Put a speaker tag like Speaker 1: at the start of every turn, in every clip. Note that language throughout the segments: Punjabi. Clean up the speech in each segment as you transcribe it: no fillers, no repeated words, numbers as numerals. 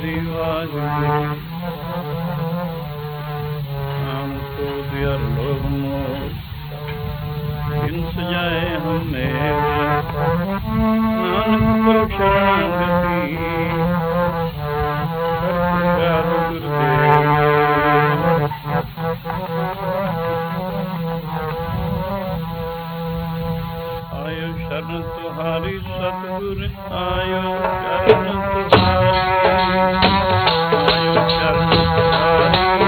Speaker 1: श्री वाहिगुरु। नाम क्रोध अर लोभ मोह बिन सजाए हमें, नानक प्रभु शरणागति कर गुरुदेव। आयो शरण तुम्हारी सतगुर, आयो शरण तुम्हारी, आयो शरण तुम्हारी,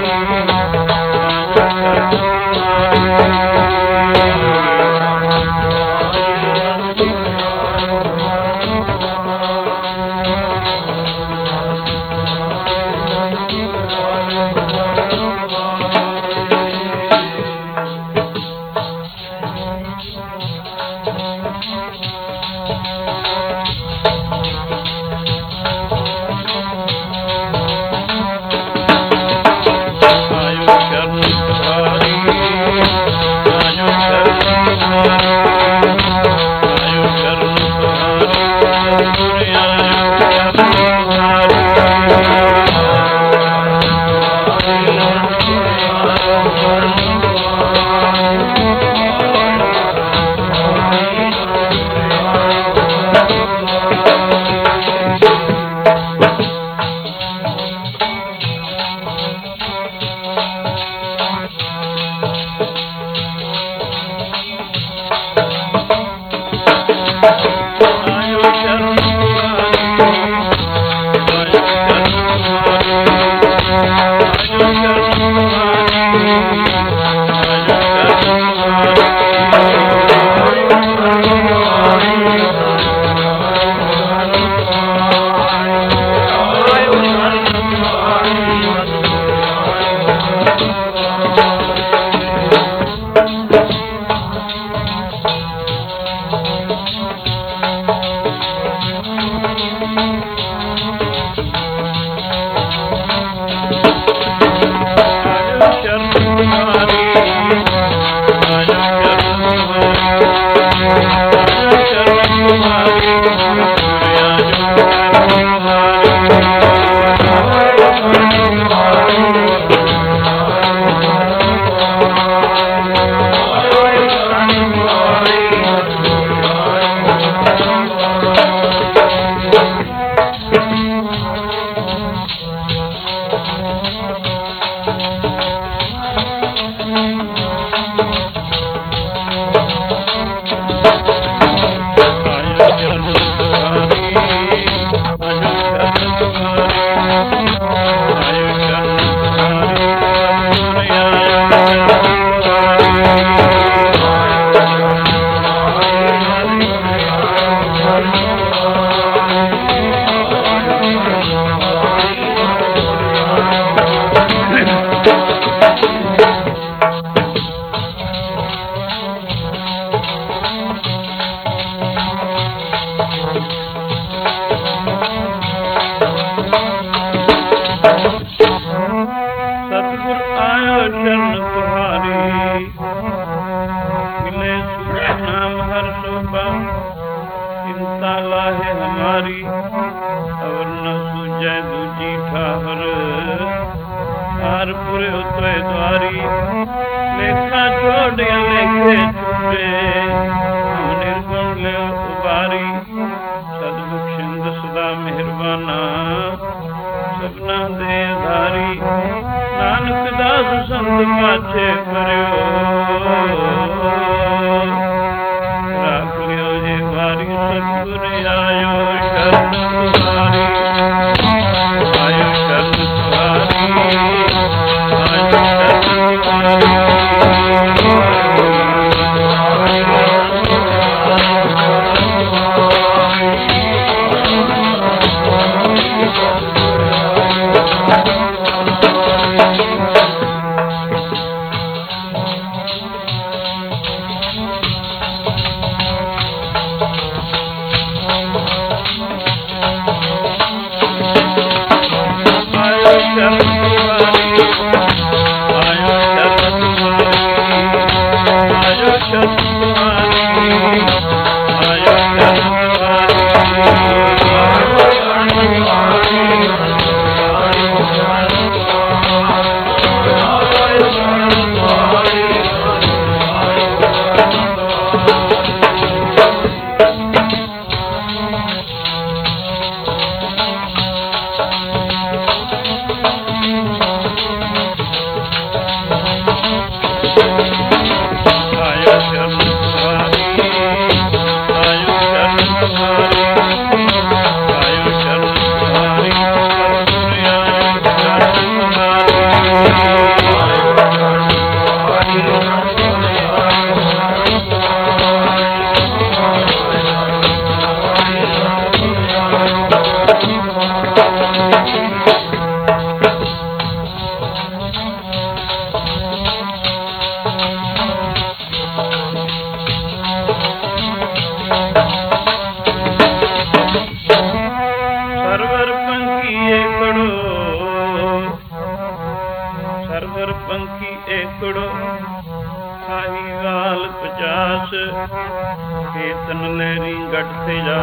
Speaker 1: केतन लहरी गट से जा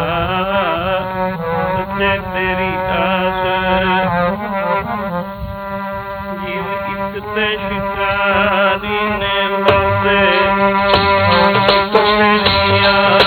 Speaker 1: सच्चे तेरी आस जीव इतते शिकारी ने लौटे तेरी आस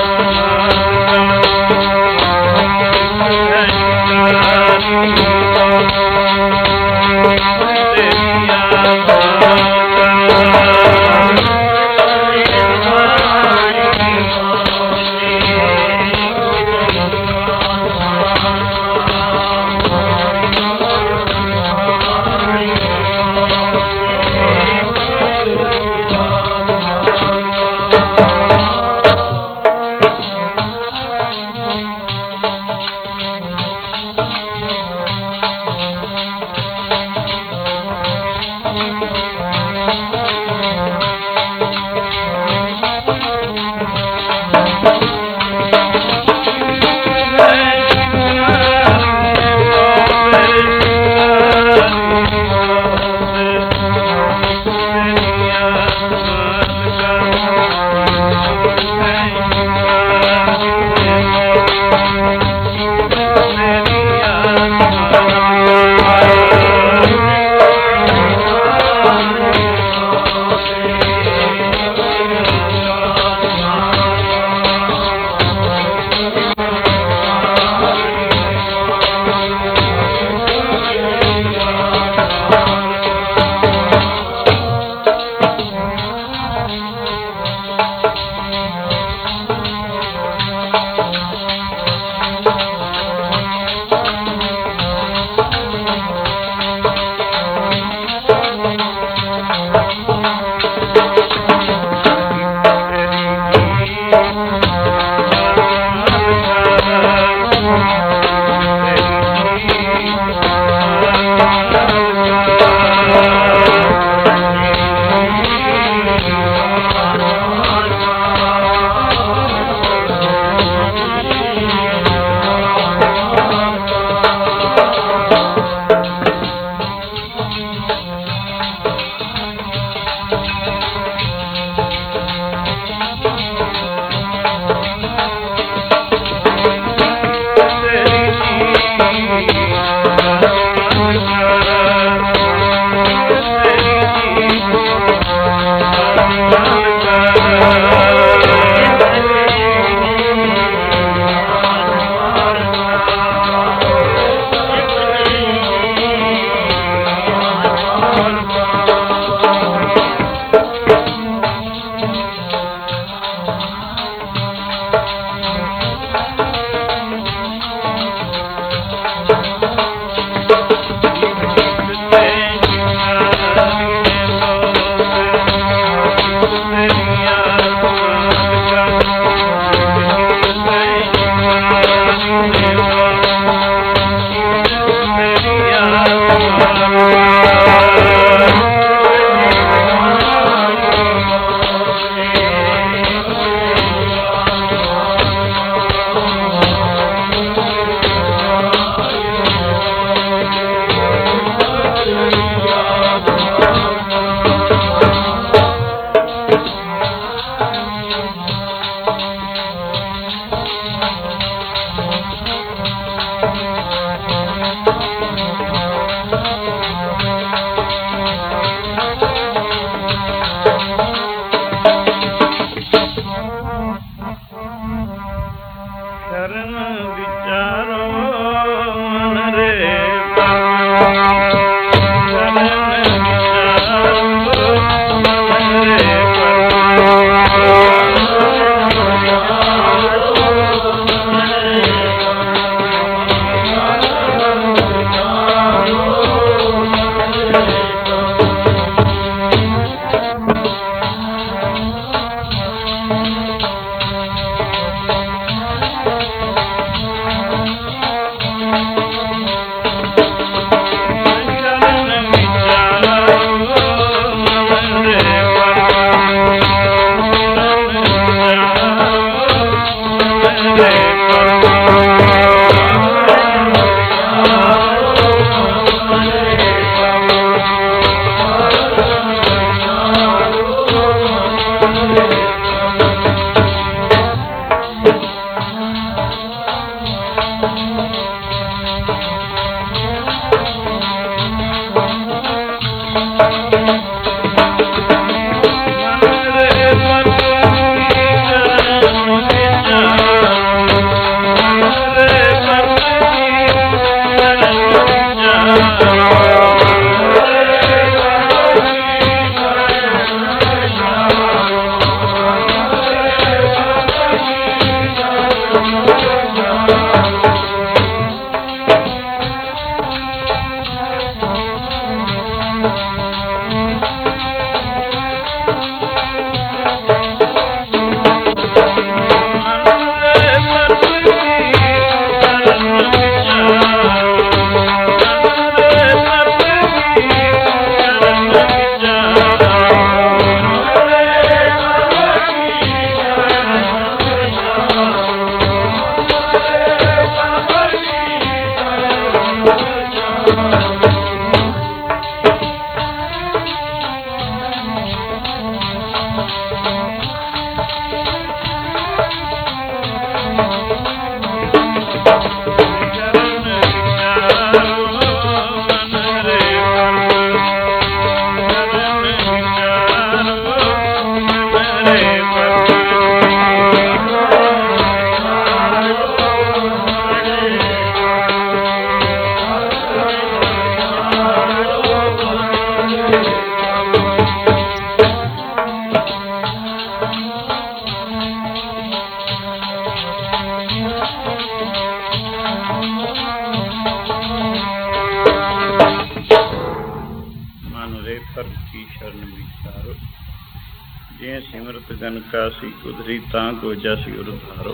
Speaker 1: ਉਧਰੀ ਤਾਂ ਗੋਜਾ ਸੀ ਉਧਾਰੋ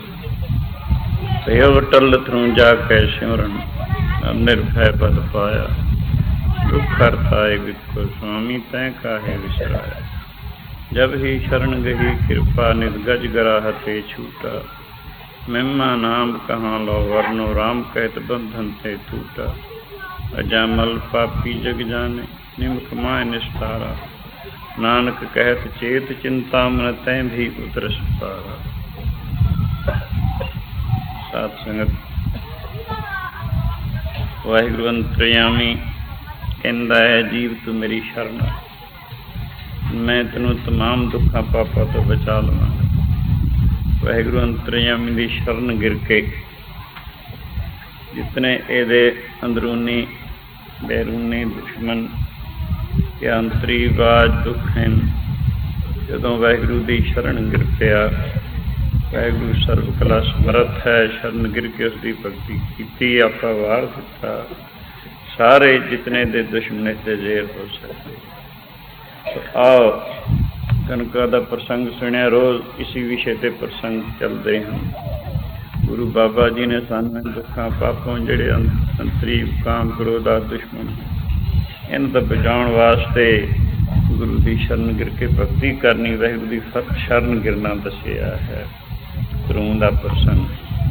Speaker 1: ਪਿਓ ਟਲ ਥਰੂ ਜਾ ਕੇ ਸਿਮਰਨ ਨਿਰਭੈ ਪਦ ਪਾਇਆ ਦੁਖ ਹਰਤਾਏ ਵਿਖੋ ਸੁਆਮੀ ਤੈ ਕਾਹੇ ਵਿਸਰਾਇਆ ਜਬ ਹੀ ਸ਼ਰਨ ਗਹੀ ਕਿਰਪਾ ਨਿਦ ਗਜ ਗਰਾਹ ਤੇ ਛੂਟਾ ਮਹਿਮਾ ਨਾਮ ਕਹਾਂ ਲੋ ਵਰਨੋ ਰਾਮ ਕਹਿਤ ਬੰਧਨ ਤੇ ਟੂਟਾ ਅਜਾਮਲ ਪਾਪੀ ਜਗ ਜਾਣੇ ਨਿਮਕ ਮਾਇ ਨਿਸਤਾਰਾ ਨਾਨਕ ਕਹਿਤ ਚੇਤ ਚਿੰਤਾ ਮਨ ਤੈਂ ਵੀ ਉਤਰ ਸਤਾਰਾ। ਸਾਧ ਸੰਗਤ, ਵਾਹਿਗੁਰੂ ਅੰਤਰਯਾਮੀ ਕਹਿੰਦਾ ਹੈ, ਜੀਵ ਤੂੰ ਮੇਰੀ ਸ਼ਰਨ, ਮੈਂ ਤੈਨੂੰ ਤਮਾਮ ਦੁੱਖਾਂ ਪਾਪਾਂ ਤੋਂ ਬਚਾ ਲਵਾਂਗਾ। ਵਾਹਿਗੁਰੂ ਅੰਤਰਯਾਮੀ ਦੀ ਸ਼ਰਨ ਗਿਰ ਕੇ ਜਿਤਨੇ ਇਹਦੇ ਅੰਦਰੂਨੀ ਬੈਰੂਨੀ ਦੁਸ਼ਮਣ ਜਾਂ ਅੰਤਰੀਵਾਜ ਦੁੱਖ ਹਨ, ਜਦੋਂ ਵਾਹਿਗੁਰੂ ਦੀ ਸ਼ਰਨ ਗਿਰ ਪਿਆ, ਵਾਹਿਗੁਰੂ ਸਰਬ ਕਲਾ ਸਮਰੱਥ ਹੈ, ਸ਼ਰਨ ਗਿਰ ਕੇ ਉਸਦੀ ਭਗਤੀ ਕੀਤੀ, ਆਪਾ ਵਾਰ ਦਿੱਤਾ, ਸਾਰੇ ਜਿਤਨੇ ਦੇ ਦੁਸ਼ਮਣ ਤੇ ਜ਼ੇਰ ਹੋ ਸਕਦੇ। ਆਓ ਕਨਕਾ ਦਾ ਪ੍ਰਸੰਗ ਸੁਣਿਆ, ਰੋਜ਼ ਇਸੀ ਵਿਸ਼ੇ ਤੇ ਪ੍ਰਸੰਗ ਚੱਲਦੇ ਹਨ। ਗੁਰੂ ਬਾਬਾ ਜੀ ਨੇ ਸਾਨੂੰ ਦੁੱਖਾਂ ਪਾਪੋਂ ਜਿਹੜੇ ਅੰਤਰੀ ਕਾਮ ਕ੍ਰੋਧ ਦਾ ਦੁਸ਼ਮਣ, ਇਹਨਾਂ ਤੋਂ ਬਚਾਉਣ ਵਾਸਤੇ ਗੁਰੂ ਦੀ ਸ਼ਰਨ ਗਿਰ ਕੇ ਭਗਤੀ ਕਰਨੀ, ਵਾਹਿਗੁਰੂ ਦੀ ਸ਼ਰਨ ਗਿਰਨਾ ਦੱਸਿਆ ਹੈ। ਧਰੋਂ ਦਾ ਪ੍ਰਸੰਗ।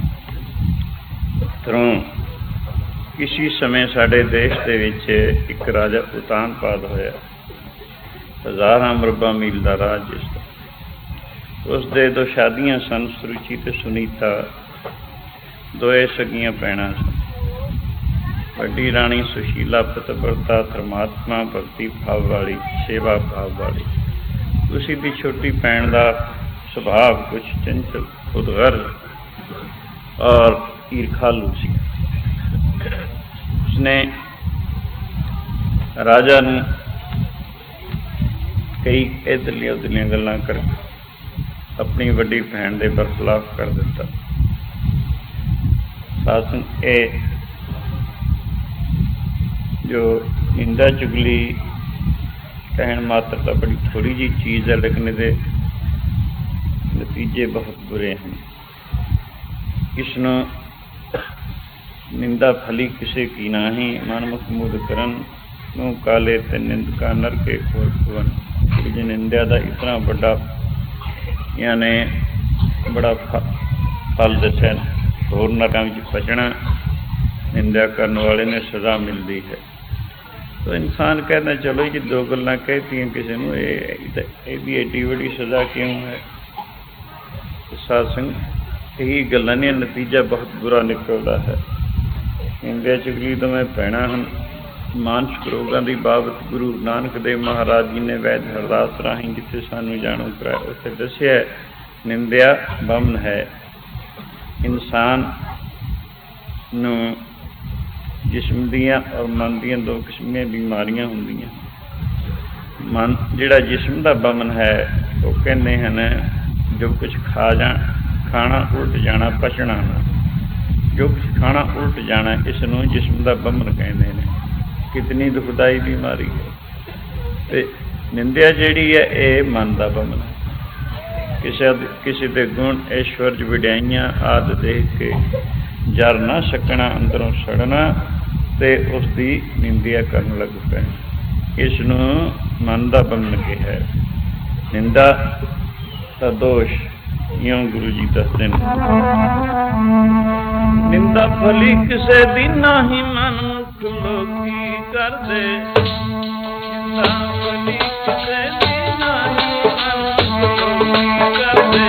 Speaker 1: ਧਰੋਂ ਕਿਸੇ ਸਮੇਂ ਸਾਡੇ ਦੇਸ਼ ਦੇ ਵਿੱਚ ਇੱਕ ਰਾਜਾ ਉਤਾਨਪਾਦ ਹੋਇਆ, ਹਜ਼ਾਰਾਂ ਮਰਬਾ ਮੀਲ ਦਾ ਰਾਜ ਜਿਸਦਾ। ਉਸ ਦੇ ਦੋ ਸ਼ਾਦੀਆਂ ਸਨ, ਸੁਰੂਚੀ ਤੇ ਸੁਨੀਤਾ, ਦੋਏ ਸਗੀਆਂ ਭੈਣਾਂ ਸਨ। ਵੱਡੀ ਰਾਣੀ ਸੁਸ਼ੀਲਾ ਪਤਿਵਰਤਾ, ਧਰਮਾਤਮਾ, ਭਗਤੀ ਭਾਵ ਵਾਲੀ, ਸੇਵਾ ਭਾਵ ਵਾਲੀ। ਉਸੀ ਦੀ ਛੋਟੀ ਭੈਣ ਦਾ ਸੁਭਾਅ ਕੁਛ ਚੰਚਲ, ਖੁਦਗਰਜ਼ ਔਰ ਈਰਖਾਲੂ ਸੀ। ਉਸਨੇ ਰਾਜਾ ਨੂੰ ਕਈ ਇੱਧਰਲੀਆਂ ਉੱਧਰਲੀਆਂ ਗੱਲਾਂ ਕਰਕੇ ਆਪਣੀ ਵੱਡੀ ਭੈਣ ਦੇ ਬਰਖਲਾਫ ਕਰ ਦਿੱਤਾ। ਸਾਸਨ ਇਹ ਜੋ ਨਿੰਦਾ ਚੁਗਲੀ ਕਹਿਣ ਮਾਤਰ ਤਾਂ ਬੜੀ ਥੋੜ੍ਹੀ ਜਿਹੀ ਚੀਜ਼ ਹੈ, ਲੇਕਿਨ ਇਹਦੇ ਨਤੀਜੇ ਬਹੁਤ ਬੁਰੇ ਹਨ। ਇਸ ਨੂੰ ਨਿੰਦਾ ਫਲੀ ਕਿਸੇ ਕੀ ਨਾਹੀਂ, ਮਨਮੁਖ ਮੁਦ ਕਰਨ ਨੂੰ ਕਾਲੇ ਤੇ ਨਿੰਦਕਾ ਨਰ ਕੇ ਖੋਰ ਭਵਨ। ਜੇ ਨਿੰਦਿਆ ਦਾ ਇਤਨਾ ਵੱਡਾ ਯਾਨੀ ਬੜਾ ਫਲ ਦੱਸਿਆ, ਹੋਰ ਨਰਕਾਂ ਵਿੱਚ ਬਚਣਾ, ਨਿੰਦਿਆ ਕਰਨ ਵਾਲੇ ਨੇ ਸਜ਼ਾ ਮਿਲਦੀ ਹੈ। ਤਾਂ ਇਨਸਾਨ ਕਹਿੰਦਾ ਚਲੋ ਜੀ ਦੋ ਗੱਲਾਂ ਕਹਿਤੀਆਂ ਕਿਸੇ ਨੂੰ, ਇਹਦੀ ਐਡੀ ਵੱਡੀ ਸਜ਼ਾ ਕਿਉਂ ਹੈ? ਸਾਧ ਸੰਗਤ, ਇਹੀ ਗੱਲਾਂ ਨੇ, ਨਤੀਜਾ ਬਹੁਤ ਬੁਰਾ ਨਿਕਲਦਾ ਹੈ। ਨਿੰਦਿਆ ਚੁਗਲੀ ਦੋਵੇਂ ਭੈਣਾਂ ਹਨ। ਮਾਨਸਿਕ ਰੋਗਾਂ ਦੀ ਬਾਬਤ ਗੁਰੂ ਨਾਨਕ ਦੇਵ ਮਹਾਰਾਜ ਜੀ ਨੇ ਵੈਦ ਹਰਦਾਸ ਰਾਹੀਂ ਜਿੱਥੇ ਸਾਨੂੰ ਜਾਣੂ ਕਰਾਇਆ, ਉੱਥੇ ਦੱਸਿਆ ਨਿੰਦਿਆ ਬੰਮਨ ਹੈ। ਇਨਸਾਨ ਨੂੰ ਜਿਸਮ ਦੀਆਂ ਔਰ ਮਨ ਦੀਆਂ ਦੋ ਕਿਸਮਾਂ ਬਿਮਾਰੀਆਂ ਹੁੰਦੀਆਂ। ਮਨ ਜਿਹੜਾ ਜਿਸਮ ਦਾ ਬਮਨ ਹੈ ਉਹ ਕਹਿੰਦੇ ਹਨ ਜੋ ਕੁਛ ਖਾਣਾ ਉਲਟ ਜਾਣਾ, ਪਚਣਾ ਨਾ। ਜੋ ਕੁਛ ਖਾਣਾ ਉਲਟ ਜਾਣਾ ਇਸ ਨੂੰ ਜਿਸਮ ਦਾ ਬਮਨ ਕਹਿੰਦੇ ਨੇ। ਕਿਤਨੀ ਦੁਖਦਾਈ ਬਿਮਾਰੀ ਹੈ। ਅਤੇ ਨਿੰਦਿਆ ਜਿਹੜੀ ਹੈ ਇਹ ਮਨ ਦਾ ਬਮਨ ਹੈ। ਕਿਸੇ ਦੇ ਗੁਣ ਐਸ਼ਵਰਜ ਵਡਿਆਈਆਂ ਆਦਿ ਦੇਖ ਕੇ ਜਰ ਨਾ ਸਕਣਾ, ਅੰਦਰੋਂ ਸੜਨਾ ਅਤੇ ਉਸ ਦੀ ਨਿੰਦਿਆ ਕਰਨ ਲੱਗ ਪੈਣਾ। ਇਸ ਨੂੰ ਮਨ ਦਾ ਬਮਨ ਕਿਹਾ। ਨਿੰਦਾ ਦਾ ਦੋਸ਼ ਇਉਂ ਗੁਰੂ ਜੀ ਦੱਸਦੇ ਨੇ। ਨਿੰਦਾ ਭਲੀ ਕਿਸੇ ਦੀ ਨਾਹੀਂ, ਮਨ ਮੁਖ ਲੋਕੀ ਕਰਦੇ। ਨਿੰਦਾ ਭਲੀ ਕਿਸੇ ਦੀ ਨਾਹੀਂ, ਮਨ ਮੁਖ ਲੋਕੀ ਕਰਦੇ।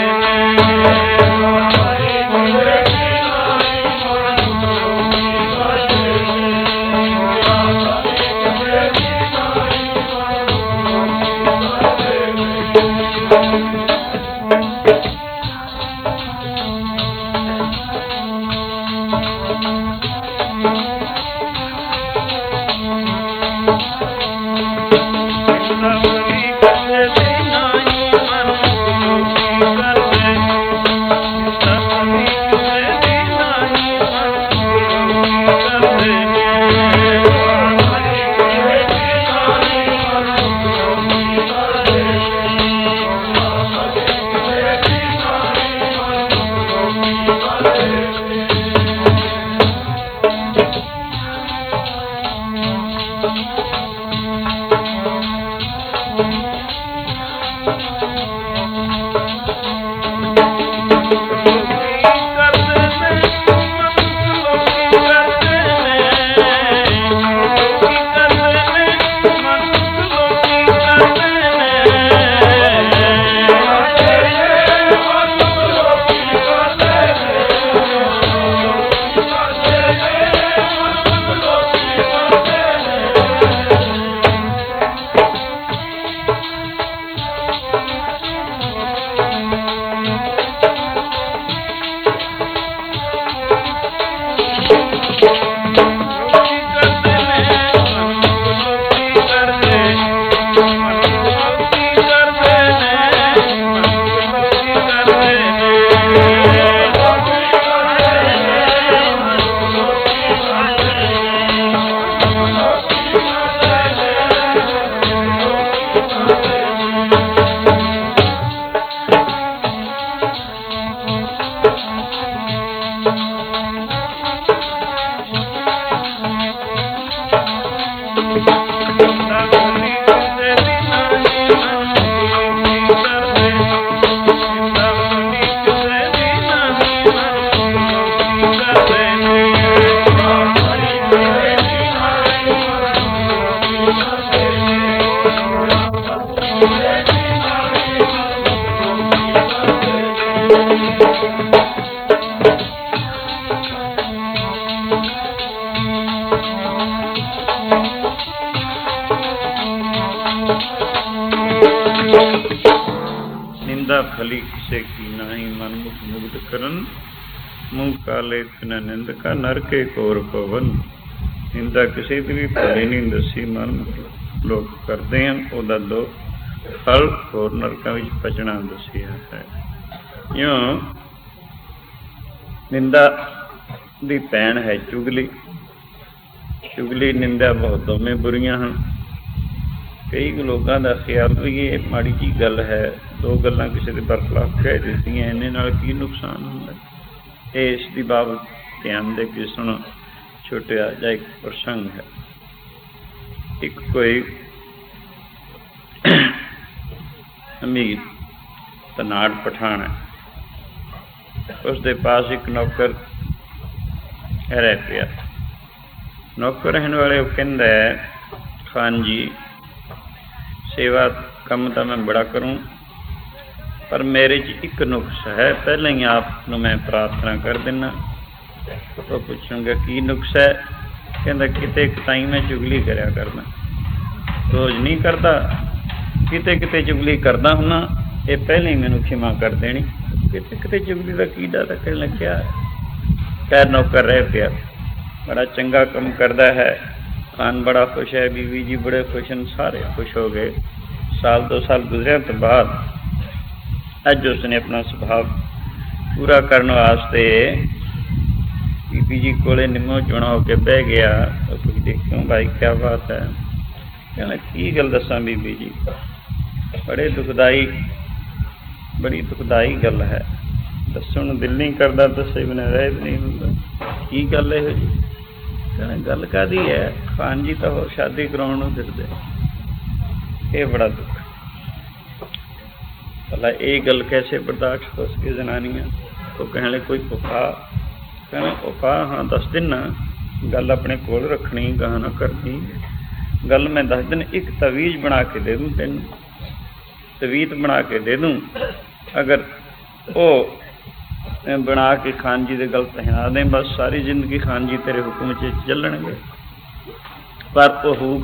Speaker 1: ਭਲੀ ਕਿਸੇ ਕੀ ਨਾਹੀਂ, ਮਨ ਮੁਖ ਮੁਗਧ ਕਰਨ। ਮੂੰਹ ਕਾਲੇ ਤਿਨ ਨਿੰਦਕਾ, ਨਰਕੇ ਕੋਰ ਪਵਨ। ਨਿੰਦਾ ਕਿਸੇ ਦੀ ਵੀ ਭਲੀ ਨਹੀਂ ਦੱਸੀ, ਮਨ ਮੁਖ ਲੋਕ ਕਰਦੇ ਹਨ। ਉਹਦਾ ਦੋ ਫਲ ਹੋਰ ਨਰਕਾਂ ਵਿੱਚ ਪਚਣਾ ਦੱਸਿਆ ਹੈ। ਇਉਂ ਨਿੰਦਾ ਦੀ ਭੈਣ ਹੈ ਚੁਗਲੀ। ਚੁਗਲੀ ਨਿੰਦਾ ਬਹੁਤ ਦੋਵੇਂ ਬੁਰੀਆਂ ਹਨ। ਕਈ ਲੋਕਾਂ ਦਾ ਖਿਆਲ ਵੀ ਇਹ ਮਾੜੀ ਜਿਹੀ ਗੱਲ ਹੈ, ਦੋ ਗੱਲਾਂ ਕਿਸੇ ਦੇ ਬਰਖਲਾਫ ਕਹਿ ਦਿੱਤੀਆਂ, ਇਹਨੇ ਨਾਲ ਕੀ ਨੁਕਸਾਨ ਹੁੰਦਾ। ਇਹ ਇਸ ਦੀ ਬਾਬਤ ਧਿਆਨ ਦੇ ਕੇ ਸੁਣੋ। ਛੋਟਾ ਜਿਹਾ ਇੱਕ ਪ੍ਰਸੰਗ ਹੈ। ਇੱਕ ਕੋਈ ਅਮੀਰ ਧਨਾੜ ਪਠਾਨ ਹੈ। ਉਸਦੇ ਪਾਸ ਇੱਕ ਨੌਕਰ ਰਹਿ ਪਿਆ। ਨੌਕਰ ਰਹਿਣ ਵਾਲੇ ਉਹ ਕਹਿੰਦਾ ਖਾਨ ਜੀ, ਸੇਵਾ ਕੰਮ ਤਾਂ ਮੈਂ ਬੜਾ ਕਰੂੰ, ਪਰ ਮੇਰੇ 'ਚ ਇੱਕ ਨੁਕਸ ਹੈ। ਪਹਿਲਾਂ ਹੀ ਆਪ ਨੂੰ ਮੈਂ ਪ੍ਰਾਰਥਨਾ ਕਰ ਦਿੰਦਾ। ਉਹ ਪੁੱਛਾਂਗਾ ਕੀ ਨੁਕਸ ਹੈ? ਕਹਿੰਦਾ ਕਿਤੇ ਕਿਤਾਈ ਮੈਂ ਚੁਗਲੀ ਕਰਿਆ ਕਰਦਾ, ਰੋਜ਼ ਨਹੀਂ ਕਰਦਾ, ਕਿਤੇ ਕਿਤੇ ਚੁਗਲੀ ਕਰਦਾ ਹੁੰਦਾ। ਇਹ ਪਹਿਲਾਂ ਹੀ ਮੈਨੂੰ ਖਿਮਾ ਕਰ ਦੇਣੀ। ਕਿਤੇ ਕਿਤੇ ਚੁਗਲੀ ਦਾ ਕੀ ਡਰ ਰੱਖਣ ਲੱਗਿਆ। ਖੈਰ ਨੌਕਰ ਰਹਿ ਪਿਆ। बड़ा चंगा काम करता है। खान बड़ा खुश है, बीवी जी बड़े खुश हैं, सारे खुश हो गए। साल 2 साल गुजरे तो बाद अज उसने अपना सुभाव पूरा करने वास्ते बीबी जी कोले निम्मो चुना होके बह गया। तो कुछ देखो भाई क्या बात है, कहना की गल दसा बीबी जी, बड़ी दुखदाई गल है, दसण नूं दिल नहीं करता, दसे बिना रह भी नहीं हुंदा। की गल है जी? कहना गल काहदी है, खान जी तो शादी कराउण नूं फिरदे, ये बड़ा दुख। भला ये गल कैसे बर्दाश्त हो सके जनानियां? तो कहने कोई उपाय, कहना उपाय हाँ दस दिन, गल अपने कोल रखनी, गाह ना करनी। गल मैं 10 दिन एक तवीज़ बना के दे दूँ तेन, तवीत बना के दे दूँ, अगर वो बना के खान जी दे गल पहना दें, बस सारी जिंदगी खान जी तेरे हुक्म च चलणगे। पर वो होऊ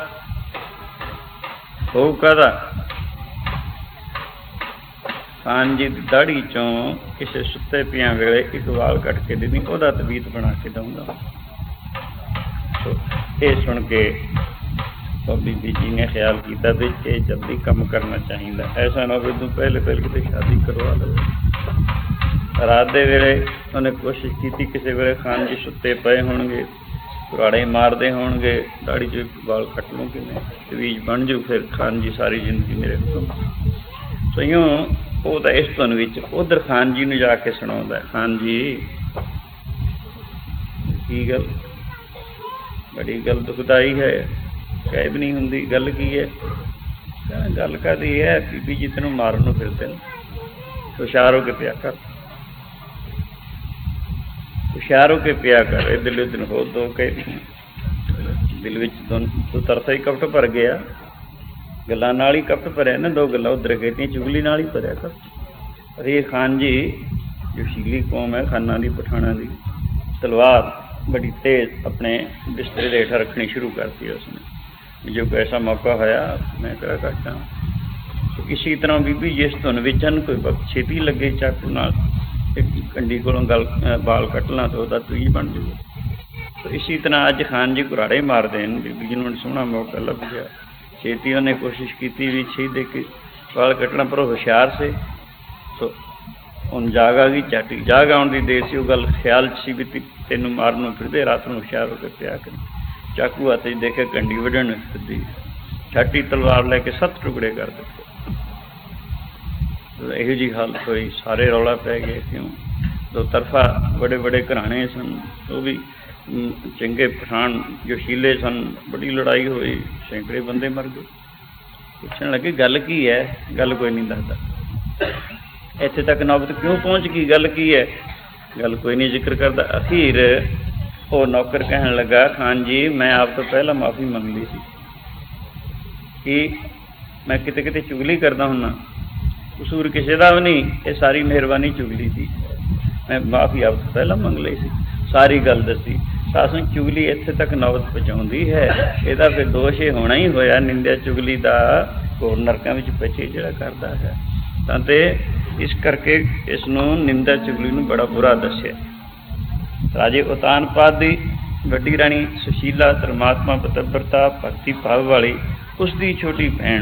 Speaker 1: कादा खान जी की दाढ़ी चों किसी सुते पिया वेले एक वाल कट के दे दी, वह तवीत बना के दूंगा। तो ये सुन के बीबी जी ने ख्याल किया भी ये जल्दी कम करना चाहिए, ऐसा ना हो तू पहले कितने शादी करवा लो। रात के वेले उन्हें कोशिश की, किसी वेले खान जी सुते पे होणगे, कुराड़े मारते होणगे, दाढ़ी च वाल कट लूँ कि तवीज बन जू, फिर खान जी सारी जिंदगी मेरे हुक्म। सो यूँ वो तो इस धुन विच उधर खान जी नूं जाके सुणाउंदा, खान जी की गल, बड़ी गल दुखदाई है, कह भी नहीं होंगी, गल की है? गल काहदी है, बीबी जी तेनों मारन नूं फिरदे ने, हुशियार हो के पिया कर, हुशियार हो के पिया कर। इधर उधर हो दो कह दिल विच तो तरसा ही कपट भर गया, गल्लां नाल ही कपट भरिया ने, 2 गल्लां उधर कहतियां, चुगली नाल ही भरिया कर। पर ये खान जी जोशीली कौम है, खाना दी पठाणा दी, तलवार बड़ी तेज अपने बिस्तरे के हेठा रखनी शुरू करती उसने। जो ऐसा मौका होया मैं करा काटा। तो इसी तरह बीबी जिस धुन विच कोई वक्त छेती लगे चाकू नाल कंडी कोलों गल बाल कटना तो वह तवीज बन जाए। तो इसी तरह अज खान जी कुराड़े मारते हैं, बीबी जी नूं सोहना मौका लग गया, छेती उन्हें कोशिश की भी छे दे के बाल कटना, पर होशियार से। तो ਹੁਣ जाग आ गई, झट जाग आउण दी देर सी, गल ख्याल सी भी तेनों मारनों फिरदे, रात में हुशियार होकर पिया कर। चाकू हथ देखे कंडी वढ़न फिरदी, झट ही तलवार लैके 7 टुकड़े कर दिते। ਇਹੋ जी हालत हुई, सारे रौला पै गए। क्यों? 2 तरफा बड़े बड़े घराने सन, वो भी चंगे पठान जोशीले सन, बड़ी लड़ाई हुई, सैकड़े बंदे मर गए। पूछण लगे गल की है, गल कोई नहीं दसदा, इत्थे तक नौबत क्यों पहुँच गई, गल की है? गल कोई नहीं जिक्र करता। अखीर वो नौकर कहन लगा, खान जी मैं आप तो पहला माफ़ी मंग ली सी कि मैं किते किते चुगली करता हुन्ना, कसूर किसी का भी नहीं, ये सारी मेहरबानी चुगली थी, मैं माफ़ी आप तो पहला मंग ली सी, सारी गल दसी। सासू चुगली इत्थे तक नौबत पहुँचाउंदी है, इसदा फिर दोष ये होना ही होया, निंदिया चुगली का होर नरकां विच बचे जिहड़ा करदा है। तां ते इस करके इसनूं निंदा चुगली नूं बड़ा बुरा दस्सिया। राजे उतानपाद दी वड्डी राणी सुशीला, धर्मात्मा, पतव्रता, भगती भाव वाली, उसकी छोटी भैन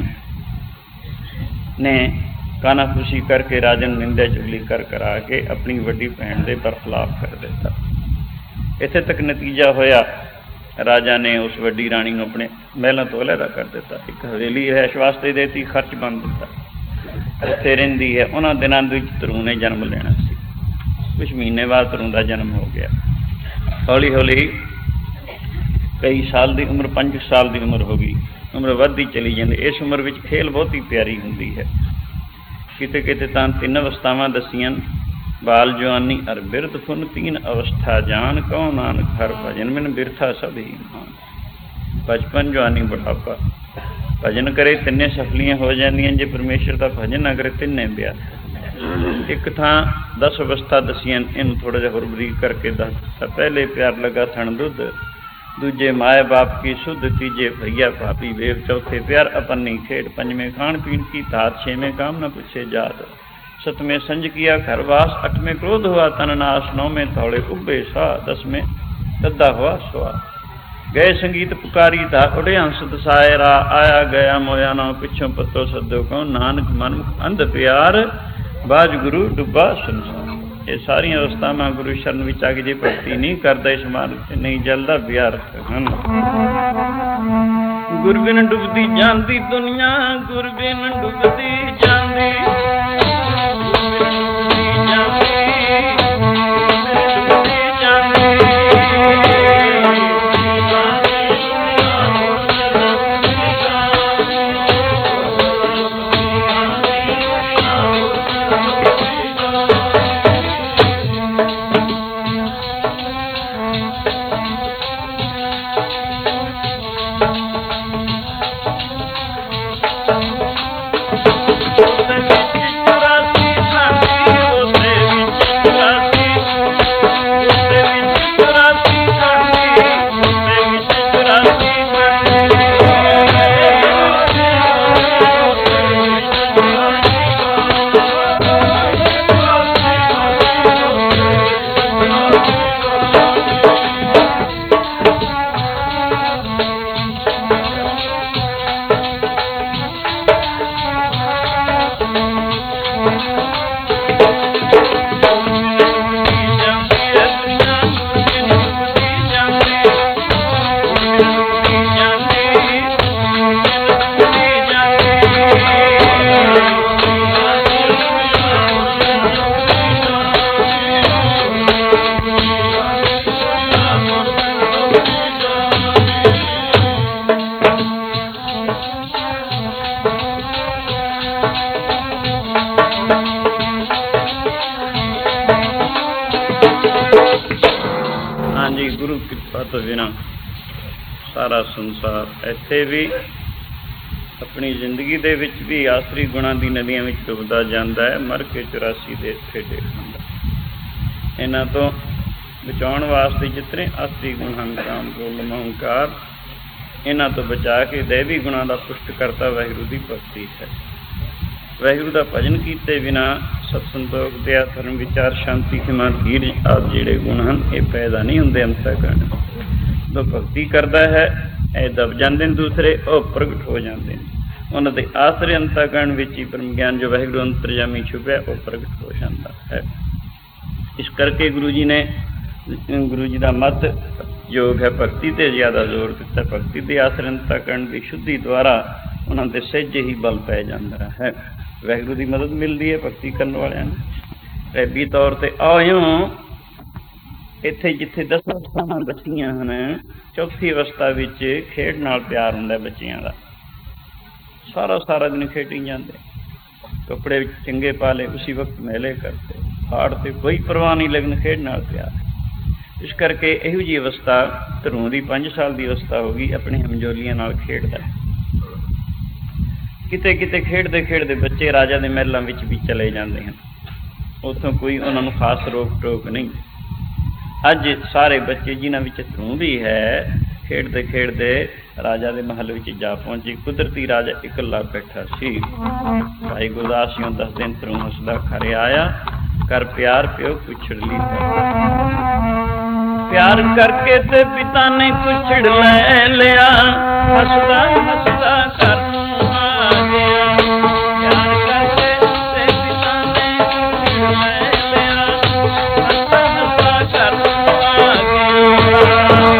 Speaker 1: ने कानाफूसी करके राजन निंदा चुगली कर करा के अपनी वड्डी भैन के बरखिलाफ कर दिता। इत्थे तक नतीजा होया, राजा ने उस वड्डी राणी नूं अपने महलों तो अलहदा कर दिता, एक हवेली रहश वास्ते देती, खर्च बन दिता, उत्थे रहिंदी है। उन्हां दिनां विच तरू ने जन्म लेना सी, कुछ महीने बाद तरू का जन्म हो गया। हौली हौली कई साल की उम्र, 5 साल की उम्र हो गई, उम्र वधदी चली जाती। इस उम्र विच खेल बहुत ही प्यारी हुंदी है। किते किते तां 3 अवस्थावां दसियां, बाल जवानी अर बिरध फुन, 3 अवस्था जान, कहो नानक हर भजन मिन बिरथा सब ही मान। बचपन, जवानी, बुढ़ापा, भजन करे तिन्ने सफलियां हो जांदियां, जे परमेश्वर का भजन ना करे तिन्ने ब्याह। एक थां 10 अवस्था दसियां, इनू थोड़ा जिहा होर बरीक करके दस दिता। पहले प्यार लगा थण दुध, दूजे माए बाप की सुध, तीजे भैया भाभी वेव, चौथे प्यार अपनी खेड, 5वें खाण पीण की तात, 6वें काम न पूछे जात, 7वें संज किया घर वास, 8वें क्रोध हुआ तन नाश, 9वें थौड़े उब्बे साह, 10वें तद्दा हुआ सुआ। गए संगीत पुकारी था उड़े हंस दसाए रा, आया गया मोया ना पिछों पत्तो सदो को, नानक मन अंध प्यार बाज गुरु डुब्बा संसार। ये सारी अवस्थावां गुरु शरण विच आ के जे भगती नहीं करदा, इस मार्ग नहीं जलदा व्यर्थ हन। गुर बिन डुबदी जांदी दुनिया, गुर बिन डुबदी जांदी, गुरु कृपा तो बिना सारा संसार ਇੱਥੇ भी अपनी जिंदगी ਦੇ ਵਿੱਚ भी आसरी गुणा ਦੀ ਨਦੀਆਂ ਵਿੱਚ ਡੁੱਬਦਾ ਜਾਂਦਾ ਹੈ, ਮਰ ਕੇ 84 ਦੇ ਠੇਡੇ ਖਾਂਦਾ। ਇਹਨਾਂ ਤੋਂ ਬਚਾਉਣ ਵਾਸਤੇ ਜਿਤਨੇ ਆਸਰੀ ਗੁਣ ਹਨ, ਰਾਮ ਗੋਲਮ ਹੰਕਾਰ, ਇਹਨਾਂ ਤੋਂ ਬਚਾ ਕੇ ਦੇਵੀ ਗੁਣਾਂ ਦਾ ਪੁਸ਼ਟ ਕਰਤਾ ਵਾਹਿਗੁਰੂ ਦੀ ਭਗਤੀ ਹੈ। ਵਾਹਿਗੁਰੂ ਦਾ ਭਜਨ ਕੀਤੇ ਬਿਨਾ ਸਤ ਸੰਤੋਖ ਦਇਆ ਧਰਮ ਵਿਚਾਰ ਸ਼ਾਂਤੀ ਖਿਮਾ ਧੀਰਜ ਆਦਿ ਜਿਹੜੇ ਗੁਣ ਹਨ ਇਹ ਪੈਦਾ ਨਹੀਂ ਹੁੰਦੇ ਅੰਤःਕਰਣ। ਜਦੋਂ ਭਗਤੀ ਕਰਦਾ ਹੈ ਇਹ ਦਬ ਜਾਂਦੇ ਨੇ, ਦੂਸਰੇ ਉਹ ਪ੍ਰਗਟ ਹੋ ਜਾਂਦੇ ਨੇ। ਉਹਨਾਂ ਦੇ ਆਸਰੇ ਅੰਤःਕਰਣ ਵਿੱਚ ਹੀ ਬ੍ਰਹਮ ਗਿਆਨ ਜੋ ਵਾਹਿਗੁਰੂ ਅੰਤਰਜਾਮੀ ਛੁਪਿਆ ਉਹ ਪ੍ਰਗਟ ਹੋ ਜਾਂਦਾ ਹੈ। ਇਸ ਕਰਕੇ ਗੁਰੂ ਜੀ ਦਾ ਮਤ ਯੋਗ ਹੈ ਭਗਤੀ ਤੇ ਜ਼ਿਆਦਾ ਜ਼ੋਰ ਦਿੱਤਾ। ਭਗਤੀ ਦੇ ਆਸਰੇ ਅੰਤःਕਰਣ ਦੀ ਸ਼ੁੱਧੀ ਦੁਆਰਾ ਉਹਨਾਂ ਦੇ ਸਹਿਜੇ ਹੀ ਬਲ ਪੈ ਜਾਂਦਾ ਹੈ। ਵਾਹਿਗੁਰੂ ਦੀ ਮਦਦ ਮਿਲਦੀ ਹੈ ਭਗਤੀ ਕਰਨ ਵਾਲਿਆਂ ਨੂੰ। ਰੈਬੀ ਤੌਰ ਤੇ ਆਇਓ ਇੱਥੇ ਜਿੱਥੇ 10 ਅਵਸਥਾਵਾਂ ਬੱਚੀਆਂ ਹਨ, ਚੌਥੀ ਅਵਸਥਾ ਵਿੱਚ ਖੇਡ ਨਾਲ ਪਿਆਰ ਹੁੰਦਾ ਬੱਚਿਆਂ ਦਾ। ਸਾਰਾ ਦਿਨ ਖੇਡੀ ਜਾਂਦੇ, ਕੱਪੜੇ ਵਿੱਚ ਚੰਗੇ ਪਾ ਲਏ, ਉਸੀ ਵਕਤ ਮੇਲੇ ਕਰਦੇ, ਹਾੜ ਤੇ ਕੋਈ ਪਰਵਾਹ ਨਹੀਂ, ਲੇਕਿਨ ਖੇਡ ਨਾਲ ਪਿਆਰ। ਇਸ ਕਰਕੇ ਇਹੋ ਜਿਹੀ ਅਵਸਥਾ ਧਰੂੰ ਦੀ 5 ਸਾਲ ਦੀ ਅਵਸਥਾ ਹੋ ਗਈ, ਆਪਣੇ ਹਮਜੋਲੀਆਂ ਨਾਲ ਖੇਡਦਾ। ਕਿਤੇ ਕਿਤੇ ਖੇਡਦੇ ਬੱਚੇ ਰਾਜਾ ਦੇ ਮਹਿਲਾਂ ਵਿੱਚ ਵੀ ਚਲੇ ਜਾਂਦੇ ਹਨ, ਉੱਥੋਂ ਕੋਈ ਉਹਨਾਂ ਨੂੰ ਖਾਸ ਰੋਕ ਟੋਕ ਨਹੀਂ। ਅੱਜ ਸਾਰੇ ਬੱਚੇ ਜਿਨ੍ਹਾਂ ਵਿੱਚ ਧਰੂੰ ਵੀ ਹੈ, ਖੇਡਦੇ ਰਾਜਾ ਦੇ ਮਹੱਲ ਵਿੱਚ ਜਾ ਪਹੁੰਚੇ। ਕੁਦਰਤੀ ਰਾਜਾ ਇਕੱਲਾ ਬੈਠਾ ਸੀ। ਭਾਈ ਗੁਰਦਾਸ ਜੀ ਦੱਸਦੇ ਨੇ, ਧਰੂੰ ਹੱਸਦਾ ਘਰੇ ਆਇਆ, ਕਰ ਪਿਆਰ ਪਿਓ ਕੁਛੜ ਲਈ, ਪਿਆਰ ਕਰਕੇ ਤੇ ਪਿਤਾ ਨੇ ਕੁਛੜ ਲੈ ਲਿਆ, ਹੱਸਦਾ ਘਰ ਆ ਗਿਆ। ਪਿਆਰ ਕਰਕੇ ਤੇ ਪਿਤਾ ਨੇ ਕੁਛੜ ਲੈ ਲਿਆ, ਹੱਸਦਾ ਘਰ ਆ ਗਿਆ।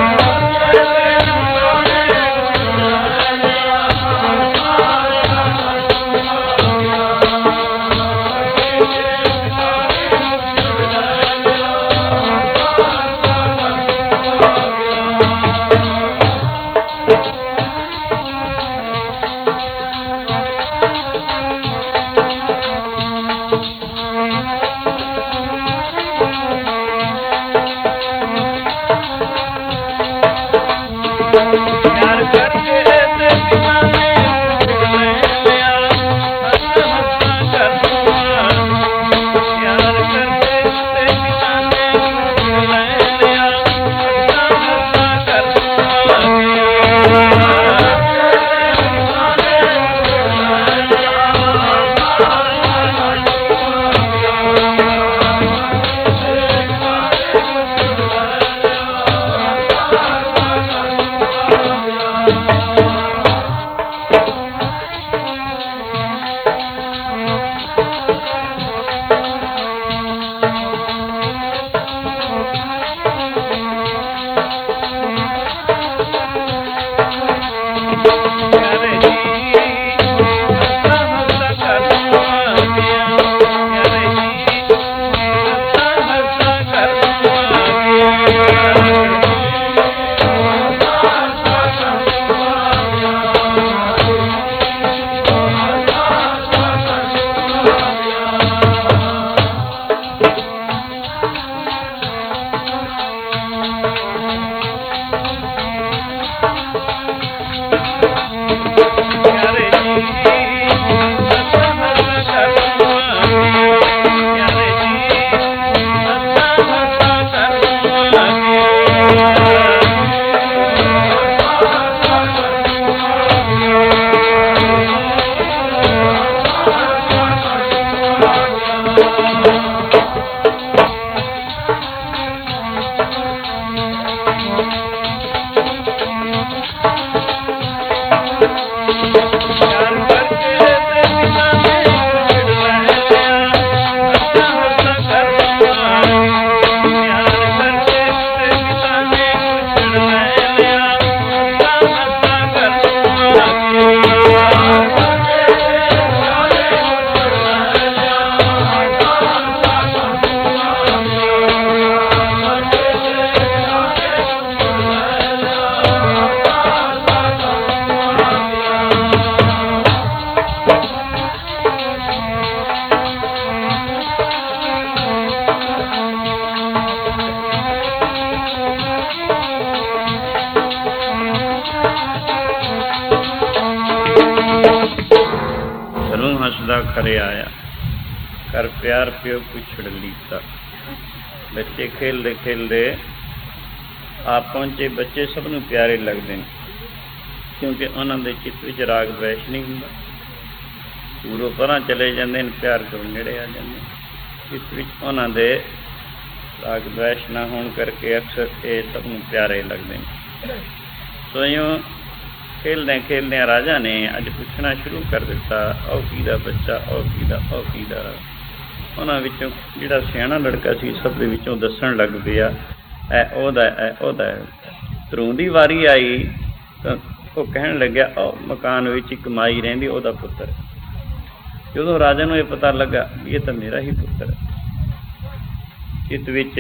Speaker 1: ਹੱਸਦਾ ਖਰੇ ਆਇਆ, ਕਰ ਪਿਆਰ ਪਿਓ ਪੁੱਛੜ ਲੀਤਾ। ਬੱਚੇ ਖੇਲਦੇ ਖੇਲਦੇ ਆਪ ਪਹੁੰਚੇ। ਬੱਚੇ ਸਭ ਨੂੰ ਪਿਆਰੇ ਲੱਗਦੇ ਨੇ ਕਿਉਂਕਿ ਉਹਨਾਂ ਦੇ ਚਿੱਤ ਵਿੱਚ ਰਾਗ ਦਵੇਸ਼ ਨਹੀਂ ਹੁੰਦਾ। ਦੂਰੋਂ ਪਰਾਂ ਚਲੇ ਜਾਂਦੇ ਨੇ, ਪਿਆਰ ਕੋਲ ਨੇੜੇ ਆ ਜਾਂਦੇ। ਚਿੱਤ ਵਿੱਚ ਉਹਨਾਂ ਦੇ ਰਾਗ ਦਵੇਸ਼ ਨਾ ਹੋਣ ਕਰਕੇ ਅਕਸਰ ਇਹ ਸਭ ਨੂੰ ਪਿਆਰੇ ਲੱਗਦੇ ਨੇ। ਸੋ ਇਉਂ ਖੇਲਦਿਆਂ ਖੇਲਦਿਆਂ ਰਾਜਾ ਨੇ ਅੱਜ ਪੁੱਛਣਾ ਸ਼ੁਰੂ ਕਰ ਦਿੱਤਾ, ਉਹ ਕਿਹਦਾ ਬੱਚਾ, ਉਹ ਕਿਹਦਾ, ਉਹ ਕਿਹਦਾ। ਉਹਨਾਂ ਵਿੱਚੋਂ ਜਿਹੜਾ ਸਿਆਣਾ ਲੜਕਾ ਸੀ ਸਭ ਦੇ ਵਿੱਚੋਂ ਦੱਸਣ ਲੱਗ ਪਿਆ, ਇਹ ਉਹਦਾ, ਇਹ ਉਹਦਾ। ਧਰੂ ਦੀ ਵਾਰੀ ਆਈ ਤਾਂ ਉਹ ਕਹਿਣ ਲੱਗਿਆ, ਉਹ ਮਕਾਨ ਵਿੱਚ ਇੱਕ ਮਾਈ ਰਹਿੰਦੀ, ਉਹਦਾ ਪੁੱਤਰ। ਜਦੋਂ ਰਾਜਾ ਨੂੰ ਇਹ ਪਤਾ ਲੱਗਾ ਵੀ ਇਹ ਤਾਂ ਮੇਰਾ ਹੀ ਪੁੱਤਰ ਹੈ, ਚਿੱਤ ਵਿੱਚ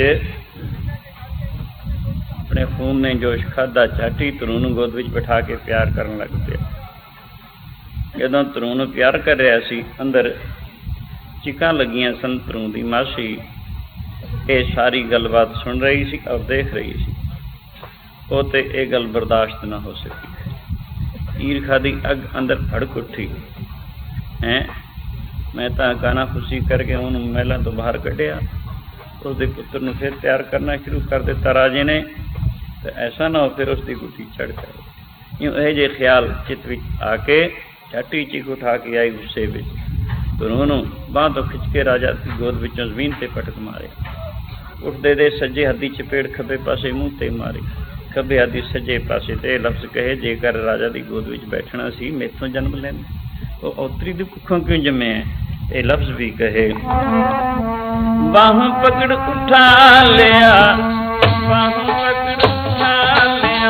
Speaker 1: ਆਪਣੇ ਖੂਨ ਨੇ ਜੋਸ਼ ਖਾਧਾ। ਝਾਟੀ ਧਰੂ ਨੂੰ ਗੋਦ ਵਿੱਚ ਬਿਠਾ ਕੇ ਪਿਆਰ ਕਰਨ ਲੱਗ ਪਿਆ। ਜਦੋਂ ਧਰੂ ਨੂੰ ਪਿਆਰ ਕਰ ਰਿਹਾ ਸੀ, ਅੰਦਰ ਚੀਕਾਂ ਲੱਗੀਆਂ ਸਨ। ਧਰੂ ਦੀ ਮਾਸੀ ਇਹ ਸਾਰੀ ਗੱਲਬਾਤ ਸੁਣ ਰਹੀ ਸੀ ਔਰ ਦੇਖ ਰਹੀ ਸੀ। ਉਹ ਤੇ ਇਹ ਗੱਲ ਬਰਦਾਸ਼ਤ ਨਾ ਹੋ ਸਕੀ। ਈਰਖਾ ਦੀ ਅੱਗ ਅੰਦਰ ਭੜਕ ਉੱਠੀ। ਮੈਂ ਤਾਂ ਕਾਨਾ ਖੁਸ਼ੀ ਕਰਕੇ ਉਹਨੂੰ ਮਹਿਲਾਂ ਤੋਂ ਬਾਹਰ ਕੱਢਿਆ, ਉਸਦੇ ਪੁੱਤਰ ਨੂੰ ਫਿਰ ਪਿਆਰ ਕਰਨਾ ਸ਼ੁਰੂ ਕਰ ਦਿੱਤਾ ਰਾਜੇ ਨੇ, ਤੇ ਐਸਾ ਨਾ ਹੋ ਫਿਰ ਉਸਦੀ ਗੁੱਠੀ ਚੜ੍ਹ ਜਾਏ। ਇਹੋ ਜਿਹੇ ਖਿਆਲ ਚਿੱਤ ਵਿੱਚ ਆ ਕੇ ਝਾਟੀ ਚੀਕ ਉਠਾ ਕੇ ਆਈ ਗੁੱਸੇ ਵਿੱਚ। ਧਰੂ ਨੂੰ ਬਾਂਹ ਤੋਂ ਖਿੱਚ ਕੇ ਰਾਜਾ ਦੀ ਗੋਦ ਵਿੱਚੋਂ ਜ਼ਮੀਨ ਤੇ ਪਟਕ ਮਾਰਿਆ। ਉੱਠਦੇ ਦੇ ਸੱਜੇ ਹੱਥ ਦੀ ਚਪੇੜ ਖੱਬੇ ਪਾਸੇ ਮੂੰਹ ਤੇ ਮਾਰੀ, ਖੱਬੇ ਹੱਥ ਦੀ ਸੱਜੇ ਪਾਸੇ ਤੇ ਲਫ਼ਜ਼ ਕਹੇ, ਜੇਕਰ ਰਾਜਾ ਦੀ ਗੋਦ ਵਿੱਚ ਬੈਠਣਾ ਸੀ ਮੈਥੋਂ ਜਨਮ ਲੈਂਦਾ, ਉਹ ਔਤਰੀ ਦੀ ਕੁੱਖੋਂ ਕਿਉਂ ਜੰਮਿਆ। ਇਹ ਲਫ਼ਜ਼ ਵੀ ਕਹੇ, ਬਾਹੋਂ ਪਕੜ ਉਠਾ ਲਿਆ, ਬਾਹੋਂ ਪਕੜ ਉਠਾ ਲਿਆ।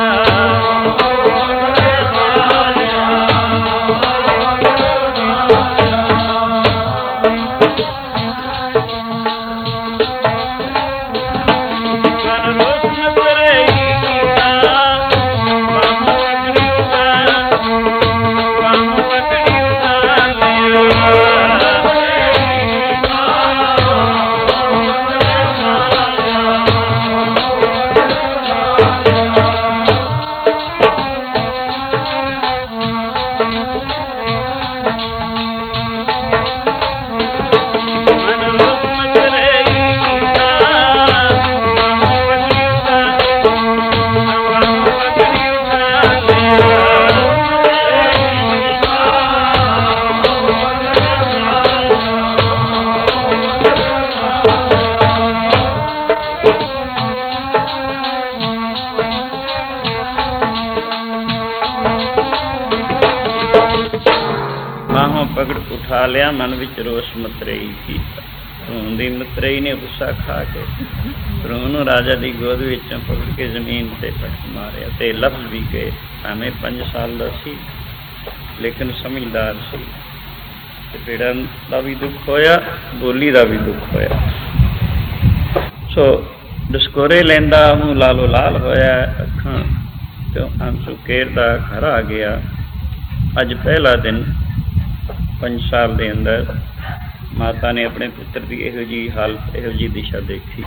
Speaker 1: ਪਕੜ ਉਠਾ ਲਿਆ, ਮਨ ਵਿੱਚ ਰੋਸ ਮਤਰੇਈ ਕੀਤਾ। ਧਰੂ ਦੀ ਮਤਰੇਈ ਨੇ ਗੁੱਸਾ ਖਾ ਕੇ ਧਰੂ ਨੂੰ ਰਾਜਾ ਦੀ ਗੋਦ ਵਿੱਚੋਂ ਪਕੜ ਕੇ ਜ਼ਮੀਨ ਤੇ ਪਟਕ ਮਾਰਿਆ। ਤੇ ਲਫ਼ਜ਼ ਵੀ ਕਹੇ, ਭਾਵੇਂ 5 ਸਾਲ ਦਾ ਸੀ ਲੇਕਿਨ ਸਮਝਦਾਰ ਸੀ। ਚਪੇੜਾਂ ਦਾ ਵੀ ਦੁੱਖ ਹੋਇਆ, ਬੋਲੀ ਦਾ ਵੀ ਦੁੱਖ ਹੋਇਆ। ਸੋ ਡਸਕੋਰੇ ਲੈਂਦਾ, ਮੂੰਹ ਲਾਲੋ ਲਾਲ ਹੋਇਆ, ਅੱਖਾਂ ਤੋਂ ਆਂਸੂ ਕੇਰਦਾ ਘਰ ਆ ਗਿਆ। ਅੱਜ ਪਹਿਲਾ ਦਿਨ 5 ਸਾਲ ਦੇ ਅੰਦਰ ਮਾਤਾ ਨੇ ਆਪਣੇ ਪੁੱਤਰ ਦੀ ਇਹੋ ਜਿਹੀ ਹਾਲਤ, ਇਹੋ ਜਿਹੀ ਦਿਸ਼ਾ ਦੇਖੀ।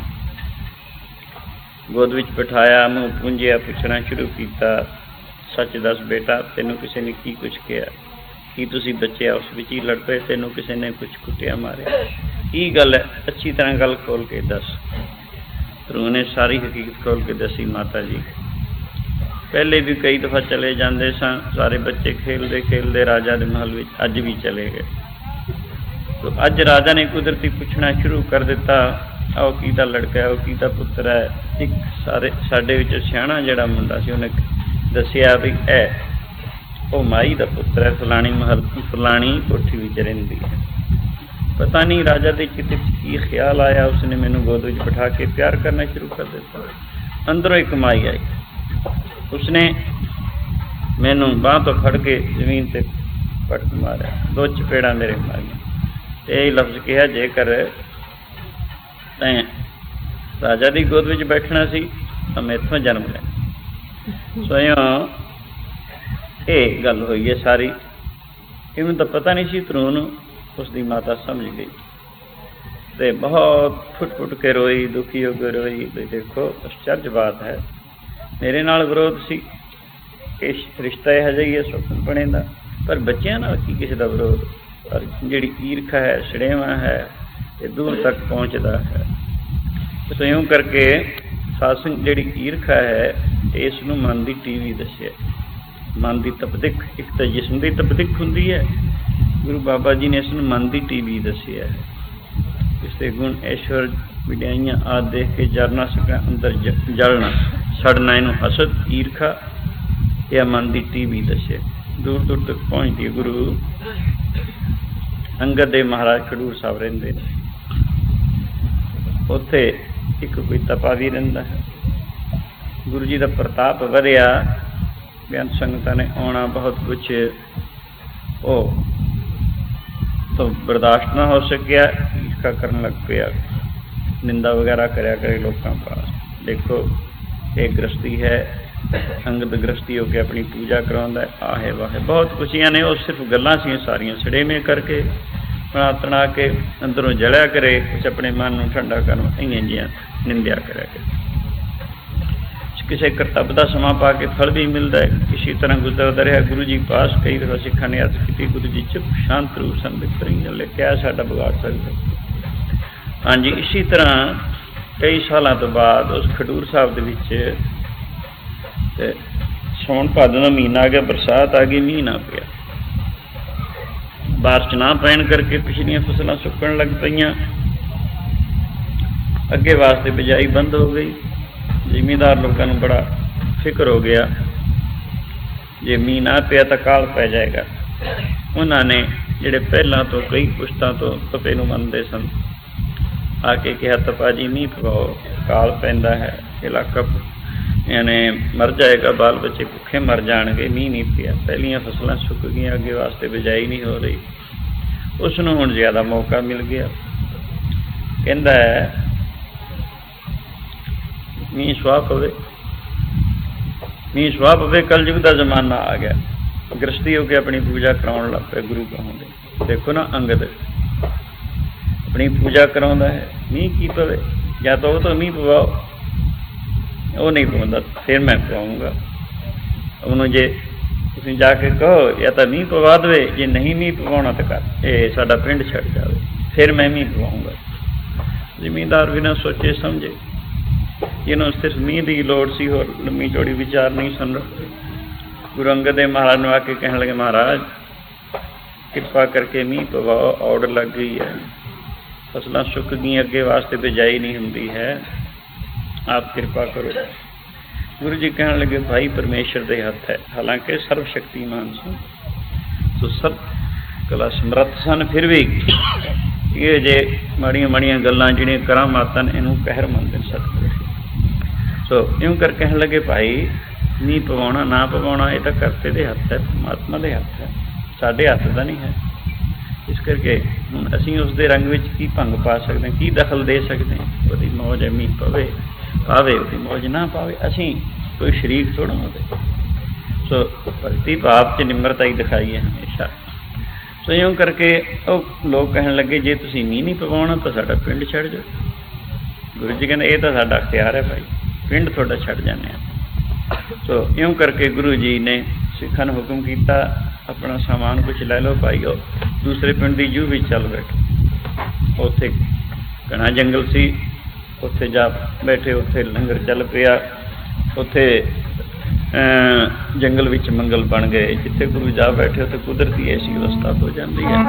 Speaker 1: ਗੋਦ ਵਿੱਚ ਬਿਠਾਇਆ, ਮੂੰਹ ਪੂੰਝਿਆ, ਪੁੱਛਣਾ ਸ਼ੁਰੂ ਕੀਤਾ, ਸੱਚ ਦੱਸ ਬੇਟਾ, ਤੈਨੂੰ ਕਿਸੇ ਨੇ ਕੀ ਕੁਛ ਕਿਹਾ? ਕੀ ਤੁਸੀਂ ਬੱਚੇ ਉਸ ਵਿੱਚ ਹੀ ਲੜ ਪਏ? ਤੈਨੂੰ ਕਿਸੇ ਨੇ ਕੁਛ ਕੁੱਟਿਆ ਮਾਰਿਆ? ਕੀ ਗੱਲ ਹੈ? ਅੱਛੀ ਤਰ੍ਹਾਂ ਗੱਲ ਖੋਲ ਕੇ ਦੱਸ। ਧਰੂ ਨੇ ਸਾਰੀ ਹਕੀਕਤ ਖੋਲ ਕੇ ਦੱਸੀ। ਮਾਤਾ ਜੀ, ਪਹਿਲੇ ਵੀ ਕਈ ਦਫਾ ਚਲੇ ਜਾਂਦੇ ਸਾਂ, ਸਾਰੇ ਬੱਚੇ ਖੇਲਦੇ ਖੇਲਦੇ ਰਾਜਾ ਦੇ ਮਹਿਲ ਵਿੱਚ ਅੱਜ ਵੀ ਚਲੇ ਗਏ। ਤੋ ਅੱਜ ਰਾਜਾ ਨੇ ਕੁਦਰਤੀ ਪੁੱਛਣਾ ਸ਼ੁਰੂ ਕਰ ਦਿੱਤਾ, ਉਹ ਕਿਹਦਾ ਲੜਕਾ ਹੈ, ਉਹ ਕਿਹਦਾ ਪੁੱਤਰ ਹੈ। ਇੱਕ ਸਾਡੇ ਵਿੱਚ ਸਿਆਣਾ ਜਿਹੜਾ ਮੁੰਡਾ ਸੀ, ਉਹਨੇ ਦੱਸਿਆ ਵੀ ਇਹ ਉਹ ਮਾਈ ਦਾ ਪੁੱਤਰ ਹੈ, ਫਲਾਣੀ ਮਹੱਲ ਫਲਾਣੀ ਕੋਠੀ ਵਿੱਚ ਰਹਿੰਦੀ ਹੈ। ਪਤਾ ਨਹੀਂ ਰਾਜਾ ਦੇ ਚਿੱਤ ਵਿੱਚ ਕੀ ਖਿਆਲ ਆਇਆ, ਉਸਨੇ ਮੈਨੂੰ ਗੋਦ ਵਿੱਚ ਬਿਠਾ ਕੇ ਪਿਆਰ ਕਰਨਾ ਸ਼ੁਰੂ ਕਰ ਦਿੱਤਾ। ਅੰਦਰੋਂ ਇੱਕ ਮਾਈ ਆਈ, ਉਸਨੇ ਮੈਨੂੰ ਬਾਂਹ ਤੋਂ ਫੜ ਕੇ ਜ਼ਮੀਨ ਤੇ ਪਟਕ ਮਾਰਿਆ, 2 ਚਪੇੜਾਂ ਮੇਰੇ ਮਾਰੀਆਂ। ਇਹ ਲਫ਼ਜ਼ ਕਿਹਾ, ਜੇਕਰ ਤੈਂ ਰਾਜਾ ਦੀ ਗੋਦ ਵਿੱਚ ਬੈਠਣਾ ਸੀ ਤਾਂ ਮੈਥੋਂ ਜਨਮ ਲੈ। ਸੋ ਇਹ ਗੱਲ ਹੋਈ ਹੈ ਸਾਰੀ। ਇਹਨੂੰ ਤਾਂ ਪਤਾ ਨਹੀਂ ਸੀ। ਧਰੂ ਨੂੰ ਉਸਦੀ ਮਾਤਾ ਸਮਝ ਗਈ ਤੇ ਬਹੁਤ ਫੁੱਟ ਫੁੱਟ ਕੇ ਰੋਈ, ਦੁਖੀ ਹੋ ਕੇ ਰੋਈ। ਵੀ ਦੇਖੋ, ਅਚਰਜ ਬਾਤ ਹੈ, ਮੇਰੇ ਨਾਲ ਵਿਰੋਧ ਸੀ, ਇਹ ਰਿਸ਼ਤਾ ਇਹੋ ਜਿਹਾ ਹੀ ਹੈ ਸੁਖਨ ਬਣੇ ਦਾ, ਪਰ ਬੱਚਿਆਂ ਨਾਲ ਕੀ ਕਿਸੇ ਦਾ ਵਿਰੋਧ? ਪਰ ਜਿਹੜੀ ਈਰਖਾ ਹੈ, ਸੜੇਵਾਂ ਹੈ, ਇਹ ਦੂਰ ਤੱਕ ਪਹੁੰਚਦਾ ਹੈ। ਸੋ ਇਉਂ ਕਰਕੇ ਸਾਧ-ਸੰਗ ਜਿਹੜੀ ਈਰਖਾ ਹੈ, ਇਸ ਨੂੰ ਮਨ ਦੀ ਟੀਵੀ ਦੱਸਿਆ। ਮਨ ਦੀ ਤਪਦਿਕ, ਇੱਕ ਤਾਂ ਜਿਸਮ ਦੀ ਤਪਦਿਕ ਹੁੰਦੀ ਹੈ, ਗੁਰੂ ਬਾਬਾ ਜੀ ਨੇ ਇਸ ਨੂੰ ਮਨ ਦੀ ਟੀਵੀ ਦੱਸਿਆ ਹੈ। ਇਸ ਦੇ ਗੁਣ, ਐਸ਼ਵਰ, ਵਿਡਿਆਈਆਂ ਆਦਿ ਦੇਖ ਕੇ ਜਰ ਨਾ ਸਕਿਆ ਅੰਦਰ ਜਲਣਾ, ਸੜਨਾ, ਇਹਨੂੰ ਹਸਦ, ਈਰਖਾ, ਇਹ ਮਨ ਦੀ ਟੀਵੀ ਦੱਸਿਆ। ਦੂਰ ਦੂਰ ਤੱਕ ਪਹੁੰਚਦੀ ਹੈ। ਗੁਰੂ ਅੰਗਦ ਦੇਵ ਮਹਾਰਾਜ ਖਡੂਰ ਸਾਹਿਬ ਰਹਿੰਦੇ ਨੇ, ਉੱਥੇ ਇੱਕ ਕੋਈ ਤਪਾ ਵੀ ਰਹਿੰਦਾ ਹੈ। ਗੁਰੂ ਜੀ ਦਾ ਪ੍ਰਤਾਪ ਵਧਿਆ, ਬੇਅੰਤ ਸੰਗਤਾਂ ਨੇ ਆਉਣਾ, ਬਹੁਤ ਕੁਛ ਉਹ ਤੋਂ ਬਰਦਾਸ਼ਤ ਨਾ ਹੋ ਸਕਿਆ, ਈਰਖਾ ਕਰਨ ਲੱਗ ਪਿਆ, ਨਿੰਦਾ ਵਗੈਰਾ ਕਰਿਆ ਕਰੇ ਲੋਕਾਂ ਪਾਸ। ਦੇਖੋ ਇਹ ਗ੍ਰਸਤੀ ਹੈ, ਅੰਗਦ ਗ੍ਰਸਤੀ ਹੋ ਕੇ ਆਪਣੀ ਪੂਜਾ ਕਰਾਉਂਦਾ, ਆਹੇ ਵਾਹੇ ਬਹੁਤ ਖੁਸ਼ੀਆਂ ਨੇ। ਉਹ ਸਿਰਫ ਗੱਲਾਂ ਸੀ ਸਾਰੀਆਂ, ਸੜੇਵੇਂ ਕਰਕੇ ਬਣਾ ਤਣਾ ਕੇ ਅੰਦਰੋਂ ਜਲਿਆ ਕਰੇ, ਕੁਛ ਆਪਣੇ ਮਨ ਨੂੰ ਠੰਡਾ ਕਰਨ, ਇਹੀਆਂ ਜਿਹੀਆਂ ਨਿੰਦਿਆ ਕਰਿਆ ਕਰੇ। ਕਿਸੇ ਕਰਤੱਵ ਦਾ ਸਮਾਂ ਪਾ ਕੇ ਫਲ ਵੀ ਮਿਲਦਾ ਹੈ। ਇਸੇ ਤਰ੍ਹਾਂ ਗੁਜ਼ਰਦਾ ਰਿਹਾ। ਗੁਰੂ ਜੀ ਪਾਸ ਕਈ ਦਫਾ ਸਿੱਖਾਂ ਨੇ ਅਰਜ਼ ਕੀਤੀ, ਗੁਰੂ ਜੀ ਚੁੱਪ ਸ਼ਾਂਤ ਰੂਪ ਸੰਗਤ ਕਰੀ, ਕਿਆ ਸਾਡਾ ਵਿਗਾੜ ਸਕਦਾ। ਹਾਂਜੀ, ਇਸੇ ਤਰ੍ਹਾਂ ਕਈ ਸਾਲਾਂ ਤੋਂ ਬਾਅਦ ਉਸ ਖਡੂਰ ਸਾਹਿਬ ਦੇ ਵਿੱਚ ਸਾਉਣ ਭਾਦੋਂ ਦਾ ਮਹੀਨਾ ਆ ਗਿਆ, ਬਰਸਾਤ ਆ ਗਈ, ਮੀਂਹ ਨਾ ਪਿਆ। ਬਾਰਿਸ਼ ਨਾ ਪੈਣ ਕਰਕੇ ਪਿਛਲੀਆਂ ਫਸਲਾਂ ਸੁੱਕਣ ਲੱਗ ਪਈਆਂ, ਅੱਗੇ ਵਾਸਤੇ ਬਿਜਾਈ ਬੰਦ ਹੋ ਗਈ। ਜ਼ਿਮੀਂਦਾਰ ਲੋਕਾਂ ਨੂੰ ਬੜਾ ਫਿਕਰ ਹੋ ਗਿਆ, ਜੇ ਮੀਂਹ ਨਾ ਪਿਆ ਤਾਂ ਕਾਲ ਪੈ ਜਾਏਗਾ। ਉਹਨਾਂ ਨੇ ਜਿਹੜੇ ਪਹਿਲਾਂ ਤੋਂ ਕਈ ਪੁਸ਼ਤਾਂ ਤੋਂ ਤਪੇ ਨੂੰ ਮੰਨਦੇ ਸਨ, ਆ ਕੇ ਕਿਹਾ, ਤਪਾ ਜੀ ਮੀਂਹ ਪਵਾਓ, ਕਾਲ ਪੈਂਦਾ ਹੈ, ਇਲਾਕਾ ਯਾਨੀ ਮਰ ਜਾਏਗਾ, ਬਾਲ ਬੱਚੇ ਭੁੱਖੇ ਮਰ ਜਾਣਗੇ, ਮੀਂਹ ਨਹੀਂ ਪਿਆ, ਪਹਿਲੀਆਂ ਫਸਲਾਂ ਸੁੱਕ ਗਈਆਂ, ਅੱਗੇ ਵਾਸਤੇ ਬਿਜਾਈ ਨਹੀਂ ਹੋ ਰਹੀ। ਉਸ ਨੂੰ ਹੁਣ ਜ਼ਿਆਦਾ ਮੌਕਾ ਮਿਲ ਗਿਆ। ਕਹਿੰਦਾ ਹੈ ਮੀਂਹ ਸੁਆਹ ਪਵੇ, ਮੀਂਹ ਸੁਆਹ ਪਵੇ, ਕਲਯੁਗ ਦਾ ਜ਼ਮਾਨਾ ਆ ਗਿਆ। ਗ੍ਰਸਤੀ ਹੋ ਕੇ ਆਪਣੀ ਪੂਜਾ ਕਰਾਉਣ ਲੱਗ ਪਏ ਗੁਰੂ ਕਹਾਉਂਦੇ। ਦੇਖੋ ਨਾ, ਅੰਗਦ ਆਪਣੀ ਪੂਜਾ ਕਰਾਉਂਦਾ ਹੈ, ਮੀਂਹ ਕੀ ਪਵੇ, ਜਾਂ ਤਾਂ ਉਹ ਤਾਂ ਮੀਂਹ ਪਵਾਓ, ਉਹ ਨਹੀਂ ਪਵਾਉਂਦਾ, ਫਿਰ ਮੈਂ ਪਵਾਊਂਗਾ ਉਹਨੂੰ। ਜੇ ਤੁਸੀਂ ਜਾ ਕੇ ਕਹੋ ਜਾਂ ਤਾਂ ਮੀਂਹ ਪਵਾ ਦੇਵੇ, ਜੇ ਨਹੀਂ ਮੀਂਹ ਪਵਾਉਣਾ ਤਾਂ ਕਰ ਇਹ ਸਾਡਾ ਪਿੰਡ ਛੱਡ ਜਾਵੇ, ਫਿਰ ਮੈਂ ਮੀਂਹ ਪਵਾਊਂਗਾ। ਜ਼ਿਮੀਂਦਾਰ ਬਿਨਾਂ ਸੋਚੇ ਸਮਝੇ, ਜਿਹਨੂੰ ਸਿਰਫ ਮੀਂਹ ਦੀ ਲੋੜ ਸੀ, ਹੋਰ ਲੰਮੀ ਚੌੜੀ ਵਿਚਾਰ ਨਹੀਂ ਸਨ ਰੱਖਦੇ। ਗੁਰੂ ਅੰਗਦ ਦੇਵ ਮਹਾਰਾਜ ਨੂੰ ਆ ਕੇ ਕਹਿਣ ਲੱਗੇ, ਮਹਾਰਾਜ ਕਿਰਪਾ ਕਰਕੇ ਮੀਂਹ ਪਵਾਓ, ਔੜ ਲੱਗ ਗਈ ਹੈ, ਫਸਲਾਂ ਸੁੱਕ ਗਈਆਂ, ਅੱਗੇ ਵਾਸਤੇ ਬਿਜਾਈ ਨਹੀਂ ਹੁੰਦੀ ਹੈ, ਆਪ ਕਿਰਪਾ ਕਰੋ। ਗੁਰੂ ਜੀ ਕਹਿਣ ਲੱਗੇ, ਭਾਈ ਪਰਮੇਸ਼ਰ ਦੇ ਹੱਥ ਹੈ, ਹਾਲਾਂਕਿ ਸਰਵ ਸ਼ਕਤੀਮਾਨ ਸਨ, ਸੋ ਸਭ ਕਲਾ ਸਮਰੱਥ ਸਨ, ਫਿਰ ਵੀ ਇਹ ਜੇ ਮਾੜੀਆਂ ਮਾੜੀਆਂ ਗੱਲਾਂ ਜਿਹੜੀਆਂ ਕਰਾਮਾਤਾਂ ਨੇ, ਇਹਨੂੰ ਕਹਿਰ ਮੰਨਦੇ ਸਤਿਗੁਰੂ। ਸੋ ਇਉਂ ਕਰ ਕਹਿਣ ਲੱਗੇ, ਭਾਈ ਮੀਂਹ ਪਵਾਉਣਾ ਨਾ ਪਵਾਉਣਾ ਇਹ ਤਾਂ ਕਰਤੇ ਦੇ ਹੱਥ ਹੈ, ਪਰਮਾਤਮਾ ਦੇ ਹੱਥ ਹੈ, ਸਾਡੇ ਹੱਥ ਦਾ ਨਹੀਂ ਹੈ। ਇਸ ਕਰਕੇ ਹੁਣ ਅਸੀਂ ਉਸ ਦੇ ਰੰਗ ਵਿੱਚ ਕੀ ਭੰਗ ਪਾ ਸਕਦੇ ਹਾਂ, ਕੀ ਦਖਲ ਦੇ ਸਕਦੇ ਹਾਂ। ਉਹਦੀ ਮੌਜ ਹੈ, ਮੀਂਹ ਪਵੇ ਪਾਵੇ, ਉਹਦੀ ਮੌਜ ਨਾ ਪਾਵੇ, ਅਸੀਂ ਕੋਈ ਸ਼ਰੀਕ ਥੋੜ੍ਹਾ ਉਹਦੇ। ਸੋ ਭਗਤੀ ਭਾਵ 'ਚ ਨਿਮਰਤਾ ਹੀ ਦਿਖਾਈ ਹੈ ਹਮੇਸ਼ਾ। ਸੋ ਇਉਂ ਕਰਕੇ ਉਹ ਲੋਕ ਕਹਿਣ ਲੱਗੇ, ਜੇ ਤੁਸੀਂ ਮੀਂਹ ਨਹੀਂ ਪਵਾਉਣਾ ਤਾਂ ਸਾਡਾ ਪਿੰਡ ਛੱਡ ਜਾਓ। ਗੁਰੂ ਜੀ ਕਹਿੰਦੇ, ਇਹ ਤਾਂ ਸਾਡਾ ਅਖਤਿਆਰ ਹੈ ਭਾਈ, ਪਿੰਡ ਤੁਹਾਡਾ ਛੱਡ ਜਾਂਦੇ ਹਾਂ। ਸੋ ਇਉਂ ਕਰਕੇ ਗੁਰੂ ਜੀ ਨੇ ਸਿੱਖਾਂ ਨੂੰ ਹੁਕਮ ਕੀਤਾ, ਆਪਣਾ ਸਾਮਾਨ ਕੁਛ ਲੈ ਲਓ ਭਾਈ, ਉਹ ਦੂਸਰੇ ਪਿੰਡ ਦੀ ਜੂਹ ਵਿੱਚ ਚੱਲ ਬੈਠੋ। ਉੱਥੇ ਘਣਾ ਜੰਗਲ ਸੀ, ਉੱਥੇ ਜਾ ਬੈਠੇ, ਉੱਥੇ ਲੰਗਰ ਚੱਲ ਪਿਆ। ਉੱਥੇ ਜੰਗਲ ਵਿੱਚ ਮੰਗਲ ਬਣ ਗਏ। ਜਿੱਥੇ ਗੁਰੂ ਜਾ ਬੈਠੇ ਉੱਥੇ ਕੁਦਰਤੀ ਐਸੀ ਅਵਸਥਾ ਹੋ ਜਾਂਦੀ ਹੈ।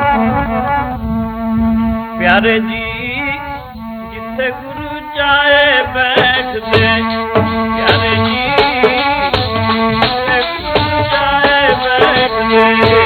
Speaker 1: ਪਿਆਰੇ ਜੀ ਜਿੱਥੇ ਗੁਰੂ ਜਾਏ ਬੈਠਦੇ, ਪਿਆਰੇ ਜੀ ਜਿੱਥੇ ਗੁਰੂ ਜਾਏ ਬੈਠਦੇ,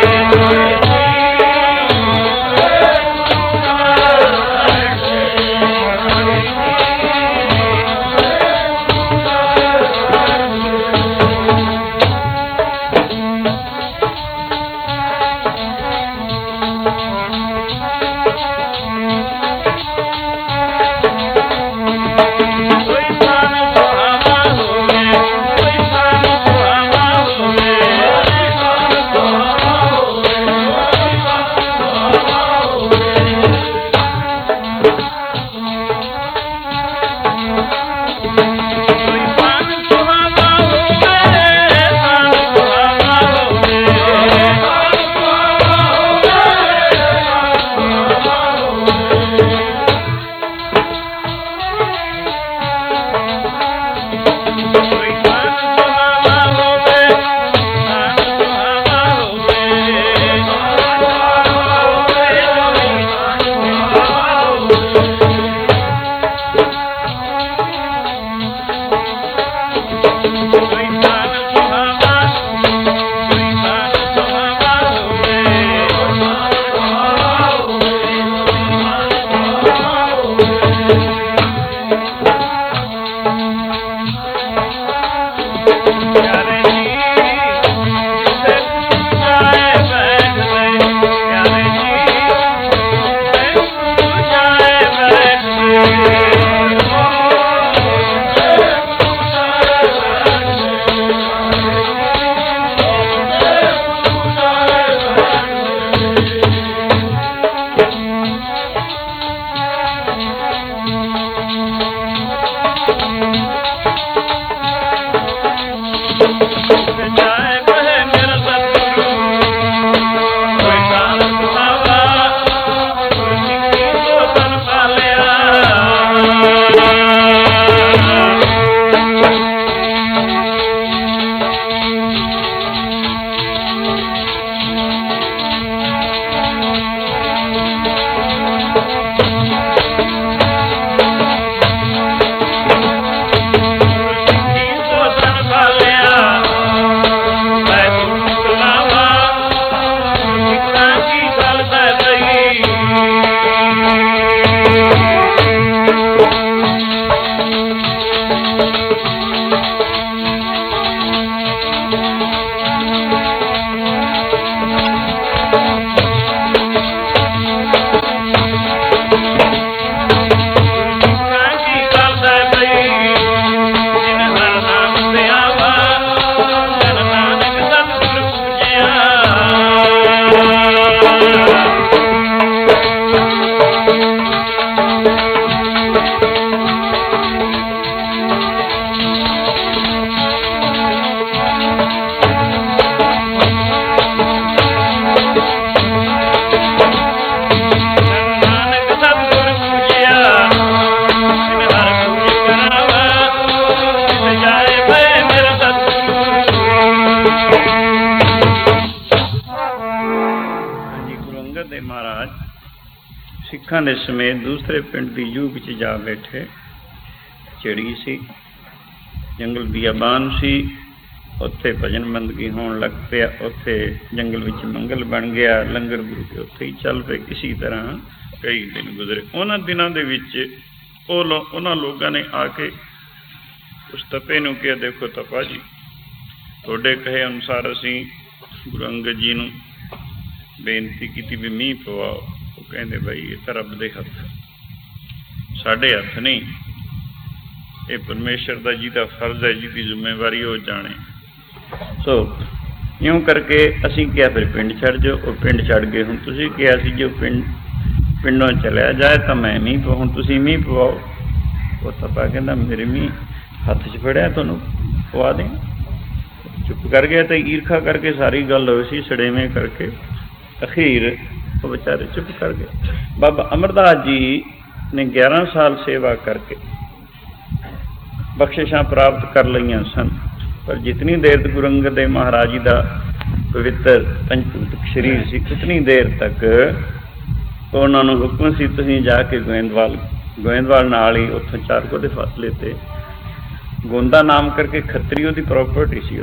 Speaker 1: ਦੇ ਮਹਾਰਾਜ ਸਿੱਖਾਂ ਦੇ ਸਮੇਤ ਦੂਸਰੇ ਪਿੰਡ ਦੀ ਜੂਹ ਵਿੱਚ ਜਾ ਬੈਠੇ। ਚਿੜੀ ਸੀ, ਜੰਗਲ ਬੀਆਬਾਨ ਸੀ, ਉੱਥੇ ਭਜਨ ਬੰਦਗੀ ਹੋਣ ਲੱਗ ਪਿਆ। ਉੱਥੇ ਜੰਗਲ ਵਿੱਚ ਮੰਗਲ ਬਣ ਗਿਆ, ਲੰਗਰ ਗੁਰੂ ਕੇ ਉੱਥੇ ਹੀ ਚੱਲ ਪਏ। ਇਸੀ ਤਰ੍ਹਾਂ ਕਈ ਦਿਨ ਗੁਜ਼ਰੇ। ਉਹਨਾਂ ਦਿਨਾਂ ਦੇ ਵਿੱਚ ਉਹਨਾਂ ਲੋਕਾਂ ਨੇ ਆ ਕੇ ਉਸ ਤਪੇ ਨੂੰ ਕਿਹਾ, ਦੇਖੋ ਤਪਾ ਜੀ, ਤੁਹਾਡੇ ਕਹੇ ਅਨੁਸਾਰ ਅਸੀਂ ਗੁਰੂ ਅੰਗਦ ਜੀ ਨੂੰ ਬੇਨਤੀ ਕੀਤੀ ਵੀ ਮੀਂਹ ਪਵਾਓ। ਉਹ ਕਹਿੰਦੇ ਬਈ ਇਹ ਤਾਂ ਰੱਬ ਦੇ ਹੱਥ, ਸਾਡੇ ਹੱਥ ਨਹੀਂ, ਇਹ ਪਰਮੇਸ਼ਰ ਦਾ ਜਿਹਦਾ ਫਰਜ਼ ਹੈ, ਜਿਹਦੀ ਜ਼ਿੰਮੇਵਾਰੀ ਉਹ ਜਾਣੇ। ਸੋ ਇਉਂ ਕਰਕੇ ਅਸੀਂ ਕਿਹਾ ਫਿਰ ਪਿੰਡ ਛੱਡ ਜਾਓ। ਉਹ ਪਿੰਡ ਛੱਡ ਗਏ। ਹੁਣ ਤੁਸੀਂ ਕਿਹਾ ਸੀ ਜੋ ਪਿੰਡੋਂ ਚਲਿਆ ਜਾਏ ਤਾਂ ਮੈਂ ਮੀਂਹ ਪਵਾਉਂ, ਹੁਣ ਤੁਸੀਂ ਮੀਂਹ ਪਵਾਓ। ਉਹ ਤਪਾ ਕਹਿੰਦਾ ਮੇਰੇ ਮੀਂਹ ਹੱਥ 'ਚ ਫੜਿਆ, ਤੁਹਾਨੂੰ ਪਵਾ ਦੇ। ਚੁੱਪ ਕਰ ਗਿਆ ਤੇ ਈਰਖਾ ਕਰਕੇ ਸਾਰੀ ਗੱਲ ਹੋਈ ਸੀ, ਸੜੇਵੇਂ ਕਰਕੇ ਅਖੀਰ ਉਹ ਵਿਚਾਰੇ ਚੁੱਪ ਕਰ ਗਏ। ਬਾਬਾ ਅਮਰਦਾਸ ਜੀ ਨੇ 11 ਸਾਲ ਸੇਵਾ ਕਰਕੇ ਬਖਸ਼ਿਸ਼ਾਂ ਪ੍ਰਾਪਤ ਕਰ ਲਈਆਂ ਸਨ, ਪਰ ਜਿਤਨੀ ਦੇਰ ਤੱਕ ਗੁਰੂ ਅੰਗਦ ਦੇਵ ਮਹਾਰਾਜ ਜੀ ਦਾ ਪਵਿੱਤਰ ਪੰਚਭੂਤਿਕ ਸਰੀਰ ਸੀ, ਉਤਨੀ ਦੇਰ ਤੱਕ ਉਹਨਾਂ ਨੂੰ ਹੁਕਮ ਸੀ ਤੁਸੀਂ ਜਾ ਕੇ ਗੋਇੰਦਵਾਲ ਨਾਲ ਹੀ ਉੱਥੋਂ 4 ਕੋਹ ਦੇ ਫਾਸਲੇ 'ਤੇ ਗੋਂਦਾ ਨਾਮ ਕਰਕੇ ਖੱਤਰੀ ਉਹਦੀ ਪ੍ਰੋਪਰਟੀ ਸੀ।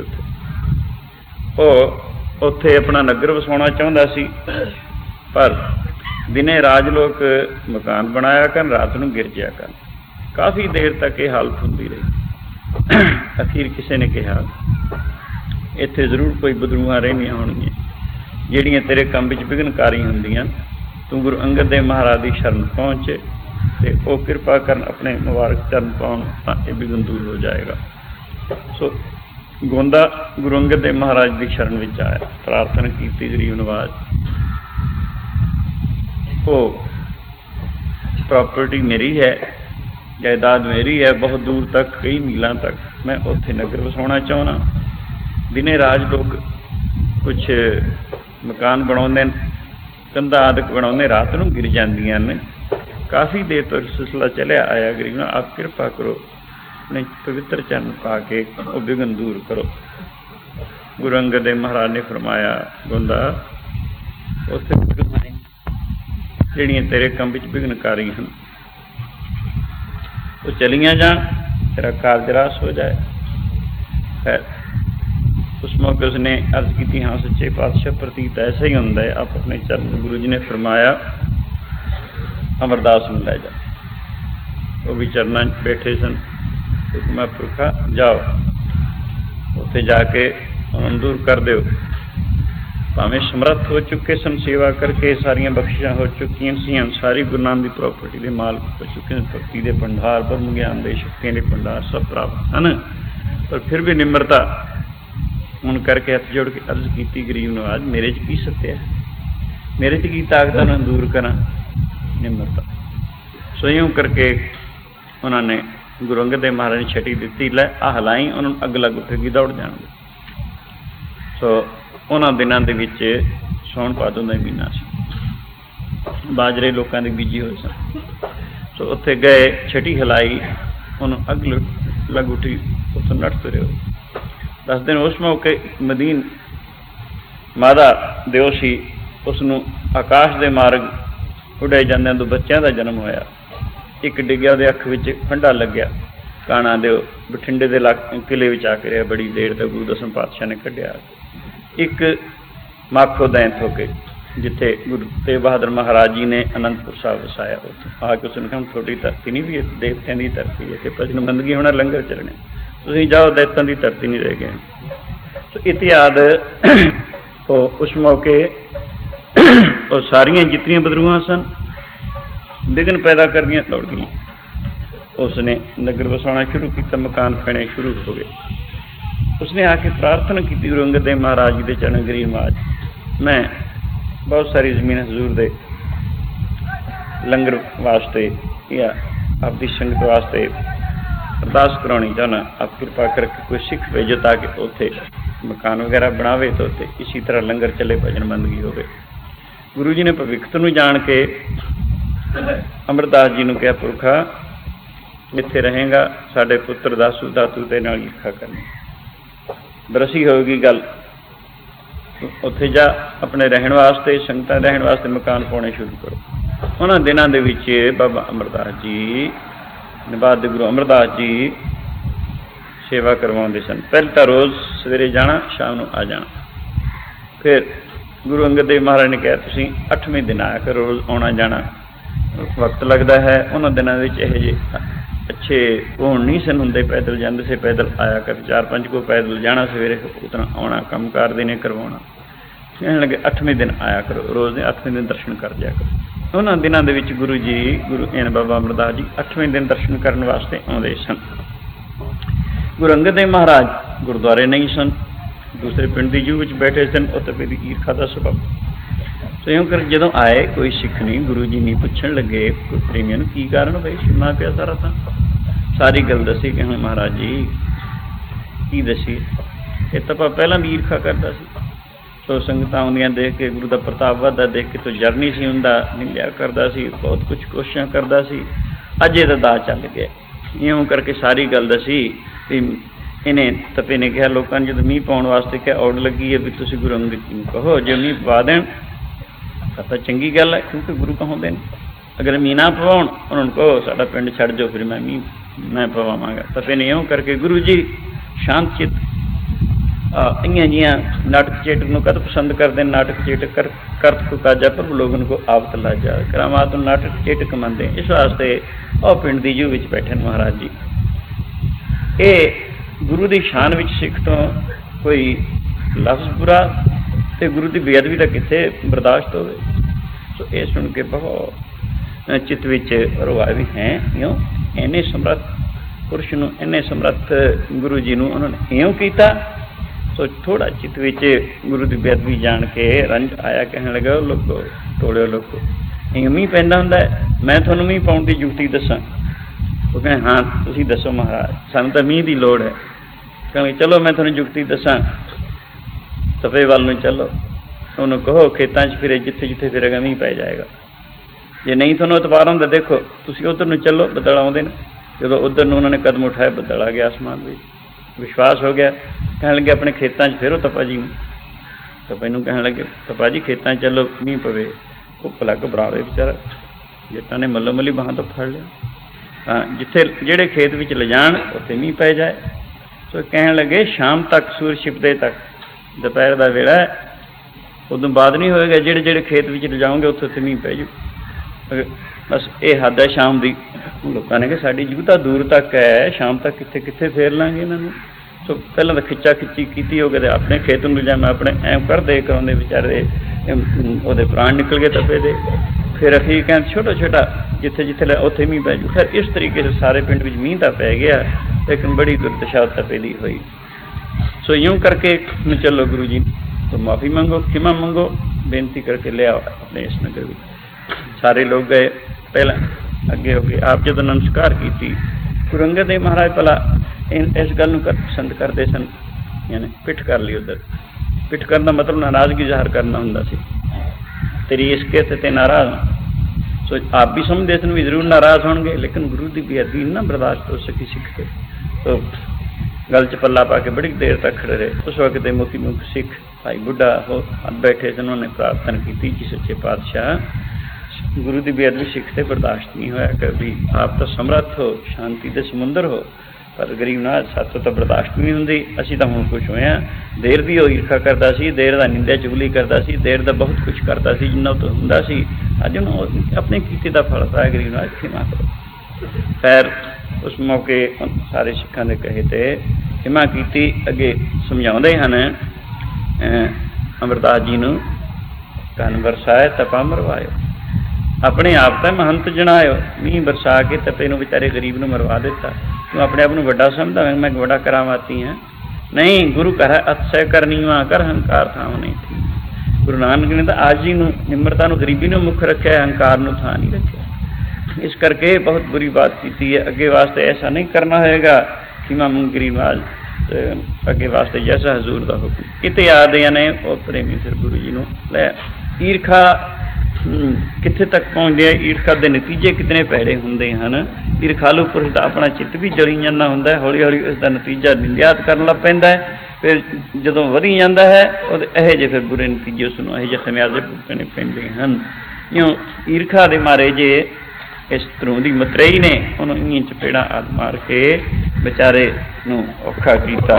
Speaker 1: ਉਹ ਉੱਥੇ ਆਪਣਾ ਨਗਰ ਵਸਾਉਣਾ ਚਾਹੁੰਦਾ ਸੀ, ਪਰ ਦਿਨੇ ਰਾਜ ਲੋਕ ਮਕਾਨ ਬਣਾਇਆ ਕਰਨ, ਰਾਤ ਨੂੰ ਗਿਰ ਜਾਇਆ ਕਰਨ। ਕਾਫੀ ਦੇਰ ਤੱਕ ਇਹ ਹਾਲਤ ਹੁੰਦੀ ਰਹੀ। ਅਖੀਰ ਕਿਸੇ ਨੇ ਕਿਹਾ ਇੱਥੇ ਜ਼ਰੂਰ ਕੋਈ ਬਦਰੂਆਂ ਰਹਿੰਦੀਆਂ ਹੋਣਗੀਆਂ ਜਿਹੜੀਆਂ ਤੇਰੇ ਕੰਮ ਵਿੱਚ ਵਿਘਨਕਾਰੀ ਹੁੰਦੀਆਂ। ਤੂੰ ਗੁਰੂ ਅੰਗਦ ਦੇਵ ਮਹਾਰਾਜ ਦੀ ਸ਼ਰਨ ਪਹੁੰਚ ਅਤੇ ਉਹ ਕਿਰਪਾ ਕਰਨ ਆਪਣੇ ਮੁਬਾਰਕ ਚਰਨ ਪਾਉਣ ਤਾਂ ਇਹ ਵਿਘਨ ਦੂਰ ਹੋ ਜਾਏਗਾ। ਸੋ ਗੋਂਦਾ ਗੁਰੂ ਅੰਗਦ ਦੇਵ ਮਹਾਰਾਜ ਦੀ ਸ਼ਰਨ ਵਿੱਚ ਆਇਆ, ਪ੍ਰਾਰਥਨਾ ਕੀਤੀ ਗਰੀਬ ਨਵਾਜ਼, ਉਹ ਪ੍ਰਾਪਰਟੀ ਮੇਰੀ ਹੈ, ਜਾਇਦਾਦ ਮੇਰੀ ਹੈ, ਬਹੁਤ ਦੂਰ ਤੱਕ, ਕਈ ਮੀਲਾਂ ਤੱਕ ਮੈਂ ਉੱਥੇ ਨਗਰ ਵਸਾਉਣਾ ਚਾਹੁੰਦਾ। ਦਿਨੇ ਰਾਜ ਲੋਕ ਕੁਛ ਮਕਾਨ ਬਣਾਉਂਦੇ, ਕੰਧਾਂ ਆਦਿਕ ਬਣਾਉਂਦੇ, ਰਾਤ ਨੂੰ ਗਿਰ ਜਾਂਦੀਆਂ ਨੇ। ਕਾਫੀ ਦੇਰ ਤੋਂ ਸਿਲਸਿਲਾ ਚੱਲਿਆ ਆਇਆ। ਗਰੀਬ ਨੂੰ ਆਪ ਕਿਰਪਾ ਕਰੋ, ਆਪਣੇ ਪਵਿੱਤਰ ਚਰਨ ਪਾ ਕੇ ਉਹ ਵਿਘਨ ਦੂਰ ਕਰੋ। ਗੁਰੂ ਅੰਗਦ ਦੇਵ ਮਹਾਰਾਜ ਨੇ ਫਰਮਾਇਆ, ਗੋਂਦਾ ਉੱਥੇ ਜਿਹੜੀਆਂ ਤੇਰੇ ਕੰਮ ਵਿੱਚ ਵਿਘਨਕਾਰੀ ਹਨ ਉਹ ਚਲੀਆਂ ਜਾਣ, ਤੇਰਾ ਕਾਰਜ ਰਾਸ ਹੋ ਜਾਏ। ਖੈਰ ਉਸ ਮੌਕੇ ਉਸਨੇ ਅਰਜ਼ ਕੀਤੀ, ਹਾਂ ਸੱਚੇ ਪਾਤਸ਼ਾਹ ਪ੍ਰਤੀਤ ਐਸਾ ਹੀ ਹੁੰਦਾ ਹੈ। ਆਪ ਆਪਣੇ ਚਰਨ ਗੁਰੂ ਜੀ ਨੇ ਫਰਮਾਇਆ ਅਮਰਦਾਸ ਨੂੰ ਲੈ ਜਾ। ਉਹ ਵੀ ਚਰਨਾਂ 'ਚ ਬੈਠੇ ਸਨ। ਹੁਕਮਾ ਪੁਰਖਾ ਜਾਓ, ਉੱਥੇ ਜਾ ਕੇ ਉਹਨਾਂ ਨੂੰ ਦੂਰ ਕਰ ਦਿਓ। ਭਾਵੇਂ ਸਮਰੱਥ ਹੋ ਚੁੱਕੇ ਸਨ, ਸੇਵਾ ਕਰਕੇ ਸਾਰੀਆਂ ਬਖਸ਼ਿਸ਼ਾਂ ਹੋ ਚੁੱਕੀਆਂ ਸੀ, ਸਾਰੀ ਗੁਰੂ ਨਾਨਕ ਦੀ ਪ੍ਰਾਪਰਟੀ ਦੇ ਮਾਲਕ ਹੋ ਚੁੱਕੇ ਹਨ, ਭਗਤੀ ਦੇ ਭੰਡਾਰ, ਬ੍ਰਹਮ ਗਿਆਨ ਦੇ, ਸ਼ਕਤੀਆਂ ਦੇ ਭੰਡਾਰ ਸਭ ਪ੍ਰਾਪਤ ਹਨ। ਪਰ ਫਿਰ ਵੀ ਨਿਮਰਤਾ ਹੁਣ ਕਰਕੇ ਹੱਥ ਜੋੜ ਕੇ ਅਰਜ਼ ਕੀਤੀ, ਗਰੀਬ ਨਵਾਜ਼ ਮੇਰੇ 'ਚ ਕੀ ਸੱਤਿਆ, ਮੇਰੇ 'ਚ ਕੀ ਤਾਕਤਾਂ ਨੂੰ ਦੂਰ ਕਰਾਂ, ਨਿਮਰਤਾ। ਸੋ ਇਉਂ ਕਰਕੇ ਉਹਨਾਂ ਨੇ ਗੁਰੂ ਅੰਗਦ ਦੇਵ ਮਹਾਰਾਜ ਨੇ ਛਟੀ ਦਿੱਤੀ, ਲੈ ਆਹ ਹਲਾਈ, ਉਹਨਾਂ ਨੂੰ ਅੱਗ ਲੱਗ ਉੱਠੇਗੀ, ਦੌੜ ਜਾਣਗੇ। ਸੋ ਉਹਨਾਂ ਦਿਨਾਂ ਦੇ ਵਿੱਚ ਸਾਉਣ ਭਾਦੋਂ ਦਾ ਮਹੀਨਾ ਸੀ, ਬਾਜਰੇ ਲੋਕਾਂ ਦੇ ਬੀਜੀ ਹੋਏ ਸਨ। ਸੋ ਉੱਥੇ ਗਏ, ਛਟੀ ਹਿਲਾਈ, ਉਹਨੂੰ ਅੱਗ ਲੱਗ ਉੱਠੀ, ਉੱਥੋਂ ਨੱਠ ਤੁਰੇ ਹੋਏ। 10 ਦਿਨ ਉਸ ਮੌਕੇ ਮਦੀਨ ਮਾਦਾ ਦਿਓ ਸੀ, ਉਸਨੂੰ ਆਕਾਸ਼ ਦੇ ਮਾਰਗ ਉੱਡੇ ਜਾਂਦਿਆਂ 2 ਬੱਚਿਆਂ ਦਾ ਜਨਮ ਹੋਇਆ। ਇੱਕ ਡਿੱਗਿਆ, ਉਹਦੇ ਅੱਖ ਵਿੱਚ ਫੰਡਾ ਲੱਗਿਆ। ਕਾਣਾ ਦਿਓ ਬਠਿੰਡੇ ਦੇ ਕਿਲ੍ਹੇ ਵਿੱਚ ਆ ਕੇ ਰਿਹਾ ਬੜੀ ਦੇਰ ਤੱਕ, ਗੁਰੂ ਦਸਮ ਪਾਤਸ਼ਾਹ ਨੇ ਕੱਢਿਆ। ਇੱਕ ਮਾਖੋ ਦੈਂਤ ਹੋ ਕੇ ਜਿੱਥੇ ਗੁਰੂ ਤੇਗ ਬਹਾਦਰ ਮਹਾਰਾਜ ਜੀ ਨੇ ਅਨੰਦਪੁਰ ਸਾਹਿਬ ਵਸਾਇਆ, ਉੱਥੇ ਆ ਕੇ ਉਸਨੇ ਕਿਹਾ ਤੁਹਾਡੀ ਧਰਤੀ ਨਹੀਂ ਵੀ ਦੇਵਤਿਆਂ ਦੀ ਧਰਤੀ ਹੈ, ਇੱਥੇ ਭਜਨ ਬੰਦਗੀ ਹੋਣਾ, ਲੰਗਰ ਚੱਲਣੇ, ਤੁਸੀਂ ਜਾਓ, ਦੈਤਾਂ ਦੀ ਧਰਤੀ ਨਹੀਂ ਰਹਿ ਗਏ। ਸੋ ਇਤਿਹਾਦ ਉਹ ਉਸ ਮੌਕੇ ਉਹ ਸਾਰੀਆਂ ਜਿਤਨੀਆਂ ਬਦਰੂਆਂ ਸਨ ਵਿਘਨ ਪੈਦਾ ਕਰਦੀਆਂ ਦੌੜ ਗਈਆਂ। ਉਸਨੇ ਨਗਰ ਵਸਾਉਣਾ ਸ਼ੁਰੂ ਕੀਤਾ, ਮਕਾਨ ਪੈਣੇ ਸ਼ੁਰੂ ਹੋ ਗਏ। ਉਸਨੇ ਆ ਕੇ ਪ੍ਰਾਰਥਨਾ ਕੀਤੀ ਗੁਰੂ ਅੰਗਦ ਦੇਵ ਮਹਾਰਾਜ ਜੀ ਦੇ ਚਰਨ, ਗਰੀਬ ਨਵਾਜ਼ ਮੈਂ ਬਹੁਤ ਸਾਰੀ ਜ਼ਮੀਨ ਹਜ਼ੂਰ ਦੇ ਲੰਗਰ ਵਾਸਤੇ ਜਾਂ ਆਪਦੀ ਸੰਗਤ ਵਾਸਤੇ ਅਰਦਾਸ ਕਰਾਉਣੀ ਚਾਹੁੰਦਾ, ਆਪ ਕਿਰਪਾ ਕਰਕੇ ਕੋਈ ਸਿੱਖ ਭੇਜੋ ਤਾਂ ਕਿ ਉੱਥੇ ਮਕਾਨ ਵਗੈਰਾ ਬਣਾਵੇ ਤਾਂ ਉੱਥੇ ਇਸੀ ਤਰ੍ਹਾਂ ਲੰਗਰ ਚੱਲੇ, ਭਜਨ ਬੰਦਗੀ ਹੋਵੇ। ਗੁਰੂ ਜੀ ਨੇ ਭਵਿੱਖਤ ਨੂੰ ਜਾਣ ਕੇ ਅਮਰਦਾਸ ਜੀ ਨੂੰ ਕਿਹਾ, ਪੁਰਖਾ ਇੱਥੇ ਰਹੇਗਾ, ਸਾਡੇ ਪੁੱਤਰ ਦਾਸੂ ਦਾਤੂ ਦੇ ਨਾਲ ਲਿਖਾ ਕਰਨੀ, ਬਰਸੀ ਹੋਵੇਗੀ ਗੱਲ। ਉੱਥੇ ਜਾ ਆਪਣੇ ਰਹਿਣ ਵਾਸਤੇ, ਸੰਗਤਾਂ ਰਹਿਣ ਵਾਸਤੇ ਮਕਾਨ ਪਾਉਣੇ ਸ਼ੁਰੂ ਕਰੋ। ਉਹਨਾਂ ਦਿਨਾਂ ਦੇ ਵਿੱਚ ਬਾਬਾ ਅਮਰਦਾਸ ਜੀ, ਨਿਬਾਦ ਗੁਰੂ ਅਮਰਦਾਸ ਜੀ ਸੇਵਾ ਕਰਵਾਉਂਦੇ ਸਨ। ਪਹਿਲਾਂ ਤਾਂ ਰੋਜ਼ ਸਵੇਰੇ ਜਾਣਾ, ਸ਼ਾਮ ਨੂੰ ਆ ਜਾਣਾ। ਫਿਰ ਗੁਰੂ ਅੰਗਦ ਦੇਵ ਮਹਾਰਾਜ ਨੇ ਕਿਹਾ ਤੁਸੀਂ 8ਵੇਂ ਦਿਨ ਆਇਆ ਕਰੋ, ਰੋਜ਼ ਆਉਣਾ ਜਾਣਾ ਵਕਤ ਲੱਗਦਾ ਹੈ। ਉਹਨਾਂ ਦਿਨਾਂ ਵਿੱਚ ਇਹੋ ਜਿਹੇ ਅੱਛੇ ਭੋਣ ਨਹੀਂ ਸਨ ਹੁੰਦੇ, ਪੈਦਲ ਜਾਂਦੇ ਸੀ, ਪੈਦਲ ਆਇਆ ਕਰ, 4-5 ਕੋ ਪੈਦਲ ਜਾਣਾ ਸਵੇਰੇ, ਉਤਨਾ ਆਉਣਾ, ਕੰਮ ਕਾਰ ਦੇ ਨੇ ਕਰਵਾਉਣਾ। ਕਹਿਣ ਲੱਗੇ 8ਵੇਂ ਦਿਨ ਆਇਆ ਕਰੋ, ਰੋਜ਼ ਦੇ 8ਵੇਂ ਦਿਨ ਦਰਸ਼ਨ ਕਰ ਜਾਇਆ ਕਰੋ। ਉਹਨਾਂ ਦਿਨਾਂ ਦੇ ਵਿੱਚ ਗੁਰੂ ਜੀ, ਗੁਰੂ ਬਾਬਾ ਅਮਰਦਾਸ ਜੀ 8ਵੇਂ ਦਿਨ ਦਰਸ਼ਨ ਕਰਨ ਵਾਸਤੇ ਆਉਂਦੇ ਸਨ। ਗੁਰੂ ਅੰਗਦ ਦੇਵ ਮਹਾਰਾਜ ਗੁਰਦੁਆਰੇ ਨਹੀਂ ਸਨ, ਦੂਸਰੇ ਪਿੰਡ ਦੀ ਜੂ ਵਿੱਚ ਬੈਠੇ ਸਨ। ਉਹ ਤਪੇ ਦੀ ਈਰਖਾ ਦਾ ਸਬਬ ਸੋ ਇਉਂ ਕਰ ਜਦੋਂ ਆਏ ਕੋਈ ਸਿੱਖ ਨਹੀਂ, ਗੁਰੂ ਜੀ ਨਹੀਂ ਪੁੱਛਣ ਲੱਗੇ ਕੋਈ ਪ੍ਰੇਮੀਆਂ ਨੂੰ ਕੀ ਕਾਰਨ ਬਈ ਸੁਣਨਾ ਪਿਆ ਸਾਰਾ, ਤਾਂ ਸਾਰੀ ਗੱਲ ਦੱਸੀ ਕਿ ਹਾਂ ਮਹਾਰਾਜ ਜੀ ਕੀ ਦੱਸੀ, ਇਹ ਤਪਾ ਪਹਿਲਾਂ ਵੀ ਈਰਖਾ ਕਰਦਾ ਸੀ। ਸੋ ਸੰਗਤਾਂ ਆਉਂਦੀਆਂ ਦੇਖ ਕੇ, ਗੁਰੂ ਦਾ ਪ੍ਰਤਾਪ ਵੱਧਦਾ ਦੇਖ ਕੇ ਤੋਂ ਜਰ ਨਹੀਂ ਸੀ ਹੁੰਦਾ, ਨਿੰਦਿਆ ਕਰਦਾ ਸੀ, ਬਹੁਤ ਕੁਛ ਕੋਸ਼ਿਸ਼ਾਂ ਕਰਦਾ ਸੀ। ਅੱਜ ਇਹਦਾ ਦਾਅ ਚੱਲ ਗਿਆ। ਇਉਂ ਕਰਕੇ ਸਾਰੀ ਗੱਲ ਦੱਸੀ ਵੀ ਇਹਨੇ ਤਪੇ ਨੇ ਕਿਹਾ ਲੋਕਾਂ ਨੇ ਜਦੋਂ ਮੀਂਹ ਪਾਉਣ ਵਾਸਤੇ ਕਿਹਾ ਔੜ ਲੱਗੀ ਹੈ ਵੀ ਤੁਸੀਂ ਗੁਰੂ ਅੰਗਦ ਜੀ ਨੂੰ ਕਹੋ ਜੇ ਮੀਂਹ ਪਵਾ ਦੇਣ ਤਾਂ ਚੰਗੀ ਗੱਲ ਹੈ, ਕਿਉਂਕਿ ਗੁਰੂ ਕਹਾਉਂਦੇ ਨੇ। ਅਗਰ ਮੀਂਹ ਨਾ ਪਵਾਉਣ ਉਹਨਾਂ ਨੂੰ ਕਹੋ ਸਾਡਾ ਪਿੰਡ ਛੱਡ ਜਾਓ, ਫਿਰ ਮੈਂ ਪਵਾਵਾਂਗਾ। ਤਪੇ ਨੇ ਇਉਂ ਕਰਕੇ ਗੁਰੂ ਜੀ ਸ਼ਾਂਤ ਚਿੱਤ ਇਆਂ ਜਿਹੀਆਂ ਨਾਟਕ ਚੇਟਕ ਨੂੰ ਕਦ ਪਸੰਦ ਕਰਦੇ, ਨਾਟਕ ਚੇਟਕ ਕਰਤ ਕੋ ਕਾਜਾ ਪ੍ਰਭੂ ਲੋਗਨ ਕੋ ਆਵਤ ਲਾਜਾ, ਕਰਾਮਾਤ ਨੂੰ ਨਾਟਕ ਚੇਟਕ ਮੰਨਦੇ। ਇਸ ਵਾਸਤੇ ਉਹ ਪਿੰਡ ਦੀ ਜੂ ਵਿੱਚ ਬੈਠੇ ਨੇ ਮਹਾਰਾਜ ਜੀ। ਇਹ ਗੁਰੂ ਦੀ ਸ਼ਾਨ ਵਿੱਚ ਸਿੱਖ ਤੋਂ ਕੋਈ ਲਫ਼ਜ਼ ਬੁਰਾ ਤੇ ਗੁਰੂ ਦੀ ਬੇਅਦਬੀ ਦਾ ਕਿੱਥੇ ਬਰਦਾਸ਼ਤ ਹੋਵੇ। ਸੋ ਇਹ ਸੁਣ ਕੇ ਬਹੁਤ ਚਿੱਤ ਵਿੱਚ ਰੋਇਆ ਵੀ ਹੈ, ਇਉਂ ਇੰਨੇ ਸਮਰੱਥ ਪੁਰਸ਼ ਨੂੰ, ਇੰਨੇ ਸਮਰੱਥ ਗੁਰੂ ਜੀ ਨੂੰ ਉਹਨਾਂ ਨੇ ਇਉਂ ਕੀਤਾ। ਸੋ ਥੋੜ੍ਹਾ ਚਿੱਤ ਵਿੱਚ ਗੁਰੂ ਦੀ ਬੇਅਦਬੀ ਜਾਣ ਕੇ ਰੰਜ ਆਇਆ। ਕਹਿਣ ਲੱਗਾ ਲੋਕੋ ਟੋਲਿਓ ਲੋਕੋ, ਇਉਂ ਮੀਂਹ ਪੈਂਦਾ ਹੁੰਦਾ, ਮੈਂ ਤੁਹਾਨੂੰ ਮੀਂਹ ਪਾਉਣ ਦੀ ਜੁਗਤੀ ਦੱਸਾਂ। ਉਹ ਕਹਿੰਦੇ ਹਾਂ ਤੁਸੀਂ ਦੱਸੋ ਮਹਾਰਾਜ, ਸਾਨੂੰ ਤਾਂ ਮੀਂਹ ਦੀ ਲੋੜ ਹੈ। ਕਹਿੰਦੇ ਚਲੋ ਮੈਂ ਤੁਹਾਨੂੰ ਜੁਗਤੀ ਦੱਸਾਂ, ਤਪੇ ਵੱਲ ਨੂੰ ਚੱਲੋ, ਉਹਨੂੰ ਕਹੋ ਖੇਤਾਂ 'ਚ ਫਿਰੇ, ਜਿੱਥੇ ਜਿੱਥੇ ਫਿਰੇਗਾ ਮੀਂਹ ਪੈ ਜਾਏਗਾ। ਜੇ ਨਹੀਂ ਤੁਹਾਨੂੰ ਇਤਬਾਰ ਹੁੰਦਾ ਦੇਖੋ ਤੁਸੀਂ ਉੱਧਰ ਨੂੰ ਚੱਲੋ, ਬੱਦਲ ਆਉਂਦੇ ਨੇ। ਜਦੋਂ ਉੱਧਰ ਨੂੰ ਉਹਨਾਂ ਨੇ ਕਦਮ ਉਠਾਇਆ, ਬੱਦਲ ਆ ਗਿਆ ਅਸਮਾਨ ਵਿੱਚ, ਵਿਸ਼ਵਾਸ ਹੋ ਗਿਆ। ਕਹਿਣ ਲੱਗੇ ਆਪਣੇ ਖੇਤਾਂ 'ਚ ਫਿਰੋ ਤਪਾ ਜੀ ਨੂੰ। ਤਪੇ ਨੂੰ ਕਹਿਣ ਲੱਗੇ ਤਪਾ ਜੀ ਖੇਤਾਂ 'ਚ ਚੱਲੋ ਮੀਂਹ ਪਵੇ। ਉਹ ਭਲਾ ਘਬਰਾ ਰਹੇ ਵਿਚਾਰਾ, ਜੱਟਾਂ ਨੇ ਮੱਲੋ ਮੱਲੀ ਬਾਹਾਂ ਤੋਂ ਫੜ ਲਿਆ। ਤਾਂ ਜਿੱਥੇ ਜਿਹੜੇ ਖੇਤ ਵਿੱਚ ਲਿਜਾਣ ਉੱਥੇ ਮੀਂਹ ਪੈ ਜਾਏ। ਸੋ ਕਹਿਣ ਲੱਗੇ ਸ਼ਾਮ ਤੱਕ ਸੂਰਜ ਛਿਪਦੇ ਤੱਕ, ਦੁਪਹਿਰ ਦਾ ਵੇਲਾ ਉਦੋਂ ਬਾਅਦ ਨਹੀਂ ਹੋਏਗਾ, ਜਿਹੜੇ ਜਿਹੜੇ ਖੇਤ ਵਿੱਚ ਲਿਜਾਓਗੇ ਉੱਥੇ ਉੱਥੇ ਮੀਂਹ ਪੈ ਜੂ। ਬਸ ਇਹ ਹੱਦ ਹੈ ਸ਼ਾਮ ਦੀ। ਲੋਕਾਂ ਨੇ ਕਿਹਾ ਸਾਡੀ ਜੂ ਤਾਂ ਦੂਰ ਤੱਕ ਹੈ, ਸ਼ਾਮ ਤੱਕ ਕਿੱਥੇ ਕਿੱਥੇ ਫੇਰ ਲਾਂਗੇ ਇਹਨਾਂ ਨੂੰ। ਸੋ ਪਹਿਲਾਂ ਤਾਂ ਖਿੱਚਾ ਖਿੱਚੀ ਕੀਤੀ ਹੋ ਗਏ, ਆਪਣੇ ਖੇਤ ਨੂੰ ਲਿਜਾਵਾਂ, ਆਪਣੇ ਐਂ ਕਰਦੇ ਕਰਾਉਂਦੇ ਵਿਚਾਰੇ ਉਹਦੇ ਪ੍ਰਾਣ ਨਿਕਲ ਗਏ ਤਪੇ ਦੇ। ਫਿਰ ਅਖੀਰ ਕਹਿੰਦੇ ਛੋਟਾ ਛੋਟਾ ਜਿੱਥੇ ਜਿੱਥੇ ਲਿਆ ਉੱਥੇ ਮੀਂਹ ਪੈ ਜੂ। ਫਿਰ ਇਸ ਤਰੀਕੇ ਸੇ ਸਾਰੇ ਪਿੰਡ ਵਿੱਚ ਮੀਂਹ ਤਾਂ ਪੈ ਗਿਆ, ਲੇਕਿਨ ਬੜੀ ਦੁਰਦਸ਼ਾ ਤਪੇ ਦੀ ਹੋਈ। ਸੋ ਇਉਂ ਕਰਕੇ ਚੱਲੋ ਗੁਰੂ ਜੀ ਤੋਂ ਮਾਫੀ ਮੰਗੋ, ਖਿਮਾ ਮੰਗੋ, ਬੇਨਤੀ ਕਰਕੇ ਲਿਆਓ ਆਪਣੇ ਇਸ ਨਗਰ ਵਿੱਚ। ਸਾਰੇ ਲੋਕ ਗਏ, ਪਹਿਲਾਂ ਅੱਗੇ ਹੋ ਗਏ। ਆਪ ਜਦੋਂ ਨਮਸਕਾਰ ਕੀਤੀ, ਗੁਰੂ ਅੰਗਦ ਦੇਵ ਮਹਾਰਾਜ ਭਲਾ ਇਸ ਗੱਲ ਨੂੰ ਪਸੰਦ ਕਰਦੇ ਸਨ, ਯਾਨੀ ਪਿੱਠ ਕਰ ਲਈ ਉੱਧਰ। ਪਿੱਠ ਕਰਨ ਦਾ ਮਤਲਬ ਨਾਰਾਜ਼ਗੀ ਜ਼ਾਹਰ ਕਰਨਾ ਹੁੰਦਾ ਸੀ, ਤੇਰੀ ਇਸ਼ਕੇ ਤੇ ਨਾਰਾਜ਼। ਸੋ ਆਪ ਵੀ ਸਮਝਦੇ ਸਨ ਵੀ ਜ਼ਰੂਰ ਨਾਰਾਜ਼ ਹੋਣਗੇ, ਲੇਕਿਨ ਗੁਰੂ ਦੀ ਬੇਅਦਬੀ ਨਾ ਬਰਦਾਸ਼ਤ ਹੋ ਸਕੀ ਸਿੱਖ ਕੇ। ਸੋ ਗੱਲ 'ਚ ਪੱਲਾ ਪਾ ਕੇ ਬੜੀ ਦੇਰ ਤੱਕ ਖੜੇ ਰਹੇ। ਉਸ ਵਕਤ ਦੇ ਮੁਖੀ ਮੁਖ ਸਿੱਖ ਭਾਈ ਬੁੱਢਾ ਹੋ ਬੈਠੇ ਸਨ। ਉਹਨੇ ਪ੍ਰਾਰਥਨਾ ਕੀਤੀ ਕਿ ਸੱਚੇ ਪਾਤਸ਼ਾਹ ਗੁਰੂ ਦੀ ਬੇਅਦਬੀ ਸਿੱਖ ਤੇ ਬਰਦਾਸ਼ਤ ਨਹੀਂ ਹੋਇਆ ਕਰਦੀ। ਆਪ ਤਾਂ ਸਮਰੱਥ ਹੋ, ਸ਼ਾਂਤੀ ਦੇ ਸਮੁੰਦਰ ਹੋ, ਪਰ ਗਰੀਬ ਨਾਲ ਸਾਥੋਂ ਤਾਂ ਬਰਦਾਸ਼ਤ ਨਹੀਂ ਹੁੰਦੀ। ਅਸੀਂ ਤਾਂ ਹੁਣ ਖੁਸ਼ ਹੋਏ ਹਾਂ। ਦੇਰ ਦੀ ਉਹ ਈਰਖਾ ਕਰਦਾ ਸੀ, ਦੇਰ ਦਾ ਨਿੰਦਿਆ ਚੁਗਲੀ ਕਰਦਾ ਸੀ, ਦੇਰ ਦਾ ਬਹੁਤ ਕੁਛ ਕਰਦਾ ਸੀ ਜਿੰਨਾ ਤੋਂ ਹੁੰਦਾ ਸੀ। ਅੱਜ ਉਹਨੂੰ ਆਪਣੇ ਕੀਤੇ ਦਾ ਫਲ ਪਾਇਆ। ਗਰੀਬ ਨਾਲ ਖਿਮਾ ਕਰੋ। ਖੈਰ ਉਸ ਮੌਕੇ ਸਾਰੇ ਸਿੱਖਾਂ ਦੇ ਕਹੇ 'ਤੇ ਖਿਮਾ ਕੀਤੀ। ਅੱਗੇ ਸਮਝਾਉਂਦੇ ਹਨ ਅਮਰਦਾਸ ਜੀ ਨੂੰ, ਕੰਨ ਵਰਸਾਏ ਤਪਾ ਮਰਵਾਇਓ, ਆਪਣੇ ਆਪ ਤਾਂ ਮਹੰਤ ਜਣਾਇਓ। ਮੀਂਹ ਵਰਸਾ ਕੇ ਤਪੇ ਨੂੰ ਵਿਚਾਰੇ ਗਰੀਬ ਨੂੰ ਮਰਵਾ ਦਿੱਤਾ। ਤੂੰ ਆਪਣੇ ਆਪ ਨੂੰ ਵੱਡਾ ਸਮਝਦਾ ਮੈਂ ਵੱਡਾ ਕਰਾਮਾਤੀ ਹਾਂ। ਨਹੀਂ, ਗੁਰੂ ਘਰ ਅਤਿਸ਼ੈ ਕਰਨੀਵਾ ਕਰ ਹੰਕਾਰ ਥਾਂ ਨਹੀਂ ਥੀ। ਗੁਰੂ ਨਾਨਕ ਨੇ ਤਾਂ ਆਜੀ ਨੂੰ, ਨਿਮਰਤਾ ਨੂੰ, ਗਰੀਬੀ ਨੂੰ ਮੁੱਖ ਰੱਖਿਆ, ਹੰਕਾਰ ਨੂੰ ਥਾਂ ਨਹੀਂ ਰੱਖਿਆ। ਇਸ ਕਰਕੇ ਬਹੁਤ ਬੁਰੀ ਬਾਤ ਕੀਤੀ ਹੈ। ਅੱਗੇ ਵਾਸਤੇ ਐਸਾ ਨਹੀਂ ਕਰਨਾ ਹੋਏਗਾ। ਖਿਮਾ ਮੰਗ ਗਰੀਬ ਨਾਲ ਅੱਗੇ ਵਾਸਤੇ ਜੈਸਾ ਹਜ਼ੂਰ ਦਾ ਹੁਕਮ। ਕਿਤੇ ਆਦਿਆਂ ਨੇ ਉਹ ਪ੍ਰੇਮੀ ਫਿਰ ਗੁਰੂ ਜੀ ਨੂੰ ਲੈ। ਈਰਖਾ ਕਿੱਥੇ ਤੱਕ ਪਹੁੰਚਦੇ ਆ, ਈਰਖਾ ਦੇ ਨਤੀਜੇ ਕਿਤਨੇ ਭੈੜੇ ਹੁੰਦੇ ਹਨ। ਈਰਖਾਲੂ ਪੁਰਸ਼ ਦਾ ਆਪਣਾ ਚਿੱਤ ਵੀ ਜਲੀ ਜਾਂਦਾ ਹੁੰਦਾ, ਹੌਲੀ ਹੌਲੀ ਇਸ ਦਾ ਨਤੀਜਾ ਨਿੰਦਿਆਤ ਕਰਨ ਲੱਗ ਪੈਂਦਾ ਹੈ। ਫਿਰ ਜਦੋਂ ਵਧੀ ਜਾਂਦਾ ਹੈ ਉਹਦੇ ਇਹੋ ਜਿਹੇ ਫਿਰ ਬੁਰੇ ਨਤੀਜੇ ਉਸਨੂੰ ਇਹੋ ਜਿਹੇ ਖਮਿਆਜ਼ੇ ਭੁਗਤਣੇ ਪੈਂਦੇ ਹਨ। ਇਉਂ ਈਰਖਾ ਦੇ ਮਾਰੇ ਜੇ ਇਸ ਤਰ੍ਹਾਂ ਦੀ ਮਤਰੇਈ ਨੇ ਉਹਨੂੰ ਇੰਨੀਆਂ ਚਪੇੜਾਂ ਆਦ ਮਾਰ ਕੇ ਵਿਚਾਰੇ ਨੂੰ ਔਖਾ ਕੀਤਾ।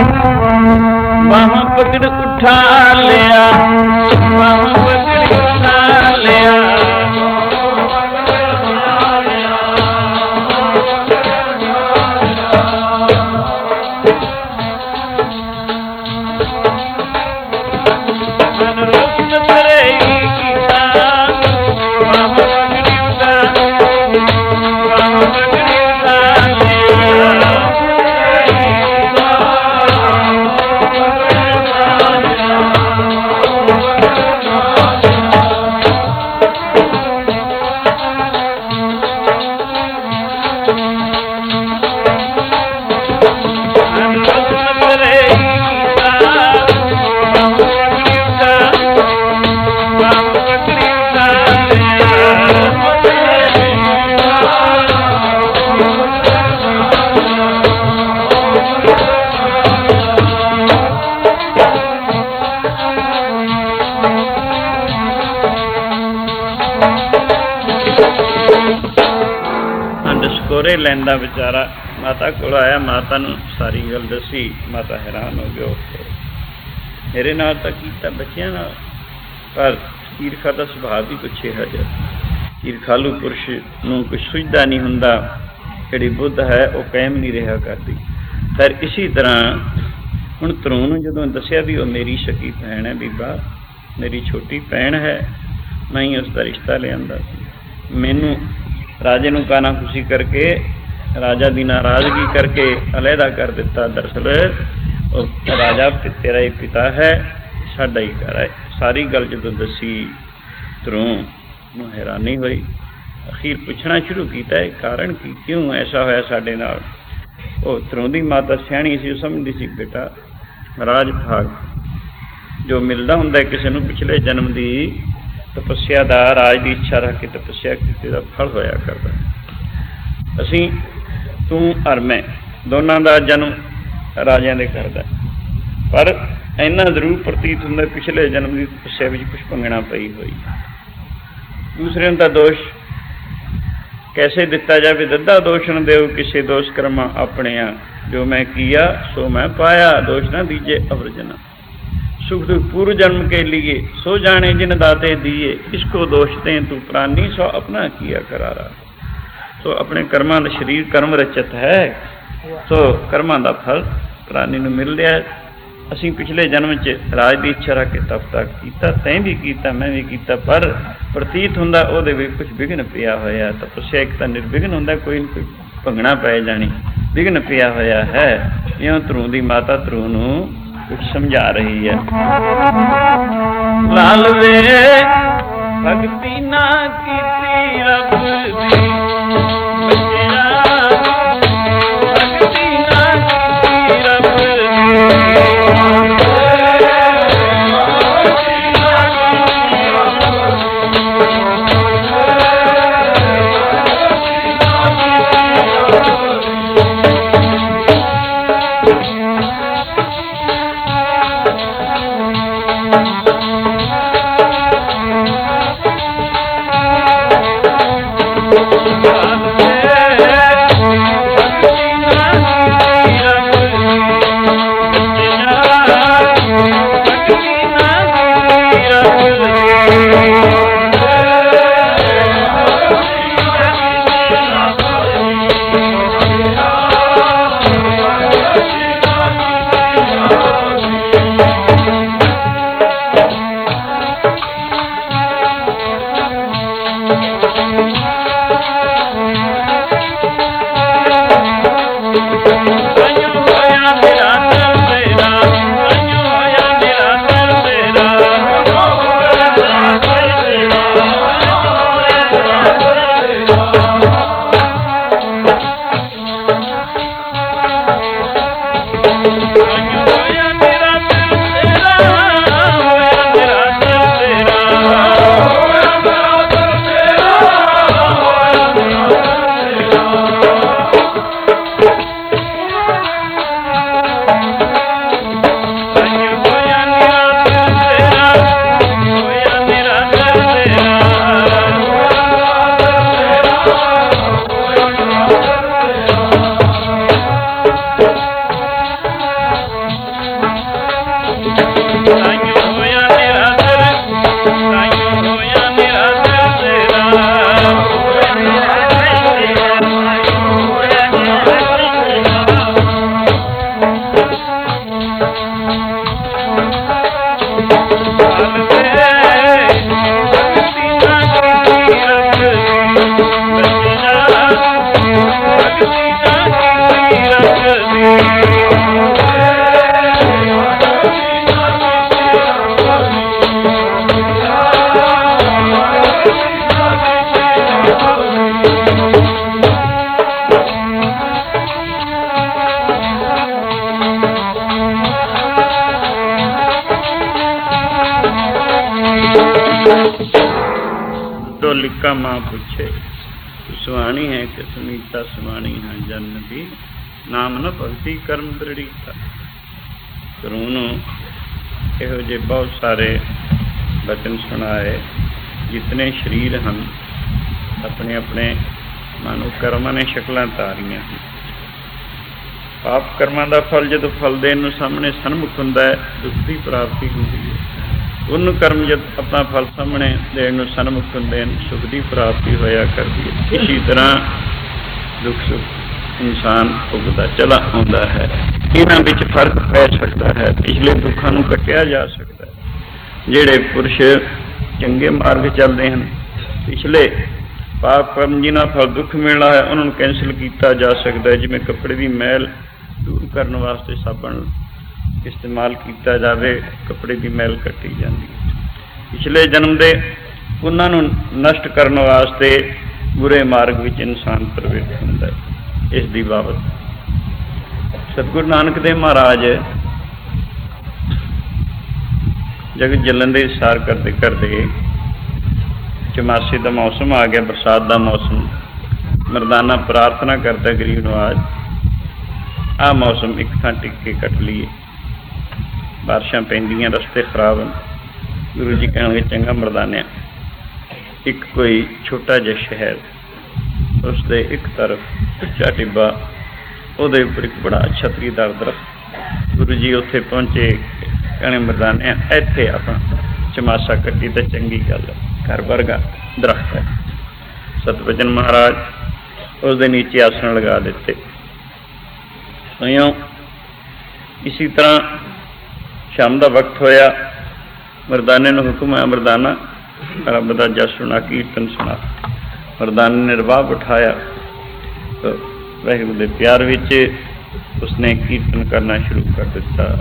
Speaker 1: ਬਾਹਾਂ ਪਕੜ ਉਠਾ ਲਿਆ, ਬਾਹਾਂ ਪਕੜ ਉਠਾ ਲਿਆ, ਲੈਂਦਾ ਵਿਚਾਰਾ ਮਾਤਾ ਕੋਲ ਆਇਆ। ਮਾਤਾ ਨੂੰ ਸਾਰੀ ਗੱਲ ਦੱਸੀ। ਮਾਤਾ ਹੈਰਾਨ ਹੋ ਗਿਆ, ਮੇਰੇ ਨਾਲ ਤਾਂ ਕੀਤਾ ਬੱਚਿਆਂ ਨਾਲ, ਪਰ ਈਰਖਾ ਦਾ ਸੁਭਾਅ ਵੀ ਕੁਛ ਇਹੋ ਜਿਹਾ। ਈਰਖਾਲੂ ਪੁਰਸ਼ ਨੂੰ ਕੁਛ ਸੁਝਦਾ ਨਹੀਂ ਹੁੰਦਾ, ਜਿਹੜੀ ਬੁੱਧ ਹੈ ਉਹ ਕਾਇਮ ਨਹੀਂ ਰਿਹਾ ਕਰਦੀ। ਫਿਰ ਇਸੀ ਤਰ੍ਹਾਂ ਹੁਣ ਧਰੂ ਨੂੰ ਜਦੋਂ ਦੱਸਿਆ ਵੀ ਉਹ ਮੇਰੀ ਸ਼ਕੀ ਭੈਣ ਹੈ, ਬੀਬਾ ਮੇਰੀ ਛੋਟੀ ਭੈਣ ਹੈ, ਮੈਂ ਹੀ ਉਸਦਾ ਰਿਸ਼ਤਾ ਲਿਆਂਦਾ ਸੀ। ਮੈਨੂੰ ਰਾਜੇ ਨੂੰ ਕਾਨਾ ਖੁਸ਼ੀ ਕਰਕੇ, ਰਾਜਾ ਦੀ ਨਾਰਾਜ਼ਗੀ ਕਰਕੇ ਅਲਹਿਦਾ ਕਰ ਦਿੱਤਾ। ਦਰਅਸਲ ਉਹ ਰਾਜਾ ਤੇਰਾ ਹੀ ਪਿਤਾ ਹੈ, ਸਾਡਾ ਹੀ ਘਰ ਹੈ। ਸਾਰੀ ਗੱਲ ਜਦੋਂ ਦੱਸੀ ਧਰੂ ਨੂੰ ਹੈਰਾਨੀ ਹੋਈ। ਅਖੀਰ ਪੁੱਛਣਾ ਸ਼ੁਰੂ ਕੀਤਾ ਇਹ ਕਾਰਨ ਕੀ, ਕਿਉਂ ਐਸਾ ਹੋਇਆ ਸਾਡੇ ਨਾਲ। ਉਹ ਧਰੂ ਦੀ ਮਾਤਾ ਸਿਆਣੀ ਸੀ, ਉਹ ਸਮਝਦੀ ਸੀ ਬੇਟਾ ਰਾਜ ਭਾਗ ਜੋ ਮਿਲਦਾ ਹੁੰਦਾ ਕਿਸੇ ਨੂੰ ਪਿਛਲੇ ਜਨਮ ਦੀ ਤਪੱਸਿਆ ਦਾ, ਰਾਜ ਦੀ ਇੱਛਾ ਰੱਖ ਕੇ ਤਪੱਸਿਆ ਕੀਤੀ ਦਾ ਫਲ ਹੋਇਆ ਕਰਦਾ। ਅਸੀਂ ਤੂੰ ਔਰ ਮੈਂ ਦੋਨਾਂ ਦਾ ਜਨਮ ਰਾਜਿਆਂ ਦੇ ਕਰਦਾ, ਪਰ ਇੰਨਾ ਜ਼ਰੂਰ ਪ੍ਰਤੀਤ ਹੁੰਦਾ ਪਿਛਲੇ ਜਨਮ ਦੀ ਤਪੱਸਿਆ ਵਿੱਚ ਕੁਛ ਭੰਗਣਾ ਪਈ ਹੋਈ। ਦੂਸਰੇ ਦਾ ਦੋਸ਼ ਕੈਸੇ ਦਿੱਤਾ ਜਾਵੇ, ਦੱਦਾ ਦੋਸ਼ ਨ ਦੇਉ ਕਿਸੇ ਦੋਸ਼ ਕਰਮਾ ਆਪਣਿਆ, ਜੋ ਮੈਂ ਕੀਆ ਸੋ ਮੈਂ ਪਾਇਆ, ਦੋਸ਼ ਨਾ ਦੀਜੇ ਅਵਰਜਨਾ। सुख दुख पूर्व जन्म के लिए सो जाने जिन दाते दिए, इसको दोषते तू प्राणी सो अपना किया करारा। सो अपने कर्मां दा शरीर कर्म रचित है, सो कर्मां दा फल प्राणी नूं मिल रहा है। असीं पिछले जन्म च राज की इच्छा रख के तप तक कीता, तैं भी कीता मैं भी कीता, पर प्रतीत हुंदा ਉਹਦੇ ਵਿੱਚ कुछ विघन पिया होया। तपस्या एक तां निर्विघन हुंदा, कोई ना कोई भंगना पै जानी, विघन पिया होया है। इउं ਧਰੂ ਦੀ माता ਧਰੂ ਨੂੰ कुछ समझा रही है। लाल वे भक्ति ना कीती रब दी, भक्ति ना कीती रब दी, ਢੋਲਿਕਾ ਮਾਂ ਪੁੱਛੇ ਸੁਹਾਣੀ ਹੈ ਕਿ ਸੁਨੀਤਾ ਸੁਹਾਣੀ ਹੈ ਜਨ ਦੀ ਨਾਮ ਨ ਭਗਤੀ ਕਰਮ ਦ੍ਰਿੜੀਤਾ। ਗੁਰੂ ਨੂੰ ਇਹੋ ਜਿਹੇ ਬਹੁਤ ਸਾਰੇ ਬਚਨ ਸੁਣਾਏ। ਜਿਤਨੇ ਸਰੀਰ ਹਨ ਆਪਣੇ ਆਪਣੇ ਮਾਨੋ ਕਰਮਾਂ ਨੇ ਸ਼ਕਲਾਂ ਧਾਰੀਆਂ ਹਨ। ਪਾਪ ਕਰਮਾਂ ਦਾ ਫਲ ਜਦੋਂ ਫਲ ਦੇਣ ਨੂੰ ਸਾਹਮਣੇ ਸਨਮੁਖ ਹੁੰਦਾ ਹੈ, ਦੁੱਖ ਦੀ ਪ੍ਰਾਪਤੀ ਹੁੰਦੀ ਹੈ। ਉਹਨੂੰ ਕਰਮ ਜਦ ਆਪਣਾ ਫਲ ਸਾਹਮਣੇ ਦੇਣ ਨੂੰ ਸਨਮੁਖ ਹੁੰਦੇ ਹਨ, ਸੁਖ ਦੀ ਪ੍ਰਾਪਤੀ ਹੋਇਆ ਕਰਦੀ ਹੈ। ਇਸੀ ਤਰ੍ਹਾਂ ਦੁੱਖ ਸੁੱਖ ਇਨਸਾਨ ਭੁਗਤਦਾ ਚਲਾ ਆਉਂਦਾ ਹੈ। ਇਹਨਾਂ ਵਿੱਚ ਫਰਕ ਪੈ ਸਕਦਾ ਹੈ, ਪਿਛਲੇ ਦੁੱਖਾਂ ਨੂੰ ਕੱਟਿਆ ਜਾ ਸਕਦਾ ਹੈ। ਜਿਹੜੇ ਪੁਰਸ਼ ਚੰਗੇ ਮਾਰਗ ਚੱਲਦੇ ਹਨ, ਪਿਛਲੇ ਪਾਪ ਕਰਮ ਜਿਨ੍ਹਾਂ ਫਲ ਦੁੱਖ ਮਿਲਣਾ ਹੈ ਉਹਨਾਂ ਨੂੰ ਕੈਂਸਲ ਕੀਤਾ ਜਾ ਸਕਦਾ ਹੈ। ਜਿਵੇਂ ਕੱਪੜੇ ਦੀ ਮੈਲ ਦੂਰ ਕਰਨ ਵਾਸਤੇ ਸਾਬਣ ਇਸਤੇਮਾਲ ਕੀਤਾ ਜਾਵੇ, ਕੱਪੜੇ ਦੀ ਮੈਲ ਕੱਟੀ ਜਾਂਦੀ ਹੈ। ਪਿਛਲੇ ਜਨਮ ਦੇ ਉਹਨਾਂ ਨੂੰ ਨਸ਼ਟ ਕਰਨ ਵਾਸਤੇ ਬੁਰੇ ਮਾਰਗ ਵਿੱਚ ਇਨਸਾਨ ਪ੍ਰਵਿਰਤ ਹੁੰਦਾ ਹੈ। ਇਸ ਦੀ ਬਾਬਤ ਸਤਿਗੁਰੂ ਨਾਨਕ ਦੇਵ ਮਹਾਰਾਜ ਜਗਤ ਜਲਨ ਦੇ ਸਾਰ ਕਰਦੇ ਕਰਦੇ ਚਮਾਸੇ ਦਾ ਮੌਸਮ ਆ ਗਿਆ, ਬਰਸਾਤ ਦਾ ਮੌਸਮ। ਮਰਦਾਨਾ ਪ੍ਰਾਰਥਨਾ ਕਰਦਾ ਗਰੀਬ ਨਵਾਜ, ਆਹ ਮੌਸਮ ਇੱਕ ਥਾਂ ਟਿਕ ਕੇ ਕੱਟ ਲਈਏ, ਬਾਰਿਸ਼ਾਂ ਪੈਂਦੀਆਂ, ਰਸਤੇ ਖਰਾਬ ਹਨ। ਗੁਰੂ ਜੀ ਕਹਿਣਗੇ ਚੰਗਾ ਮਰਦਾਨਿਆ, ਇੱਕ ਕੋਈ ਛੋਟਾ ਜਿਹਾ ਸ਼ਹਿਰ, ਉਸ ਦੇ ਇੱਕ ਤਰਫ ਉੱਚਾ ਟਿੱਬਾ, ਉਹਦੇ ਉੱਪਰ ਇੱਕ ਬੜਾ ਛਤਰੀਦਾਰ ਦਰਖਤ। ਗੁਰੂ ਜੀ ਉੱਥੇ ਪਹੁੰਚੇ, ਕਹਿਣੇ ਮਰਦਾਨਿਆ ਇੱਥੇ ਆਪਣਾ ਚਮਾਸਾ ਕੱਟੀ ਤਾਂ ਚੰਗੀ ਗੱਲ ਹੈ, ਘਰ ਵਰਗਾ ਦਰਖਤ ਹੈ। ਸਤਿਵਚਨ ਮਹਾਰਾਜ ਉਸ ਦੇ ਨੀਚੇ ਆਸਣ ਲਗਾ ਦਿੱਤੇ। ਇਸੀ ਤਰ੍ਹਾਂ ਸ਼ਾਮ ਦਾ ਵਕਤ ਹੋਇਆ, ਮਰਦਾਨੇ ਨੂੰ ਹੁਕਮ ਆਇਆ, ਮਰਦਾਨਾ ਰੱਬ ਦਾ ਜਸ ਸੁਣਾ, ਕੀਰਤਨ ਸੁਣਾ। ਮਰਦਾਨੇ ਨੇ ਰਬਾਬ ਉਠਾਇਆ, ਵਾਹਿਗੁਰੂ ਦੇ ਪਿਆਰ ਵਿੱਚ ਉਸਨੇ ਕੀਰਤਨ ਕਰਨਾ ਸ਼ੁਰੂ ਕਰ ਦਿੱਤਾ।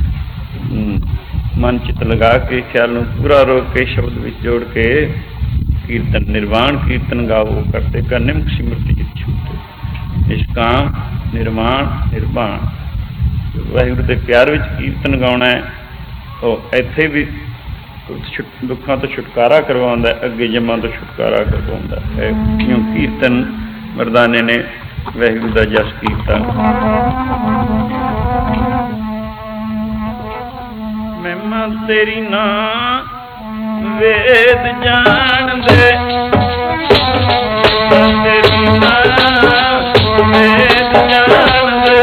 Speaker 1: ਮਨ ਚਿੱਤ ਲਗਾ ਕੇ, ਖਿਆਲ ਨੂੰ ਪੂਰਾ ਰੋਕ ਕੇ, ਸ਼ਬਦ ਵਿੱਚ ਜੋੜ ਕੇ ਕੀਰਤਨ ਨਿਰਵਾਣ ਕੀਰਤਨ ਗਾਵੋ ਕਰਤੇ ਕਾ ਨਿਮਕ ਸਿਮਰਤੀ ਜਿਤ ਛੂਟੇ। ਨਿਸ਼ਕਾਮ ਨਿਰਵਾਣ ਨਿਰਵਾਣ, ਵਾਹਿਗੁਰੂ ਦੇ ਪਿਆਰ ਵਿੱਚ ਕੀਰਤਨ ਗਾਉਣਾ ਹੈ। ਉਹ ਇੱਥੇ ਵੀ ਦੁੱਖਾਂ ਤੋਂ ਛੁਟਕਾਰਾ ਕਰਵਾਉਂਦਾ, ਅੱਗੇ ਜਮਾਂ ਤੋਂ ਛੁਟਕਾਰਾ ਕਰਵਾਉਂਦਾ ਹੈ। ਕਿਉਂ ਕੀਰਤਨ ਮਰਦਾਨੇ ਨੇ ਵਾਹਿਗੁਰੂ ਦਾ ਜਸ ਕੀਤਾ। ਮਹਿਮਾ ਤੇਰੀ ਨਾ ਵੇਦ ਜਾਣਦੇ, ਤੇਰੀ ਨਾ ਵੇਦ ਜਾਣਦੇ,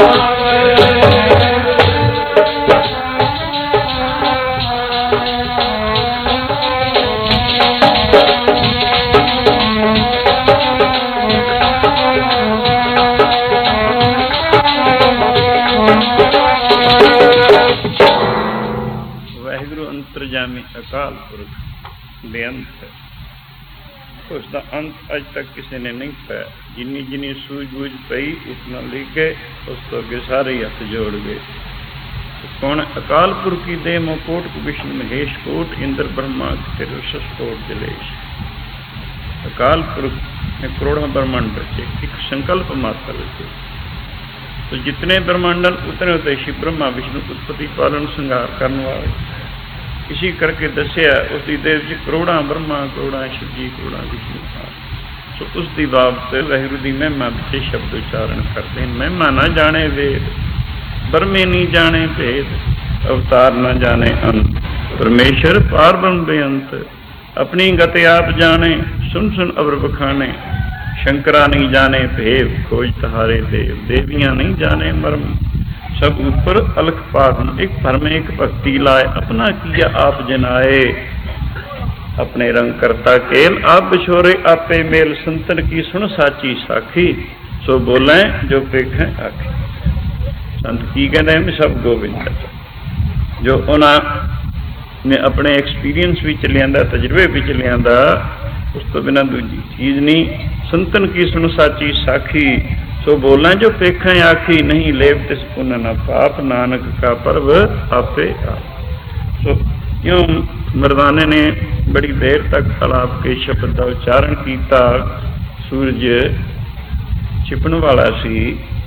Speaker 1: ਅੰਤਰਜਾਮੀ ਅਕਾਲ ਪੁਰਖ ਬੇਅੰਤ ਹੈ। ਉਸ ਦਾ ਅੰਤ ਅੱਜ ਤੱਕ ਕਿਸੇ ਨੇ ਨਹੀਂ ਪਾਇਆ। ਜਿੰਨੀ ਜਿੰਨੀ ਸੂਝ-ਬੂਝ ਪਈ ਉਸ ਨਾਲ ਲੈ ਕੇ ਉਸ ਤੋਂ ਅੱਗੇ ਸਾਰੇ ਹੀ ਹੱਥ ਜੋੜ ਗਏ। ਕੌਣ? ਅਕਾਲ ਪੁਰਖ ਕੀ ਦੇ ਮੋਕੋਟ ਵਿਸ਼ਨੂੰ ਮਹੇਸ਼ ਕੋਟ ਇੰਦਰ ब्रह्मा तेरे कोट जलेश। अकाल पुरख ने करोड़ों ब्रह्मांड रचे, एक संकल्प मात्र रचे। तो जितने ब्रह्मांडन उतने उतने शिव ब्रह्मा विष्णु उत्पत्ति पालन संहार करने वाले। इसी करके दसिया उसकी देव जी करोड़ा ब्रह्मा करोड़ा शिव जी करोड़ा विष्णु। तो उसकी बाबत वाहिगुरू की महिमा पिछे शब्द उच्चारण करते हैं। महिमा ना जाने वेद, ब्रह्मे नहीं जाने भेद, अवतार न जाने अंत, परमेश्वर पार ब्रह्म बेअंत। अपनी गति आप जाने, सुन सुन अवर बखाने, शंकरा नहीं जाने भेद, खोज तहारे देव। देवियाँ नहीं जाने मर्म, सब ऊपर अलख पागन। एक भरम एक भक्ति लाए, अपना किया आप जनाए। अपने रंग करता केल, आप बिछोरे आपे मेल। संतन की सुन साची साखी, सो बोलें जो पेखें आखी। संत की कहते हैं? सब गोविंद। जो उन्होंने अपने एक्सपीरियंस विच लियांदा, तजर्बे विच लियांदा, उस तो बिना दूजी चीज़ नहीं। संतन की सुन साची साखी, सो बोलें जो पेखें आखी। नहीं लेव तिस पुण्य न पाप, नानक का पर्व आपे आप। सो यूँ मर्दाने ने बड़ी देर तक अलाप के शब्द का उच्चारण किया। सूरज छिपण वाला सी।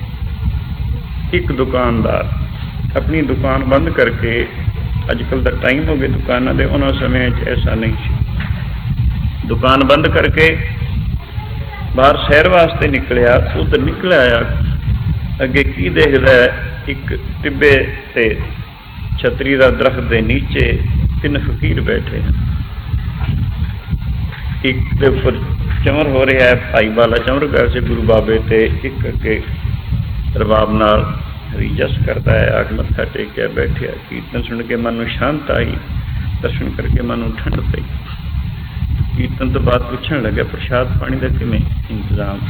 Speaker 1: एक दुकानदार अपनी दुकान बंद करके, अजकल का टाइम हो गया दुकानों के, उन्होंने समय ऐसा नहीं सी। दुकान बंद करके बाहर सैर वास्ते निकलिया। उधर निकल आया, अगे की देखदा है? एक टिब्बे ते छतरी का दरख्त के नीचे 3 फकीर बैठे हैं। एक के उपर चमर हो रहा है, भाई बाला चमर कर से गुरु बाबे ते। एक अगे रबाब नाल हरी जस करता है। आग मत्था टेकिया बैठिया। कीर्तन सुन के मन में शांत आई, दर्शन करके मन में ठंड पई। कीर्तन तो बाद पूछण लगे प्रसाद पानी का किवें इंतजाम?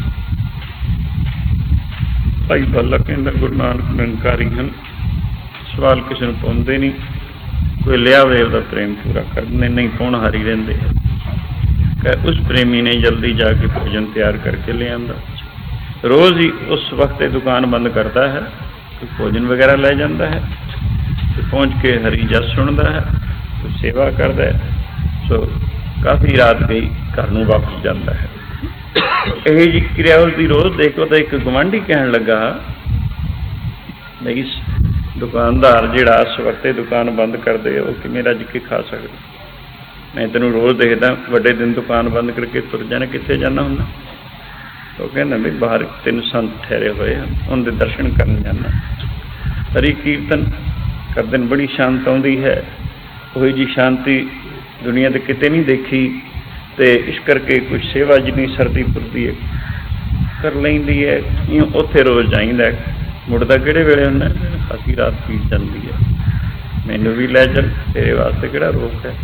Speaker 1: भाई बाला कहंदा गुरु नानक निरंकारी हैं, सवाल किसी ने पाउंदे नहीं। कोई लिया वे उसका प्रेम पूरा कर दें, नहीं पौणहारी रहिंदे है। उस प्रेमी ने जल्दी जाके भोजन तैयार करके ले आंदा। रोज़ ही उस वक्त दुकान बंद करता है, तो भोजन वगैरह ले जाता है, तो पहुँच के हरी जस सुनता है, तो सेवा करता है। सो काफ़ी रात गई, घर नूं वापस जाता है। यही जी क्रिया उसकी रोज़ देखो। तो एक गुआंढी कहन लगा, भाई दुकानदार जिहड़ा इस वक्त दुकान बंद कर दे, वो किवें रज के खा सकदा? मैं तैनूं रोज़ देखदा, वड्डे दिन दुकान बंद करके तुर जाना, कित्थे जाना हुंदा? तो कहना भी बाहर 3 संत ठहरे हुए हैं, उनके दर्शन करने जाना। हरी कीर्तन करदे बड़ी शांत आउंदी है। वही जी शांति दुनिया ते किते नहीं देखी। तो इस करके कुछ सेवा जिन्नी सर्दी पुरदी है कर लैंदी है। इं उत्थे रोज़ जाइंदा, मुड़दा किहड़े वेले हुंदा? खासी रात बीत जाती है। मैनू भी लै चल, तेरे वास्ते किहड़ा रोक है?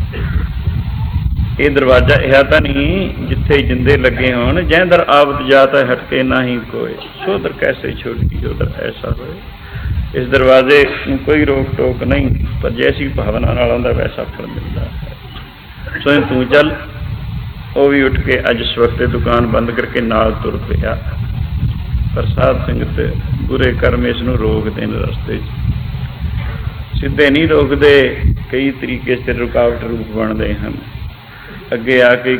Speaker 1: ये दरवाजा यह तो नहीं जिथे जिंदे लगे होन, जैदर आवत जाता हटके ना ही कोई। सोदर कैसे छोड़ी उधर ऐसा होए। इस दरवाजे में कोई रोक टोक नहीं, पर जैसी भावना नाल आउंदा वैसा फल मिलता है। सो तू चल। वो भी उठ के अज इस वक्त दुकान बंद करके नाल तुर पिया। पर साध संगत बुरे कर्म इसनूं रोक देन, रस्ते सीधे नहीं रोकते, कई तरीके से रुकावट रूप बनते हैं। अगे आके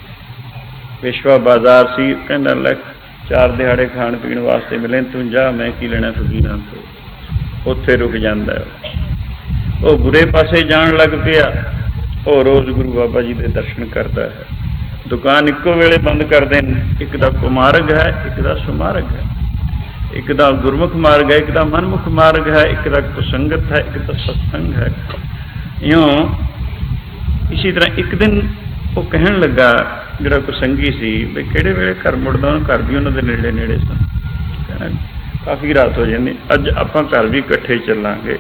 Speaker 1: पेशवा बाजार सी, कहना लै 4 दिहाड़े खाण पीण वास्ते मिले, तू जा मैं की लेना फकीरां तो। उत्थे रुक जाता है। वो बुरे पासे जान लग पिया। वो रोज़ गुरु बाबा जी के दर्शन करता है। दुकान इक्को वेले बंद कर देन। एक दा कुमार्ग है, एक दा सुमार्ग है। एक दा गुरमुख मार्ग है, एक दा मनमुख मार्ग है। एक दा कुसंगत है, एक दा सत्संग है। यूँ इसी तरह एक दिन वो कहन लगा, जो कुसंगी सी, भी किहड़े वेले घर मुड़दा, घर भी उन्होंने नेड़े नेड़े सन। काफ़ी रात हो जाती। अज आपां घर भी इकट्ठे चलांगे,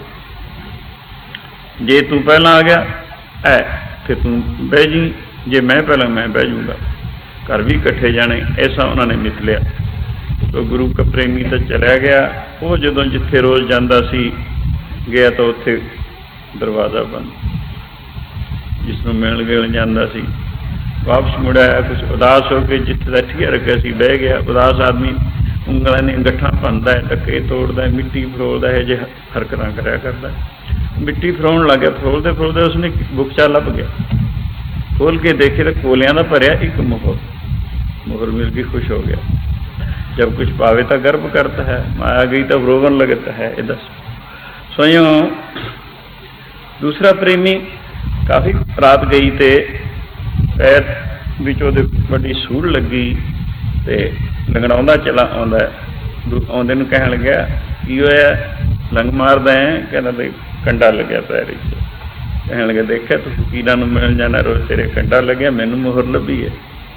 Speaker 1: जे तू पहला आ गया है फिर तू बह जी, जे मैं पहला मैं बह जूँगा, घर भी इकट्ठे जाने। ऐसा उन्होंने मित लिया। तो गुरु का प्रेमी तो चलिया गया। वो जदों जिथे रोज़ जाता सी गया तो उत्थे दरवाज़ा बंद, जिसनों मिलण गिलण जाता सी वापस मुड़ाया। कुछ उदास होकर जिथे का ठिया रखा सी बह गया। उदास आदमी ਉਂਗਲਾਂ ਦੀਆਂ ਗੱਠਾਂ ਭੰਨਦਾ है, डके तोड़ता है, मिट्टी फरोलता है, जे हरकतां करिया करता है। मिट्टी फरोन लग गया, फरोलते फरोलते उसने बुकचा लभ गया। खोल के देखे तो कोलियां दा भरिया एक मोहर मिल के खुश हो गया। जब कुछ पावे तो गर्व करता है, माया गई तो रोवन लगता है। ये दस स्वयं दूसरा प्रेमी काफ़ी रात गई तो पैर विच ओहदे बड़ी सूड़ लगी तो लंगड़ाउंदा चला आउंदा आउंदे नूं कहण लग्या की होया, लंग मारदा है, कहना बई कंडा लग्या पैर विच। कहण लग्या देखिया तूं फकीरां नूं मिलण जाना, रोज़ तेरे कंडा लग्या, मैनूं मोहर लभी है।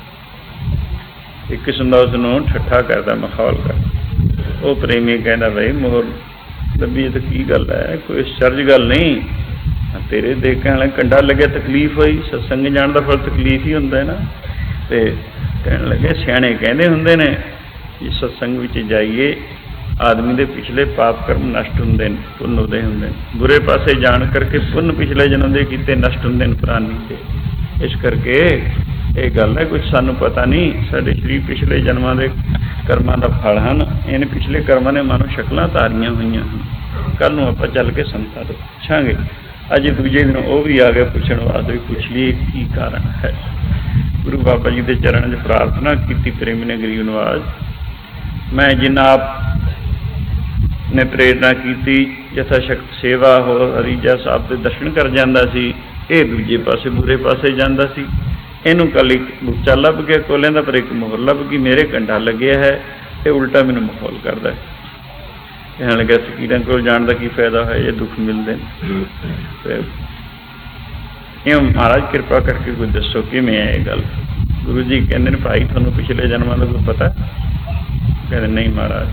Speaker 1: एक किस्म दा उसनूं ठट्ठा करदा, मखौल करदा। वो प्रेमी कहना बई मोहर लभी तो की गल है, कोई सर्ज गल नहीं, तेरे देखण लगे कंडा लग्या तकलीफ हुई। सत्संग जाण दा फल तकलीफ ही हुंदा है ना। ते कहने लगे सियाणे कहते होंगे ने कि सत्संग विच जाइए आदमी के पिछले पाप कर्म नष्ट होंगे, पुण्य उदय होंगे। बुरे पासे जान करके पुण्य पिछले जन्म के किते नष्ट होंगे पुरानी के। इस करके ये गल है, कुछ सानू पता नहीं, साडे शरीर पिछले जन्मां के कर्मां का फल हैं। इन पिछले कर्मां ने मानो शक्लां धारियां हुई हैं। कल नूं आपां चल के संतां तों पुछांगे। अज दूजे दिन वो भी आ गए पूछण वास्ते, पुछिए की कारण है। गुरु बाबा जी के चरण च प्रार्थना की प्रेमी ने गरीब नवाज, मैं जिन्ना आप ने प्रेरणा की यथाशक्त सेवा हो हरीजा साहब के दर्शन कर जाता सी, ये दूजे पासे बुरे पासे जाता सी। इनू कल एक बुकचा लभ गया कोलियां दा, पर एक मोहर लभ गई, मेरे कंडा लग्या है, ये उल्टा मैनू माहौल करता है। कहने लगा फकीरां कोल जाण दा की फायदा है, ये दुख मिलते हैं। महाराज कृपा करके कोई दसो किवें है ये गल। गुरु जी कहते हैं भाई थानू पिछले जन्मां दा कोई पता? कहते नहीं महाराज।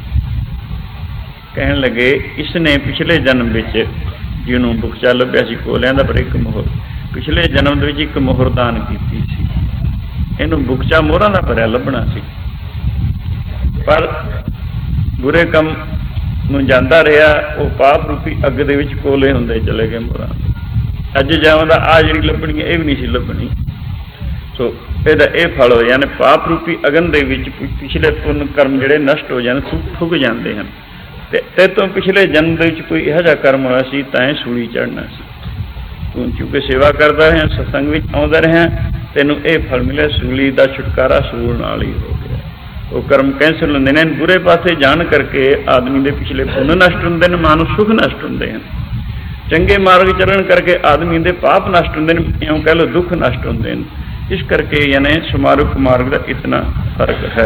Speaker 1: कहने लगे इसने पिछले जन्म विच जिन्हों बुकचा लभ्या सी कोलियां दा, पर एक मोहर पिछले जन्म दे विच एक मोहर दान कीती सी। इहनूं बुकचा मोहरां दा भरिया लभना सी, पर बुरे कम नूं जांदा रहा, वो पाप रूपी अग दे विच कोले हुंदे चले गए मोहरां। अज जावां आ जिहड़ी लभणी ये भी नहीं सी लभनी। सो ਇਹਦਾ ਇਹ फल हो जाने, पाप रूपी अगन दे विच पिछले पुण्य कर्म जिहड़े नष्ट हो जाने, फुग जाते हैं। ते तो पिछले जन्म दे विच कोई इहो जिहा कर्म होया सी तां सूली चढ़ना सी। तूं चूंकि सेवा करदा रहा, सत्संग विच आउंदा रहा, तैनूं ये फल मिले, सूली दा छुटकारा सूल नाल ही हो गया। वो कर्म कैंसल होंदे ने। बुरे पासे जान करके आदमी दे पिछले पुण्य नष्ट होंदे ने, मानो सुख नष्ट होंदे हैं। चंगे मार्ग चरण करके आदमी दे पाप नष्ट होंदे ने, इउं कह लो दुख नष्ट होंदे ने। इस करके यानी समारुख मार्ग का इतना फर्क है।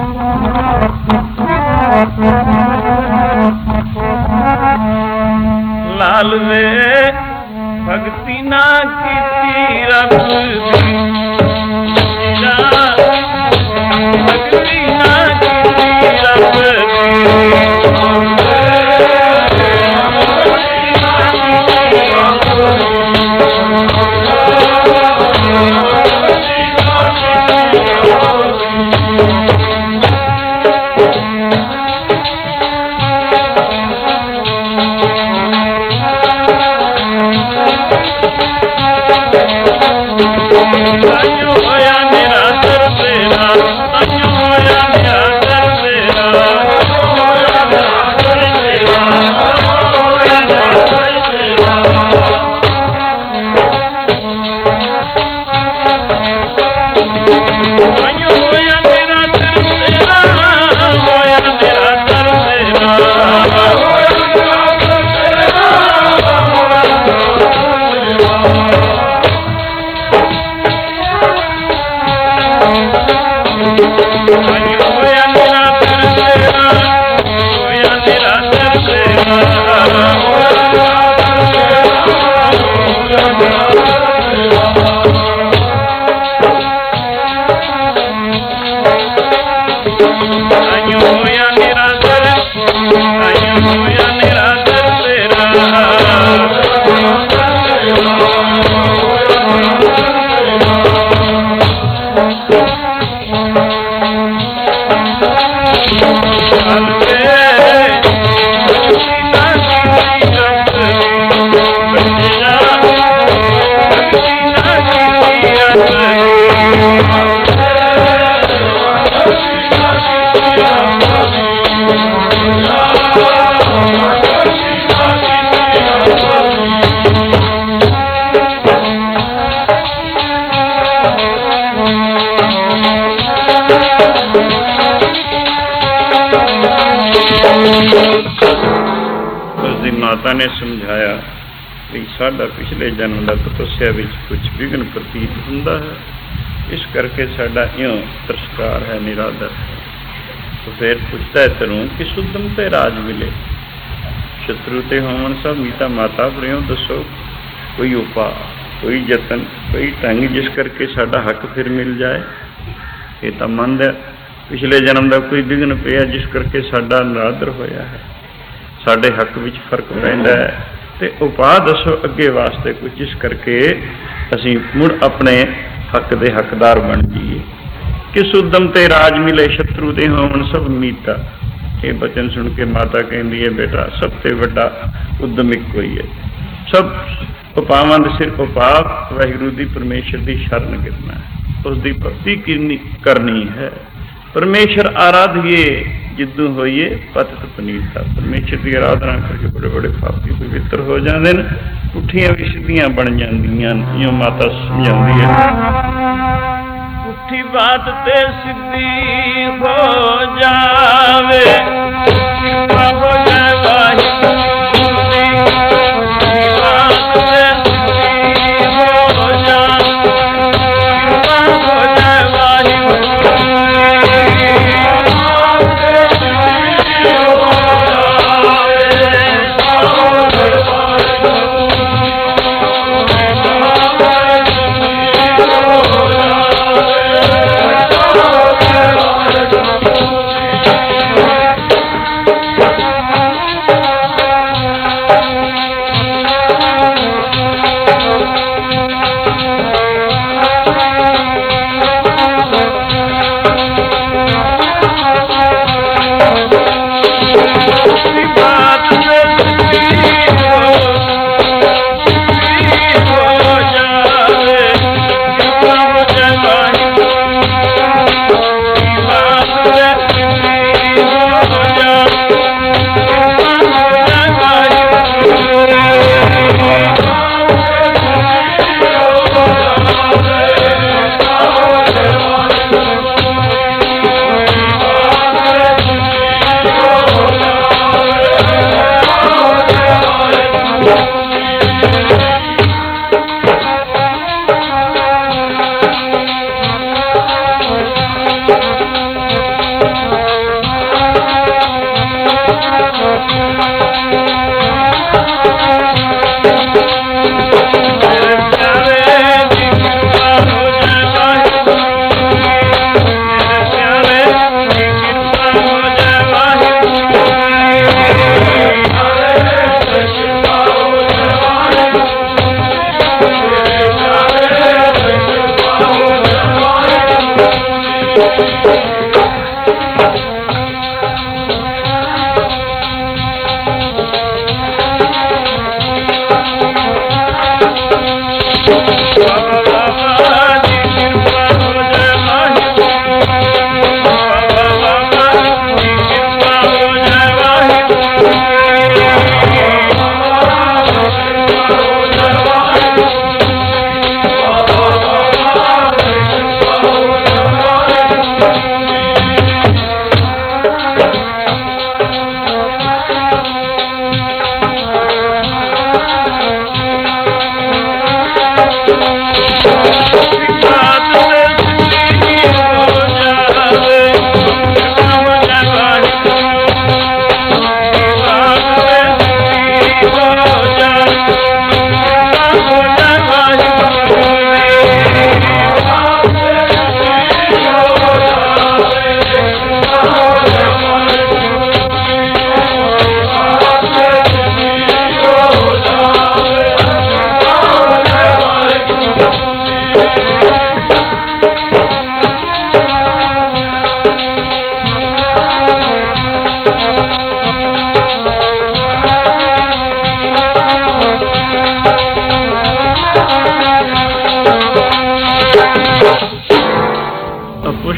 Speaker 1: लाल वे भक्ति ना कीती रब भक्ति ना कीती रब ਹੋਇਆ ਨਿਰਾਦਰ ਤੇਰਾ। ਉਸਦੀ ਮਾਤਾ ਨੇ ਸਮਝਾਇਆ ਵੀ ਸਾਡਾ ਪਿਛਲੇ ਜਨਮ ਦਾ ਤਪੱਸਿਆ ਵਿੱਚ ਕੁਝ ਵਿਘਨ ਪ੍ਰਤੀਤ ਹੁੰਦਾ ਹੈ, ਇਸ ਕਰਕੇ ਸਾਡਾ ਇਉਂ ਤਿਰਸਕਾਰ ਹੈ, ਨਿਰਾਦਰ ਹੈ। तो फिर पुछता है तरू कि सुदम ते राज मिले, शत्रु ते होवन सब मीता माता प्रियो दसो कोई उपा, कोई यतन, कोई ढंग जिस करके साडा हक फिर मिल जाए। ये तो मंद है, पिछले जन्म का कोई विघन पिया जिस करके साडा निरादर होया है, साडे हक विच फर्क पैंदा है। ते उपा दसो अगे वास्ते कुछ जिस करके असीं मुड़ अपने हक दे हकदार बन जाइए। कि सुदम ते राज मिले शत्रु दे होवन सब मीता। ये बचन सुन के माता कहती है बेटा सब ते वड्डा उद्यम इक्को ही है, सब उपावां दे सिर उपा वाहिगुरू दी परमेश्वर दी शरण गिरना है, उसकी भक्ति करनी है। परमेश्वर आराधिए जिद्दू होइए पतित पनीता। परमेश्वर की आराधना करके बड़े बड़े पापी पवित्र हो जाते हैं, पुठियां भी सीधियां बन जांदियां। इयों माता समझाती है उठी बात ते सिद्धि हो जावे, कृपा हो जाए वाहिगुरू दी, बात ते सिद्धि हो जावे, कृपा हो जाए वाहिगुरू दी, बात ते सिद्धि हो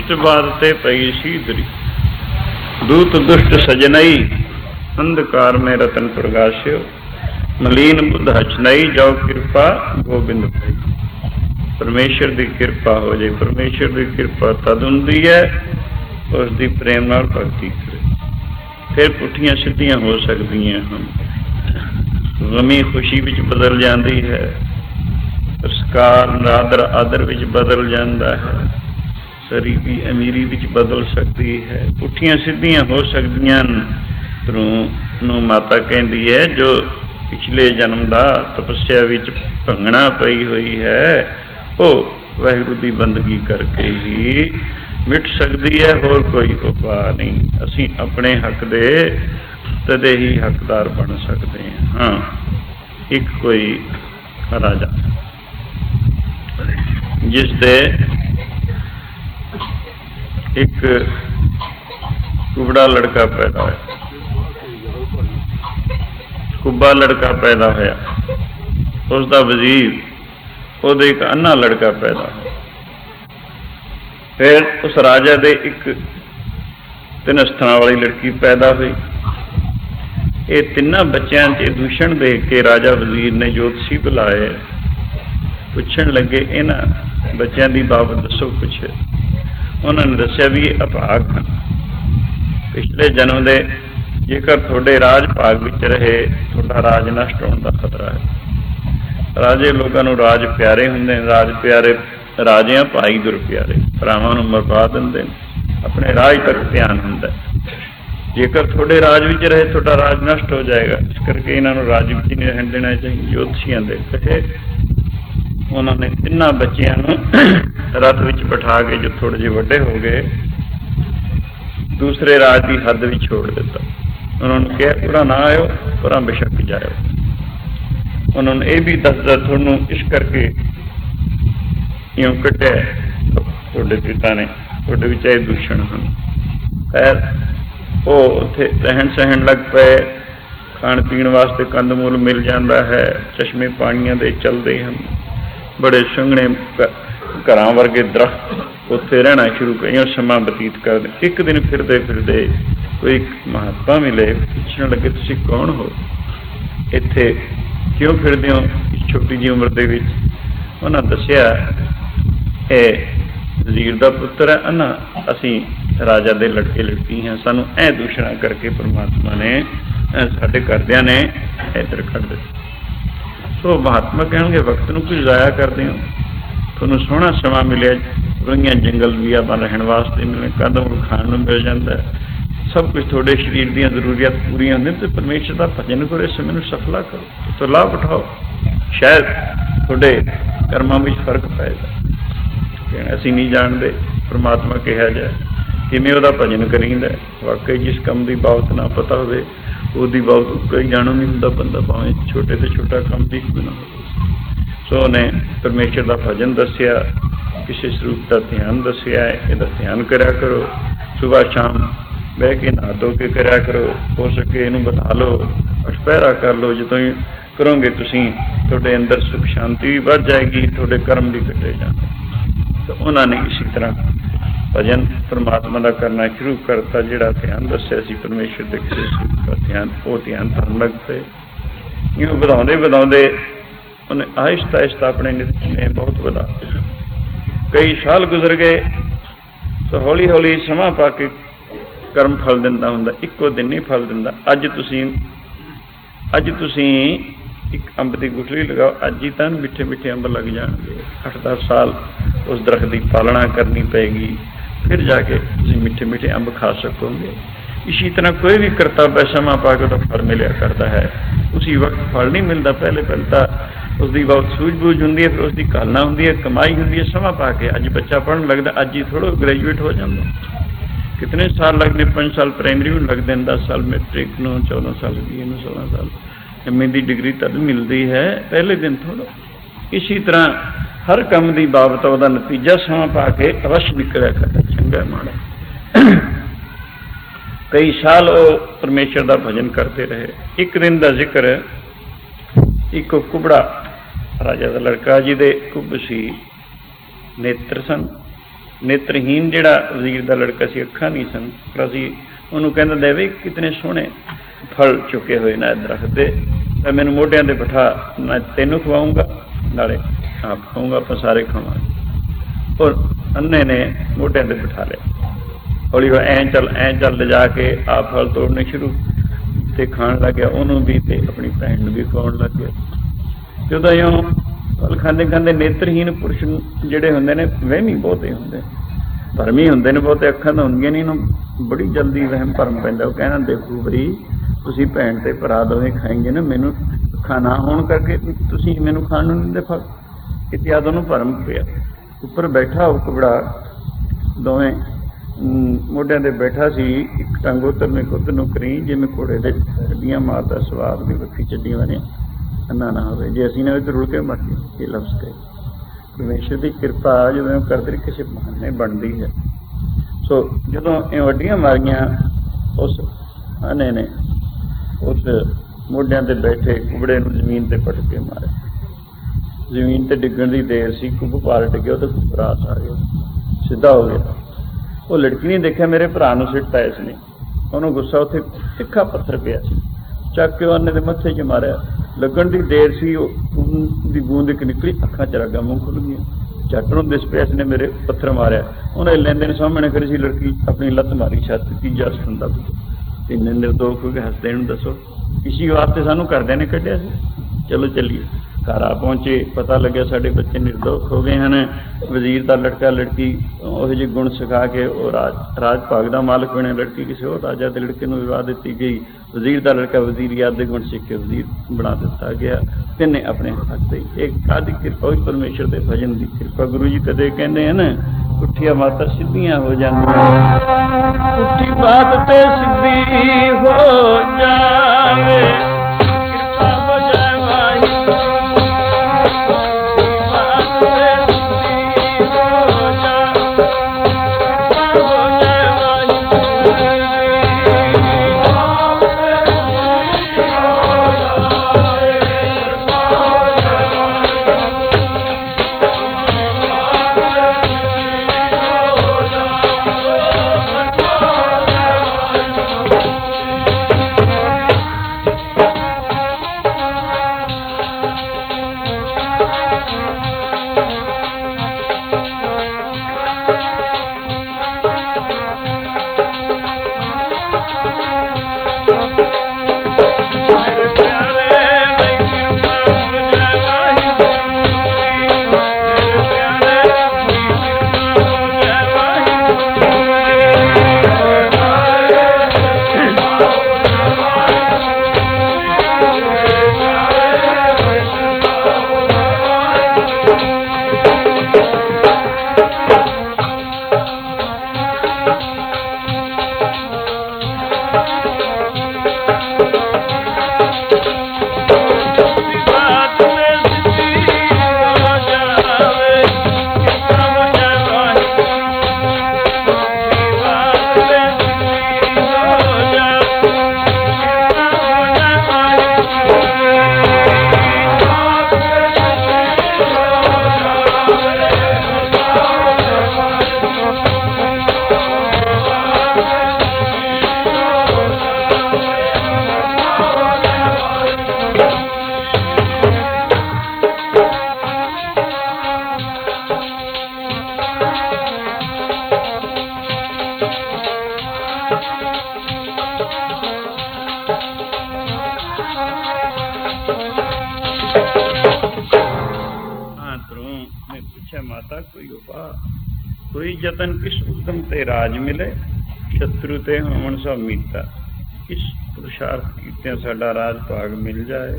Speaker 1: दुष्ट बात ते पई सीधरी, दूत दुष्ट सजनई, अंधकार में रतन प्रगाश्यो, मलीन बुद्ध हचनई, जाओ कृपा गोबिंद भाई। परमेश्वर की कृपा हो जाए। परमेश्वर की कृपा तद हुंदी है उसकी प्रेम नाल भगती करे, फिर पुठियां सीधियां हो सकदियां हैं। गमी खुशी विच बदल जाती है, संस्कार नादर आदर विच बदल जाता है, गरीबी अमीरी विच बदल सकती है, पुठियां सीधियां हो सकदियां। ध्रुव माता कहती है जो पिछले जन्म का तपस्या विच भंगना पई हुई है वो वाहिगुरू की बंदगी करके ही मिट सकती है, होर कोई उपाय नहीं। असी अपने हक दे तदे ही हकदार बन सकते हैं। हाँ, एक कोई राजा जिस दे एक कुबड़ा लड़का पैदा होया, कुब्बा लड़का पैदा होया, उसका वजीर, ਉਹਦੇ एक अन्ना लड़का पैदा होया। फिर उस राजा दे एक 3 अस्थानां वाली लड़की पैदा हुई। ये 3 बच्चों से दूषण देख के राजा वजीर ने ज्योतिषी बुलाए, पुछण लगे इन्हां बच्चों की बाबत दसो कुछ। उन्होंने दसिया भी ये अभाग हैं, पिछले जन्म के जेकर थोड़े राज भाग विच रहे थोड़ा राज नष्ट होने का खतरा है। राजे लोगों को राज प्यारे होंगे, राज प्यारे राजियां भाई गुर प्यारे, भरावां नूं मरवा देंदे, अपने राज तक ध्यान हुंदा। जेकर थोड़े राज विच रहे थोड़ा राज नष्ट हो जाएगा, इस करके इन्हां नूं राज विच नहीं रहन देना चाहिए। ज्योतिषियां दे कहे उन्होंने 3 बच्चियां नूं रथ विच बिठा के जो थोड़े जे वड्डे हो गए दूसरे राज की हद भी छोड़ दिता। उन्होंने कहा पूरा ना आयो, पूरा बेशक जाओ। उन्होंने ये भी दस दिता थोनू इस करके यूं कटिया थोड़े पिता ने, थोड़े विच ये दूषण हैं। खैर वो उत्थे रहन सहन लग पे, खाण पीण वास्ते कंदमूल मिल जाता है, चश्मे पानियां दे चलते हैं, बड़े संघने घरां वर्गे दरख्त उत्थे रहना शुरू करिया, समा बतीत कर। एक दिन फिरदे फिरदे कोई महात्मा मिले, पूछण लगे तुसीं कौन हो, इत्थे क्यों फिरदे हो इस छोटी जी उम्र दे विच। उन्होंने दसिया ये वजीर का पुत्र है अन्ना, असी राजा दे लड़के लड़की हैं, सानू ऐ दूषणा करके परमात्मा ने साडे घरदियां ने इधर कढ दिता। सो महात्मा कहेंगे वक्त नूं कुछ जाया करदे हो, तुहानूं सोहना समा मिलिया, वड़ियां जंगल भी आपां रहण वास्ते मिले, कंदमूल खाण नूं मिल जांदा, सब कुछ थोड़े शरीर दी जरूरियात पूरी होंदी, तो परमेश्वर का भजन करो, इस समय सफला करो, तो लाभ उठाओ, शायद थोड़े कर्मां विच फर्क पाएगा। असीं नहीं जानते परमात्मा कहा जाए किवें उहदा भजन करीदा। वाकई जिस काम की बाबत ना पता होवे उसकी बाबत कई जाणो नहीं हुंदा बंदा, भावें छोटे तो छोटा काम भी ना हो। सो उन्हें परमेश्वर का भजन दसिया, किसी स्वरूप का ध्यान दसिया, इहदा ध्यान करा करो, सुबह शाम बह के नहा धो के करा करो, हो सके इनू बता लो, अठपहरा कर लो, जो करोगे तुसीं थोड़े अंदर सुख शांति भी बढ़ जाएगी, थोड़े कर्म भी कटे जाएंगे। तो उन्होंने इसी तरह भजन परमात्मा का करना शुरू करता, जिहड़ा ध्यान दसिया सी परमेश्वर के किसी स्वरूप का ध्यान, वो ध्यान करन लग पे। यूं वधाउंदे वधाउंदे उन्हें आहिस्ता आहिस्ता अपने नित्य ने बहुत वधा, कई साल गुजर गए। तो हौली हौली समा पा के कर्म फल दिंदा हुंदा, इक्को दिन नहीं फल दिंदा। अज तुसीं एक अंब की गुठली लगाओ, अज ही तो मिठे मिठे अंब लग जाएंगे। 8-10 साल उस दरख्त की पालना करनी पएगी, फिर जाके तुसीं मिठे मिठे अंब खा सकोगे। इसी तरह कोई भी कर्तव्य समा पा के तो फल मिलिया करता है, उसी वक्त फल नहीं मिलता। पहले तो उसकी बहुत सूझबूझ होंगी है, फिर उसकी कालना होंगी है, कमाई होंगी है, समा पा के। अज बच्चा पढ़न लगता, अज ही थोड़ा ग्रेजुएट हो जाता, कितने साल लगते, 5 साल प्राइमरी में लगते हैं, 10 साल मैट्रिक में, 14 साल BA में, 16 साल MA की डिग्री तद मिलती है, पहले दिन थोड़ा। इसी तरह हर काम की बाबत वह नतीजा समा पा के अवश्य निकलिया करता, चंगा माड़ा। कई साल वो परमेश्वर का भजन करते रहे। एक दिन का जिक्र, एक कुबड़ा राजा का लड़का, जिहदे कुब सी, नेत्र सन, ਨੇਤਰਹੀਨ ਜਿਹੜਾ ਵਜ਼ੀਰ ਦਾ ਲੜਕਾ ਸੀ, ਅੱਖਾਂ ਨਹੀਂ ਸਨ, ਪਰ ਅਸੀਂ ਉਹਨੂੰ ਕਹਿੰਦਾ ਦੇਵੇ ਕਿਤਨੇ ਸੋਹਣੇ ਫਲ ਚੁੱਕੇ ਹੋਏ ਨੇ ਦਰਖਤ ਦੇ, ਤਾਂ ਮੈਨੂੰ ਮੋਢਿਆਂ 'ਤੇ ਬਿਠਾ, ਮੈਂ ਤੈਨੂੰ ਖਵਾਊਂਗਾ ਨਾਲੇ ਆਪ ਖਾਊਂਗਾ, ਆਪਾਂ ਸਾਰੇ ਖਾਵਾਂਗੇ। ਔਰ ਅੰਨੇ ਨੇ ਮੋਢਿਆਂ 'ਤੇ ਬਿਠਾ ਲਿਆ। ਹੌਲੀ ਹੌਲੀ ਐਂ ਚੱਲ ਲਿਜਾ ਕੇ ਆਪ ਫਲ ਤੋੜਨੇ ਸ਼ੁਰੂ ਤੇ ਖਾਣ ਲੱਗ ਗਿਆ, ਉਹਨੂੰ ਵੀ ਤੇ ਆਪਣੀ ਭੈਣ ਨੂੰ ਵੀ ਖਵਾਉਣ ਲੱਗ ਗਿਆ। ਜਦੋਂ ਇਉਂ ਫਲ ਖਾਂਦੇ ਖਾਂਦੇ ਨੇਤਰਹੀਨ ਪੁਰਸ਼ ਜਿਹੜੇ ਹੁੰਦੇ ਨੇ ਵਹਿਮੀ ਬਹੁਤੇ ਹੁੰਦੇ, ਭਰਮੀ ਹੁੰਦੇ ਨੇ ਬਹੁਤੇ, ਅੱਖਾਂ ਤਾਂ ਹੁੰਦੀਆਂ ਨਹੀਂ, ਇਹਨੂੰ ਬੜੀ ਜਲਦੀ ਵਹਿਮ ਭਰਮ ਪੈਂਦਾ। ਉਹ ਕਹਿਣਾ ਦੇਖੋ ਬਈ ਤੁਸੀਂ ਭੈਣ ਤੇ ਭਰਾ ਦੋਵੇਂ ਖਾਏਂਗੇ ਨਾ, ਮੈਨੂੰ ਅੱਖਾਂ ਨਾ ਹੋਣ ਕਰਕੇ ਤੁਸੀਂ ਮੈਨੂੰ ਖਾਣ ਨੂੰ ਨਹੀਂ ਦਿੰਦੇ ਫਲ, ਕਿਤੇ ਯਾਦ ਉਹਨੂੰ ਭਰਮ ਪਿਆ। ਉੱਪਰ ਬੈਠਾ ਉਹ ਕੁਬੜਾ, ਦੋਵੇਂ ਮੋਢਿਆਂ 'ਤੇ ਬੈਠਾ ਸੀ, ਇੱਕ ਟੰਗ ਉੱਧਰ ਨੂੰ ਇੱਕ ਉੱਧਰ ਨੂੰ ਕਰੀ, ਜਿਵੇਂ ਘੋੜੇ ਦੇ ਚੱਡੀਆਂ ਮਾਰਦਾ ਸਵਾਦ ਦੀ ਵੱਖਰੀ ਚੱਡੀਆਂ ਵਾਲੀਆਂ ਅੰਨਾ ਨਾ ਹੋਵੇ, ਜੇ ਅਸੀਂ ਨਾ ਇੱਧਰ ਰੁੜ ਕੇ ਮਰ ਗਏ। ਇਹ ਲਫ਼ਜ਼ ਕਹੇ ਪਰਮੇਸ਼ਰ ਦੀ ਕਿਰਪਾ ਜਦੋਂ ਕਰਦੇ ਕਿਸੇ ਬਹਾਨੇ ਬਣਦੀ ਹੈ। ਸੋ ਜਦੋਂ ਇਹ ਵੱਡੀਆਂ ਮਾਰੀਆਂ ਉਸ ਆਨੇ ਨੇ ਉਸ ਮੋਢਿਆਂ 'ਤੇ ਬੈਠੇ ਕੁਬੜੇ ਨੂੰ ਜ਼ਮੀਨ 'ਤੇ ਪਟਕ ਕੇ ਮਾਰਿਆ। ਜ਼ਮੀਨ 'ਤੇ ਡਿੱਗਣ ਦੀ ਦੇਰ ਸੀ, ਕੁੱਬ ਪਾਰ ਡਿੱਗਿਆ, ਉਹਦੇ ਰਾਸ ਆ ਗਿਆ, ਸਿੱਧਾ ਹੋ ਗਿਆ। ਉਹ ਲੜਕੀ ਨੇ ਦੇਖਿਆ ਮੇਰੇ ਭਰਾ ਨੂੰ ਸਿੱਟਤਾ ਇਸ ਨੇ, ਉਹਨੂੰ ਗੁੱਸਾ, ਉੱਥੇ ਤਿੱਖਾ ਪੱਥਰ ਪਿਆ ਸੀ, ਚੱਕ ਕੇ ਉਹਨੇ ਦੇ ਮੱਥੇ 'ਚ ਮਾਰਿਆ। ਲੱਗਣ ਦੀ ਦੇਰ ਸੀ, ਉਹ ਖੂਨ ਦੀ ਬੂੰਦ ਇੱਕ ਨਿਕਲੀ, ਅੱਖਾਂ 'ਚ ਰਗਾਂ ਮੂੰਹ ਖੁੱਲ੍ਹ ਗਈਆਂ। ਝੱਟ ਨੂੰ ਦਿਸ ਪਿਆ ਇਸ ਨੇ ਮੇਰੇ ਪੱਥਰ ਮਾਰਿਆ। ਉਹਨੇ ਲੈਂਦੇ ਨੇ ਸਾਹਮਣੇ ਖੜੀ ਸੀ ਲੜਕੀ, ਆਪਣੀ ਲੱਤ ਮਾਰੀ ਛੱਤ, ਤੀਜਾ ਸੁਣਦਾ ਇੰਨੇ ਨਿਰਦੋਖ ਹੋ ਕੇ ਹੱਸਦੇ ਨੂੰ ਦੱਸੋ ਇਸੀ ਵਾਸਤੇ ਸਾਨੂੰ ਘਰਦਿਆਂ ਨੇ ਕੱਢਿਆ ਸੀ। ਚਲੋ ਚੱਲੀਏ। ਘਰ ਆ ਪਹੁੰਚੇ, ਪਤਾ ਲੱਗਿਆ ਸਾਡੇ ਬੱਚੇ ਨਿਰਦੋਖ ਹੋ ਗਏ ਹਨ। ਵਜ਼ੀਰ ਦਾ ਲੜਕਾ ਲੜਕੀ ਉਹੋ ਜਿਹੇ ਗੁਣ ਸਿਖਾ ਕੇ ਉਹ ਰਾਜ ਭਾਗ ਦਾ ਮਾਲਕ ਬਣਿਆ, ਲੜਕੀ ਕਿਸੇ ਹੋਰ ਰਾਜਾ ਦੇ ਲੜਕੇ ਨੂੰ ਵਿਵਾਹ ਦਿੱਤੀ ਗਈ। ਵਜ਼ੀਰ ਦਾ ਲੜਕਾ ਵਜ਼ੀਰੀਆਤ ਦੇ ਗੁਣ ਸਿੱਖ ਕੇ ਵਜ਼ੀਰ ਬਣਾ ਦਿੱਤਾ ਗਿਆ। ਤਿੰਨੇ ਆਪਣੇ ਹੱਥ ਤੇ। ਇਹ ਕਾਹਦੀ ਕਿਰਪਾ ਹੋਈ? ਪਰਮੇਸ਼ਰ ਦੇ ਭਜਨ ਦੀ ਕਿਰਪਾ। ਗੁਰੂ ਜੀ ਕਦੇ ਕਹਿੰਦੇ ਹਨ ਪੁੱਠੀਆਂ ਬਾਤਾਂ ਸਿੱਧੀਆਂ ਹੋ ਜਾਂਦੀਆਂ, ਪੁੱਠੀ ਬਾਤ ਤੇ ਸਿੱਧੀ ਹੋ ਜਾਵੇ, ਕਿਰਪਾ ਹੋ ਜਾਏ ਵਾਹਿਗੁਰੂ। ਮਾਤਾ ਕੋਈ ਉਪਾਅ ਕੋਈ ਯਤਨ ਕਿਸ ਉਦਮ ਤੇ ਰਾਜ ਮਿਲੇ, ਸ਼ਤਰੂ ਤੇ ਹੋਵਣ ਸਭ ਮੀਤਾ। ਕਿਸ ਪੁਰਸ਼ਾਰਥ ਕੀਤਿਆਂ ਸਾਡਾ ਰਾਜ ਭਾਗ ਮਿਲ ਜਾਏ।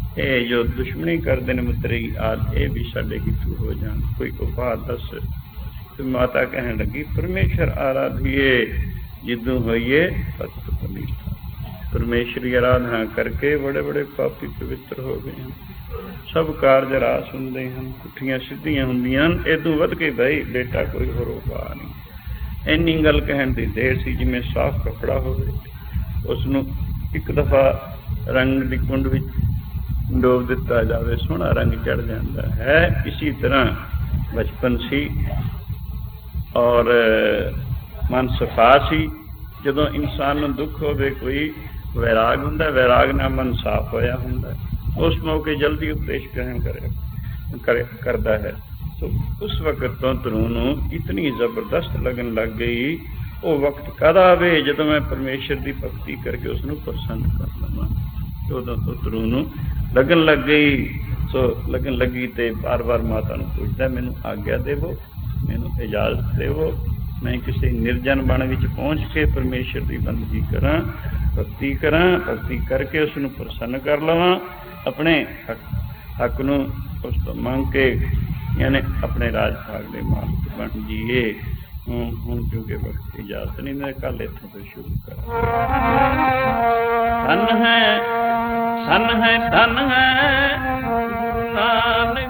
Speaker 1: ਇਹ ਜੋ ਦੁਸ਼ਮਣੀ ਕਰਦੇ ਨੇ ਮਿੱਤਰੀ ਆਦ, ਇਹ ਵੀ ਸਾਡੇ ਹਿੱਤੂ ਹੋ ਜਾਣ, ਕੋਈ ਉਪਾਅ ਦੱਸ। ਤੇ ਮਾਤਾ ਕਹਿਣ ਲੱਗੀ ਪਰਮੇਸ਼ਰ ਆਰਾਧੀਏ ਜਿੱਦੋਂ ਹੋਈਏ ਭਗਤ ਪਨੀਤਾ। ਪਰਮੇਸ਼ਰ ਦੀ ਆਰਾਧਨਾ ਕਰਕੇ ਬੜੇ ਬੜੇ ਪਾਪੀ ਪਵਿੱਤਰ ਹੋ ਗਏ ਹਨ। ਸਭ ਕਾਰਜ ਰਾਸ ਹੁੰਦੇ ਹਨ, ਪੁੱਠੀਆਂ ਸਿੱਧੀਆਂ ਹੁੰਦੀਆਂ ਹਨ। ਇਹਦੋਂ ਵੱਧ ਕੇ ਭਾਈ ਬੇਟਾ ਕੋਈ ਹੋਰ ਉਪਾਅ ਨਹੀਂ। ਇੰਨੀ ਗੱਲ ਕਹਿਣ ਦੀ ਦੇਰ ਸੀ ਜਿਵੇਂ ਸਾਫ਼ ਕੱਪੜਾ ਹੋਵੇ, ਉਸ ਨੂੰ ਇੱਕ ਦਫਾ ਰੰਗ ਦੀ ਕੁੰਡ ਵਿੱਚ ਡੋਬ ਦਿੱਤਾ ਜਾਵੇ, ਸੋਹਣਾ ਰੰਗ ਚੜ ਜਾਂਦਾ ਹੈ। ਇਸੀ ਤਰ੍ਹਾਂ ਬਚਪਨ ਸੀ ਔਰ ਮਨ ਸਫਾ ਸੀ। ਜਦੋਂ ਇਨਸਾਨ ਨੂੰ ਦੁੱਖ ਹੋਵੇ, ਕੋਈ ਵੈਰਾਗ ਹੁੰਦਾ, ਵੈਰਾਗ ਨਾਲ ਮਨ ਸਾਫ਼ ਹੋਇਆ ਹੁੰਦਾ, ਉਸ ਮੌਕੇ ਜਲਦੀ ਉਪਦੇਸ਼ ਗ੍ਰਹਿਣ ਕਰਦਾ ਹੈ। ਸੋ ਉਸ ਵਕਤ ਤੋਂ ਧਰੂ ਨੂੰ ਇਤਨੀ ਜ਼ਬਰਦਸਤ ਲੱਗਣ ਲੱਗ ਗਈ, ਉਹ ਵਕਤ ਕਦ ਆਵੇ ਜਦੋਂ ਮੈਂ ਪਰਮੇਸ਼ਰ ਦੀ ਭਗਤੀ ਕਰਕੇ ਉਸਨੂੰ ਪ੍ਰਸੰਨ ਕਰ ਲਵਾਂ। ਉਦੋਂ ਤੋਂ ਧਰੂ ਨੂੰ ਲੱਗਣ ਲੱਗ ਗਈ। ਸੋ ਲੱਗਣ ਲੱਗੀ ਤੇ ਬਾਰ ਬਾਰ ਮਾਤਾ ਨੂੰ ਪੁੱਛਦਾ, ਮੈਨੂੰ ਆਗਿਆ ਦੇਵੋ, ਮੈਨੂੰ ਇਜਾਜ਼ਤ ਦੇਵੋ, ਮੈਂ ਕਿਸੇ ਨਿਰਜਨ ਬਣ ਵਿੱਚ ਪਹੁੰਚ ਕੇ ਪਰਮੇਸ਼ਰ ਦੀ ਬੰਦਗੀ ਕਰਾਂ, ਭਗਤੀ ਕਰਾਂ, ਭਗਤੀ ਕਰਕੇ ਉਸਨੂੰ ਪ੍ਰਸੰਨ ਕਰ ਲਵਾਂ, ਆਪਣੇ ਹੱਕ ਨੂੰ ਉਸ ਤੋਂ ਮੰਗ ਕੇ, ਯਾਨੀ ਆਪਣੇ ਰਾਜ ਭਾਗ ਦੇ ਮਾਲਕ ਬਣ ਜੀਏ। ਹੁਣ ਕਿਉਂਕਿ ਵਕਤ ਇਜਾਜ਼ਤ ਨਹੀਂ, ਮੈਂ ਕੱਲ੍ਹ ਇੱਥੋਂ ਤੋਂ ਸ਼ੁਰੂ ਕਰਾਂ। ਧਨ ਹੈ, ਧਨ ਹੈ, ਧਨ ਹੈ ਗੁਰੂ ਨਾਨਕ